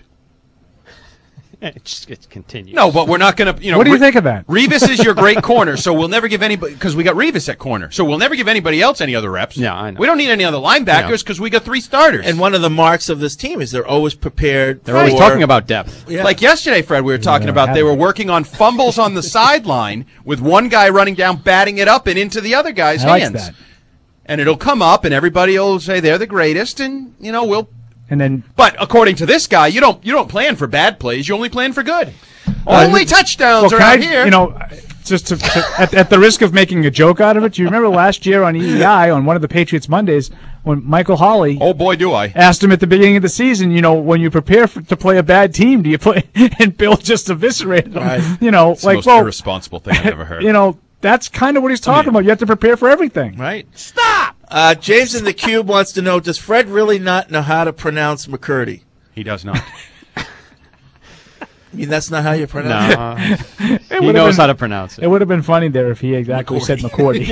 It continues. No, but we're not going to, What do you think of that? Revis is your great corner, so we'll never give anybody, because we got Revis at corner, so we'll never give anybody else any other reps. Yeah, I know. We don't need any other linebackers because we got 3 starters. And one of the marks of this team is they're always prepared. They're always talking about depth. Yeah. Like yesterday, Fred, we were talking about they were working on fumbles on the sideline with one guy running down, batting it up and into the other guy's hands. Like that. And it'll come up, and everybody will say they're the greatest, and we'll. And then, but according to this guy, you don't plan for bad plays. You only plan for good. Only touchdowns around here. Just at the risk of making a joke out of it, do you remember last year on EEI on one of the Patriots Mondays when Michael Hawley? Oh boy, do I! Asked him at the beginning of the season, when you prepare to play a bad team, do you play? And Bill just eviscerated him. Right. It's the most irresponsible thing I've ever heard. That's kind of what he's talking about. You have to prepare for everything. Right. Stop! James in the Cube wants to know, does Fred really not know how to pronounce McCurdy? He does not. I mean, that's not how you pronounce it. He knows how to pronounce it. It would have been funny there if he exactly said McCourty.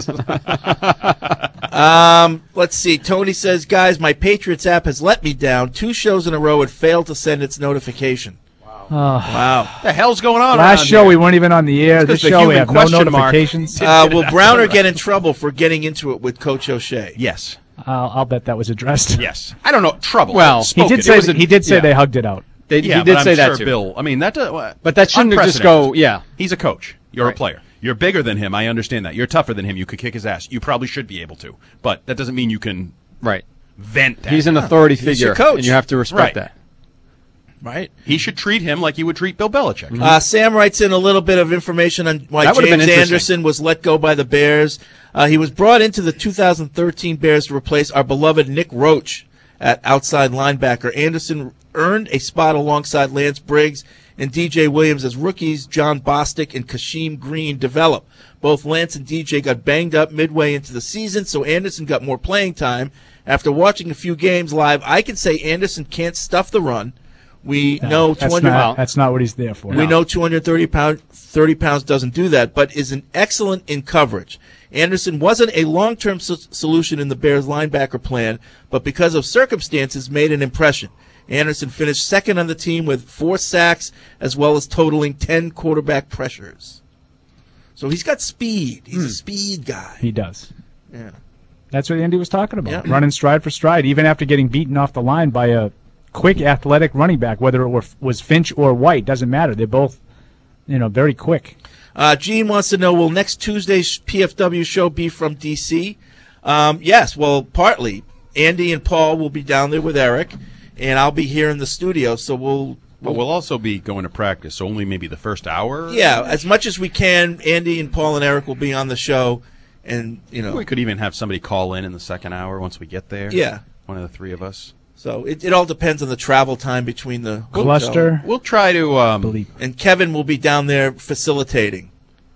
Let's see. Tony says, guys, my Patriots app has let me down. 2 shows in a row it failed to send its notification. Wow. What the hell's going on? Last show here? we weren't even on the air. This show we have no notifications. Will Browner get in trouble for getting into it with Coach O'Shea? Yes. I'll bet that was addressed. Yes. I don't know. Trouble. Well, he did say they hugged it out. He did say that too. Bill. I mean, that. But that shouldn't have just go. Yeah. He's a coach. You're a player. You're bigger than him. I understand that. You're tougher than him. You could kick his ass. You probably should be able to. But that doesn't mean you can. Vent. He's an authority figure. He's your coach. And you have to respect that. Right. He should treat him like he would treat Bill Belichick. Sam writes in a little bit of information on why James Anderson was let go by the Bears. He was brought into the 2013 Bears to replace our beloved Nick Roach at outside linebacker. Anderson earned a spot alongside Lance Briggs and DJ Williams as rookies John Bostic and Kasheem Green develop. Both Lance and DJ got banged up midway into the season, so Anderson got more playing time. After watching a few games live, I can say Anderson can't stuff the run. We know 200. That's not what he's there for. We know 230 pounds doesn't do that, but is an excellent in coverage. Anderson wasn't a long-term solution in the Bears linebacker plan, but because of circumstances, made an impression. Anderson finished second on the team with 4 sacks, as well as totaling 10 quarterback pressures. So he's got speed. He's a speed guy. He does. Yeah. That's what Andy was talking about. Running stride for stride, even after getting beaten off the line by a quick, athletic running back, whether it was Finch or White, doesn't matter. They're both, very quick. Gene wants to know, will next Tuesday's PFW show be from D.C.? Yes, well, partly. Andy and Paul will be down there with Eric, and I'll be here in the studio, so But we'll also be going to practice, so only maybe the first hour? Yeah, as much as we can, Andy and Paul and Eric will be on the show, and, We could even have somebody call in the second hour once we get there. Yeah. One of the 3 of us. So it all depends on the travel time between the cluster. We'll try to and Kevin will be down there facilitating.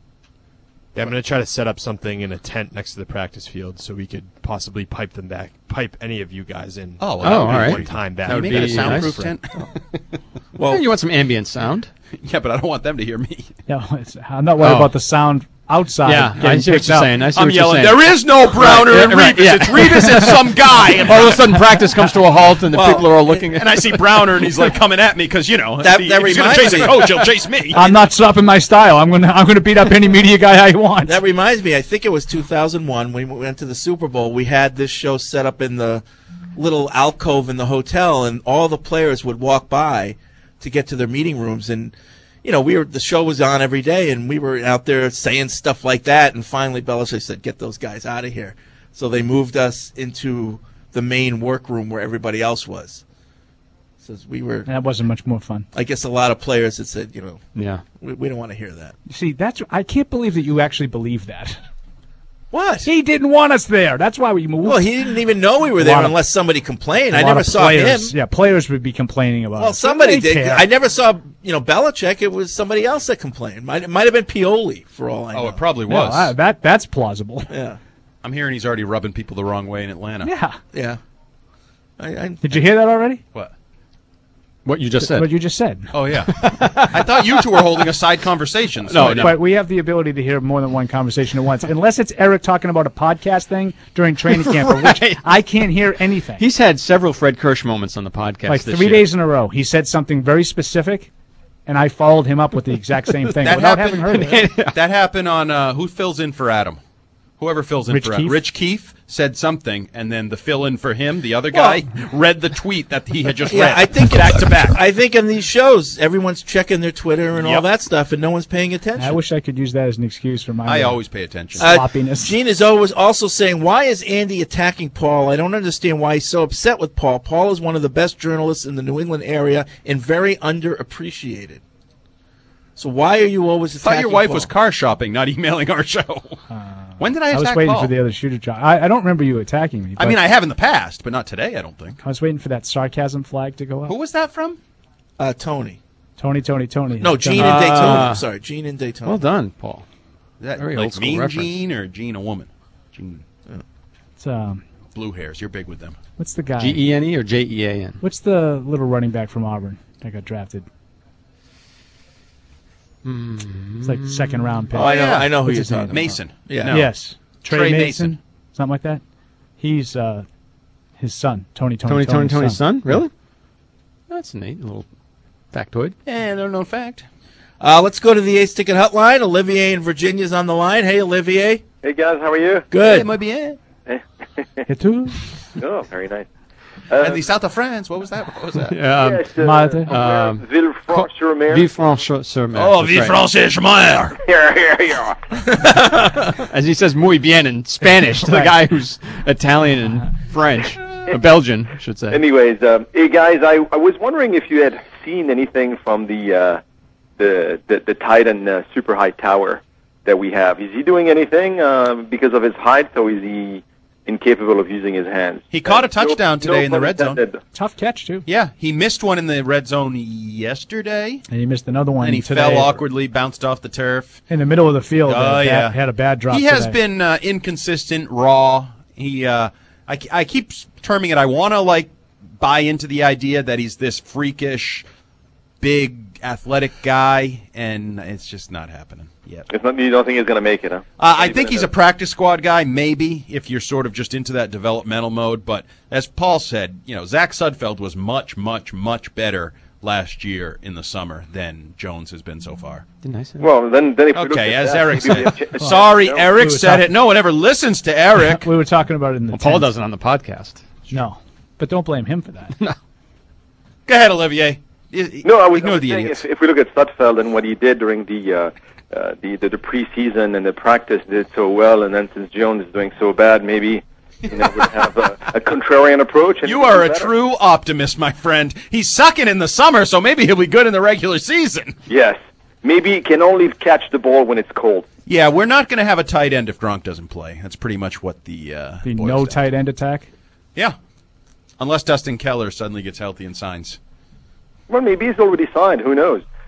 Yeah, I'm going to try to set up something in a tent next to the practice field so we could possibly pipe any of you guys in. All right. One time back. That would be a soundproof nice. tent. Well, you want some ambient sound? Yeah, but I don't want them to hear me. Yeah, I'm not worried about the sound outside. Yeah, I getting see what picked you're up. saying. I see I'm what you're yelling, saying. there is no Browner and Right, Revis. yeah. It's Revis and some guy. And all of a sudden, practice comes to a halt, and the Well, people are all looking at and I see Browner, and he's like coming at me because, That if he's going to reminds chase me. a coach, he'll chase me. I'm not stopping my style. I'm gonna beat up any media guy I want. That reminds me, I think it was 2001 when we went to the Super Bowl. We had this show set up in the little alcove in the hotel, and all the players would walk by to get to their meeting rooms. And the show was on every day, and we were out there saying stuff like that. And finally, Belichick said, "Get those guys out of here." So they moved us into the main workroom where everybody else was. So that wasn't much more fun. I guess a lot of players had said, yeah, we don't want to hear that. See, I can't believe that you actually believe that. What? He didn't want us there. That's why we moved. Well, he didn't even know we were there unless somebody complained. I lot never of saw him. players, Yeah, players would be complaining about it. Well, somebody They did. care. I never saw, Belichick. It was somebody else that complained. It might have been Pioli, for all I know. Oh, it probably No, was. that's plausible. Yeah. I'm hearing he's already rubbing people the wrong way in Atlanta. Yeah. Yeah. Did you hear that already? What? What you just said. What you just said. Oh, yeah. I thought you two were holding a side conversation. So But we have the ability to hear more than one conversation at once, unless it's Eric talking about a podcast thing during training camp, for which I can't hear anything. He's had several Fred Kirsch moments on the podcast. Like this 3 year. days in a row, he said something very specific, and I followed him up with the exact same thing without having heard it. That happened on who fills in for Adam? Whoever fills in Rich for Adam. Keefe? Rich Keefe said something, and then the fill-in for him, the other guy, read the tweet that he had just read. I think back to back. I think in these shows, everyone's checking their Twitter and all that stuff, and no one's paying attention. I wish I could use that as an excuse for my I always pay attention. sloppiness. Gene is always also saying, why is Andy attacking Paul? I don't understand why he's so upset with Paul. Paul is one of the best journalists in the New England area and very underappreciated. So why are you always I attacking thought your wife Paul? was car shopping, not emailing our show. When did I attack was waiting Paul? for the other shoe to drop. I don't remember you attacking me. I mean, I have in the past, but not today, I don't think. I was waiting for that sarcasm flag to go up. Who was that from? Tony. Tony. No, Gene in Daytona. I'm sorry, Gene in Daytona. Well done, Paul. Is that Very like old school Mean reference. Gene or Gene a woman? Gene. It's, Blue hairs. You're big with them. what's the guy? Gene or Jean? What's the little running back from Auburn that got drafted? It's like the second round pick. Oh, I know who What's you're his name? talking about. Mason. Yeah. No. Yes. Trey Mason. Something like that. He's his son, Tony's Tony's son? Really? That's a neat little factoid. And no fact. Let's go to the Ace Ticket Hotline. Olivier in Virginia's on the line. Hey, Olivier. Hey guys, how are you? Good. Hey, muy bien. Oh, very nice. And the south of France. What was that? What was that? Villefranche-sur-Mer. Villefranche-sur-Mer. Oh, That's right. Villefranche-sur-Mer. As he says muy bien in Spanish to the guy who's Italian and French. Belgian, I should say. Anyways, hey guys, I was wondering if you had seen anything from the Titan super high tower that we have. Is he doing anything because of his height, or is he incapable of using his hands? He caught a touchdown today in the red zone. Tough catch too. Yeah, he missed one in the red zone yesterday. And he missed another one And he today. fell awkwardly, bounced off the turf. In the middle of the field. Oh, yeah. Had a bad drop He has today. been inconsistent, raw. He, I keep terming it, I want to, buy into the idea that he's this freakish, big, athletic guy, and it's just not happening yet. It's not, you don't think he's going to make it, huh? I think he's a practice squad guy, maybe, if you're sort of just into that developmental mode. But as Paul said, Zach Sudfeld was much, much, much better last year in the summer than Jones has been so far. Didn't I say that? Well, then if you look Okay, at as that, Eric maybe said. Sorry, No. Eric said it. No one ever listens to Eric. We were talking about it in the Paul tent. doesn't on the podcast. No. But don't blame him for that. Go ahead, Olivier. No, I was Ignore the saying idiots. if we look at Sudfeld and what he did during the preseason and the practice, did so well, and then since Jones is doing so bad, maybe we'll have a contrarian approach. And You are a true optimist, my friend. He's sucking in the summer, so maybe he'll be good in the regular season. Yes, maybe he can only catch the ball when it's cold. Yeah, we're not going to have a tight end if Gronk doesn't play. That's pretty much what the The boils no down. tight end attack. Yeah, unless Dustin Keller suddenly gets healthy and signs. Well, maybe he's already signed. Who knows?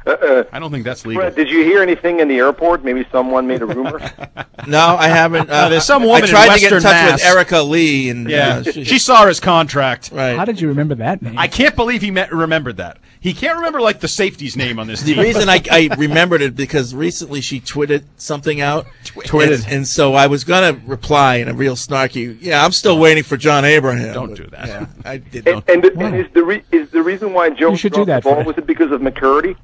I don't think that's legal. Fred, did you hear anything in the airport? Maybe someone made a rumor? No, I haven't. There's some woman I tried in to get in Western touch Mass. with Erica Lee, and she saw his contract. Right. How did you remember that name? I can't believe he remembered that. He can't remember like the safety's name on this The team. reason I remembered it because recently she tweeted something out. And so I was going to reply in a real snarky, yeah, I'm still waiting for John Abraham. Don't do that. Yeah, I did. And is the reason why Jones should dropped do that, the ball, Fred. was it because of McCurdy?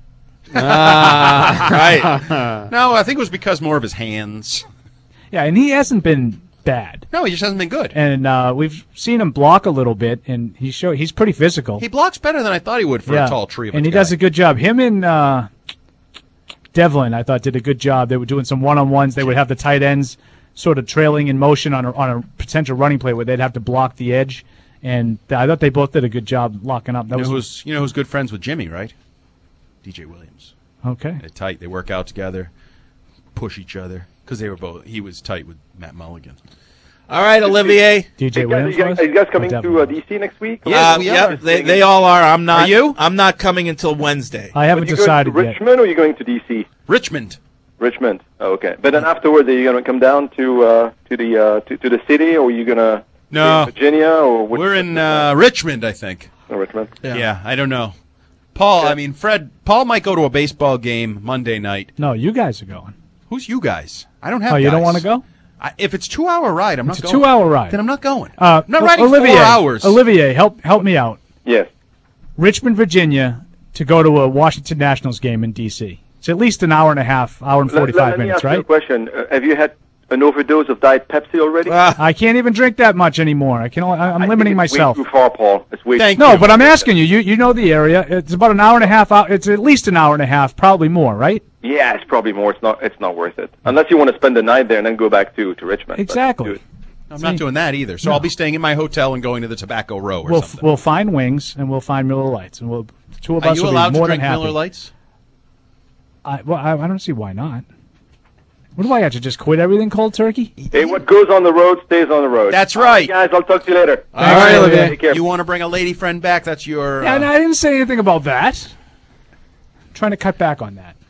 Right. No, I think it was because more of his hands. Yeah, and he hasn't been bad. No, he just hasn't been good. And we've seen him block a little bit, and he's pretty physical. He blocks better than I thought he would for a tall tree. And he does a good job. Him and Devlin, I thought, did a good job. They were doing some one-on-ones. They would have the tight ends sort of trailing in motion on a potential running play where they'd have to block the edge. And I thought they both did a good job locking up. You know who's good friends with Jimmy, right? DJ Williams. Okay. They're tight. They work out together, push each other because they were both. He was tight with Matt Mulligan. All right, Olivier. DJ Williams. Are you guys coming to DC next week? Yeah, yeah. They all are. I'm not. Are you? I'm not coming until Wednesday. I haven't decided yet. Richmond or are you going to DC? Richmond. Richmond. Oh, okay. But then afterwards, are you going to come down to the city, or are you going to No. Virginia, or we're in Richmond, I think. Oh, Richmond. Yeah, I don't know. Paul, I mean Fred. Paul might go to a baseball game Monday night. No, you guys are going. Who's you guys? I don't have. Oh, you guys. don't want to go? If it's 2 hour ride, I'm It's not a going. 2 hour ride. Then I'm not going. I'm not riding Olivier, 4 hours. Olivier, help me out. Yes. Richmond, Virginia, to go to a Washington Nationals game in D.C. It's at least an hour and a half, hour and 45 let me minutes, ask you right? a question. Have you had an overdose of Diet Pepsi already? I can't even drink that much anymore. I'm limiting myself. Way too far, Paul. It's way No, but I'm asking you. You know the area. It's about an hour and a half out. It's at least an hour and a half, probably more, right? Yeah, it's probably more. It's not worth it unless you want to spend the night there and then go back to Richmond. Exactly. I'm not doing that either. So I'll be staying in my hotel and going to the Tobacco Row or something. We'll find wings and we'll find Miller Lights, and the two of Are us you will allowed be more to than drink happy. Miller Lights? I don't see why not. What do I have to just quit everything cold turkey? Hey, what goes on the road stays on the road. That's right. Guys, I'll talk to you later. All right, Olivier. Take care. You want to bring a lady friend back? That's your. Yeah, no, I didn't say anything about that. I'm trying to cut back on that.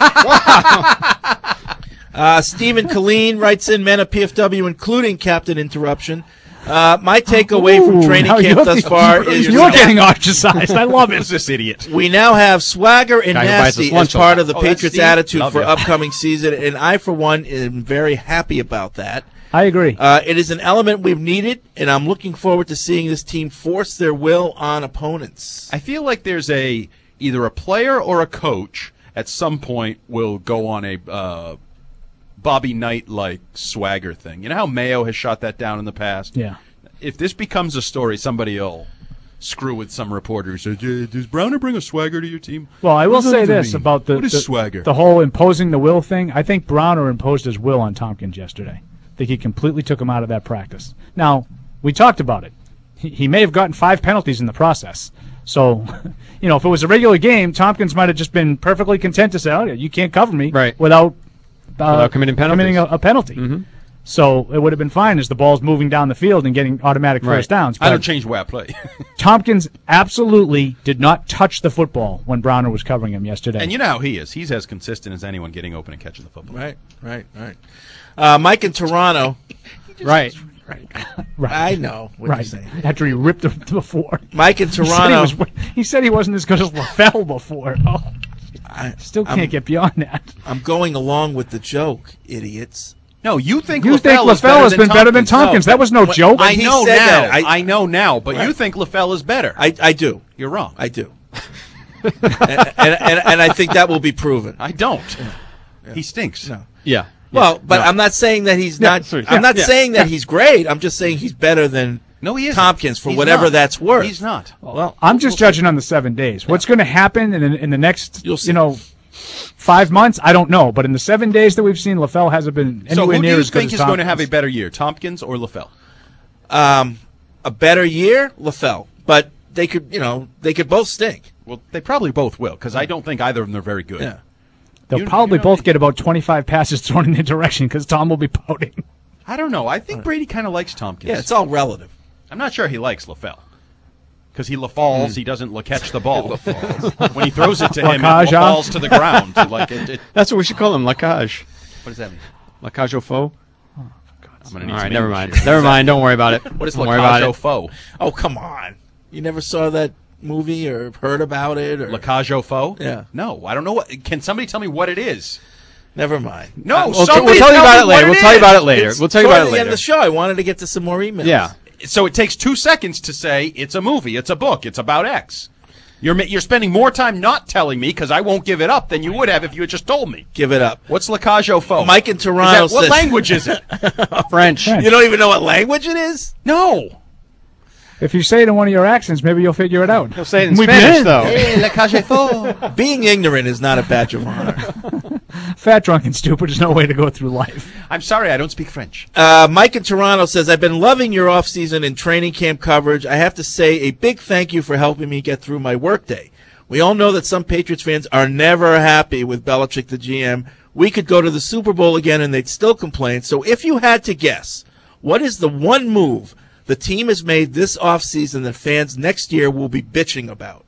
Stephen Colleen writes in, men of PFW, including Captain Interruption. My takeaway from training now camp thus far is you're getting ostracized. I love it. Who's this idiot? We now have swagger and Guy who buys us nasty as lunch part all of the Oh, that's Patriots' Steve? attitude Love for you. upcoming season, and I, for one, am very happy about that. I agree. It is an element we've needed, and I'm looking forward to seeing this team force their will on opponents. I feel like there's either a player or a coach at some point will go on a Bobby Knight like swagger thing. You know how Mayo has shot that down in the past? Yeah. If this becomes a story, somebody will screw with some reporters. Does Browner bring a swagger to your team? Well, I will What does say that this mean? about What is swagger? the whole imposing the will thing. I think Browner imposed his will on Tompkins yesterday. I think he completely took him out of that practice. Now, we talked about it. He may have gotten 5 penalties in the process. So, if it was a regular game, Tompkins might have just been perfectly content to say, "Oh, you can't cover me," Right. without committing penalties. committing a penalty. Mm-hmm. So it would have been fine as the ball's moving down the field and getting automatic first downs. I don't But change the way I play. Tompkins absolutely did not touch the football when Browner was covering him yesterday. And you know how he is. He's as consistent as anyone getting open and catching the football. Right. Mike in Toronto. Right. I know what you're saying. After he ripped him before. Mike in Toronto. He said he wasn't as good as LaFell before. Oh, I still can't get beyond that. I'm going along with the joke, idiots. No, you think LaFell has been better than Tompkins. That was no joke. I know said now. that, I know now, but Right. you think LaFell is better. I do. You're wrong. I do. and I think that will be proven. I don't. He stinks. No. Yeah. Well, but No. I'm not saying that he's Yeah, not. sorry. I'm not Yeah. saying that he's great. I'm just saying he's better than No, he isn't. Tompkins for He's whatever not. that's worth. He's not. Well, I'm just judging on the 7 days. What's going to happen in the next, You'll see. 5 months? I don't know. But in the 7 days that we've seen, LaFell hasn't been So anywhere who do near you as good think as is going to have a Tompkins. better year, Tompkins or LaFell? a better year, LaFell, but they could both stink. Well, they probably both will, because I don't think either of them are very good. Yeah. They'll probably both get about 25 passes thrown in their direction because Tom will be pouting. I don't know. I think Brady kind of likes Tompkins. Yeah, it's all relative. I'm not sure he likes LaFell. Because he falls, he doesn't catch the ball. When he throws it to him, it Lacage, falls to the ground. Like That's what we should call him, lacage. What does that mean? Lacage au faux? I'm gonna need All some right, never English mind. here. Never mind. Don't worry about it. What is Don't worry about lacage au it. faux? Oh, come on. You never saw that movie or heard about it? Or Lacage au faux? Yeah. No, I don't know what. Can somebody tell me what it is? Never mind. No, We'll somebody tell you about it me what later. We'll tell you about it later. It's We'll tell you about toward it the end later. of the show. I wanted to get to some more emails. Yeah. So it takes 2 seconds to say it's a movie, it's a book, it's about X. You're spending more time not telling me because I won't give it up than you would have if you had just told me. Give it up. What's lacage au faux? Mike in Toronto What says- language is it? French. You don't even know what language it is? No. If you say it in one of your accents, maybe you'll figure it out. He'll say it in Muy Spanish, bien. though. Hey, lacage au faux. Being ignorant is not a badge of honor. Fat, drunk, and stupid is no way to go through life. I'm sorry, I don't speak French. Mike in Toronto says, I've been loving your off-season and training camp coverage. I have to say a big thank you for helping me get through my workday. We all know that some Patriots fans are never happy with Belichick, the GM. We could go to the Super Bowl again and they'd still complain. So if you had to guess, what is the one move the team has made this offseason that fans next year will be bitching about?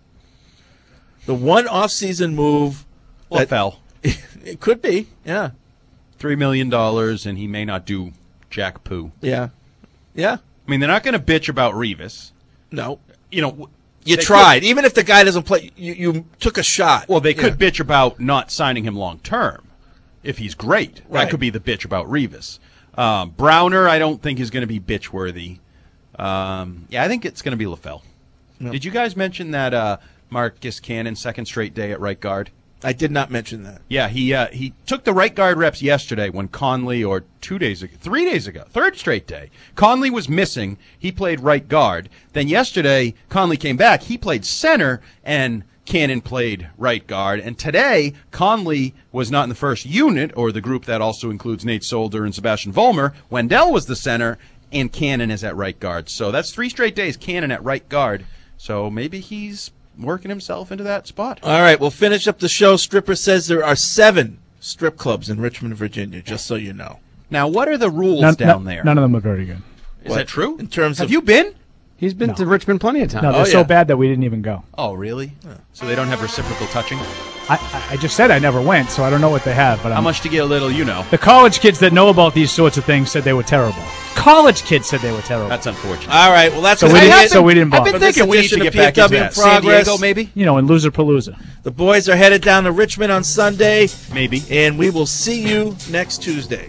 The one offseason move that LaFell. It could be, yeah. $3 million, and he may not do jack poo. Yeah. Yeah. I mean, they're not going to bitch about Revis. No. You know, You they tried. could- Even if the guy doesn't play, you took a shot. Well, they could bitch about not signing him long term if he's great. Right. That could be the bitch about Revis. Browner, I don't think is going to be bitch worthy. Yeah, I think it's going to be LaFell. Yep. Did you guys mention that Marcus Cannon second straight day at right guard? I did not mention that. Yeah, he took the right guard reps yesterday when Conley, or 3 days ago, third straight day. Conley was missing. He played right guard. Then yesterday, Conley came back. He played center, and Cannon played right guard. And today, Conley was not in the first unit, or the group that also includes Nate Solder and Sebastian Vollmer. Wendell was the center, and Cannon is at right guard. So that's 3 straight days, Cannon at right guard. So maybe he's working himself into that spot. All right, we'll finish up the show. Stripper says there are 7 strip clubs in Richmond, Virginia, just so you know. Now, what are the rules down there? None of them are very good. Is that true? In terms Have you been? He's been to Richmond plenty of times. No, they're so bad that we didn't even go. Oh, really? So they don't have reciprocal touching? I just said I never went, so I don't know what they have. But How much to get a little, you know? The college kids that know about these sorts of things said they were terrible. College kids said they were terrible. That's unfortunate. All right, well, that's So what we it didn't- is. so we didn't I've bother. been For this thinking we need to edition get of back into PFW in that. San Progress. Diego, maybe? You know, in Loserpalooza. The boys are headed down to Richmond on Sunday. Maybe. And we will see you next Tuesday.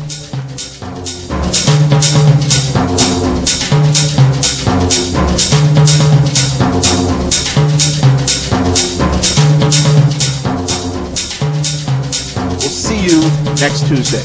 We'll see you next Tuesday.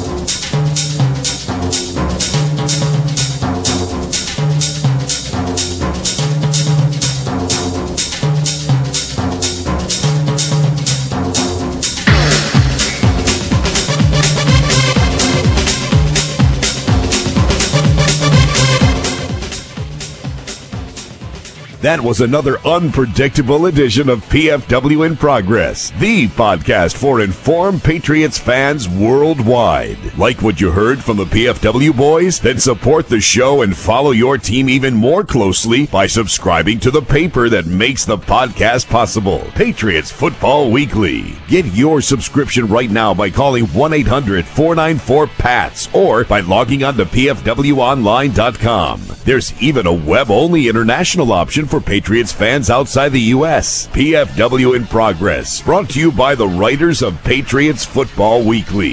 That was another unpredictable edition of PFW in Progress, the podcast for informed Patriots fans worldwide. Like what you heard from the PFW boys? Then support the show and follow your team even more closely by subscribing to the paper that makes the podcast possible, Patriots Football Weekly. Get your subscription right now by calling 1-800-494-PATS or by logging on to pfwonline.com. There's even a web-only international option for Patriots fans outside the U.S. PFW in Progress, brought to you by the writers of Patriots Football Weekly.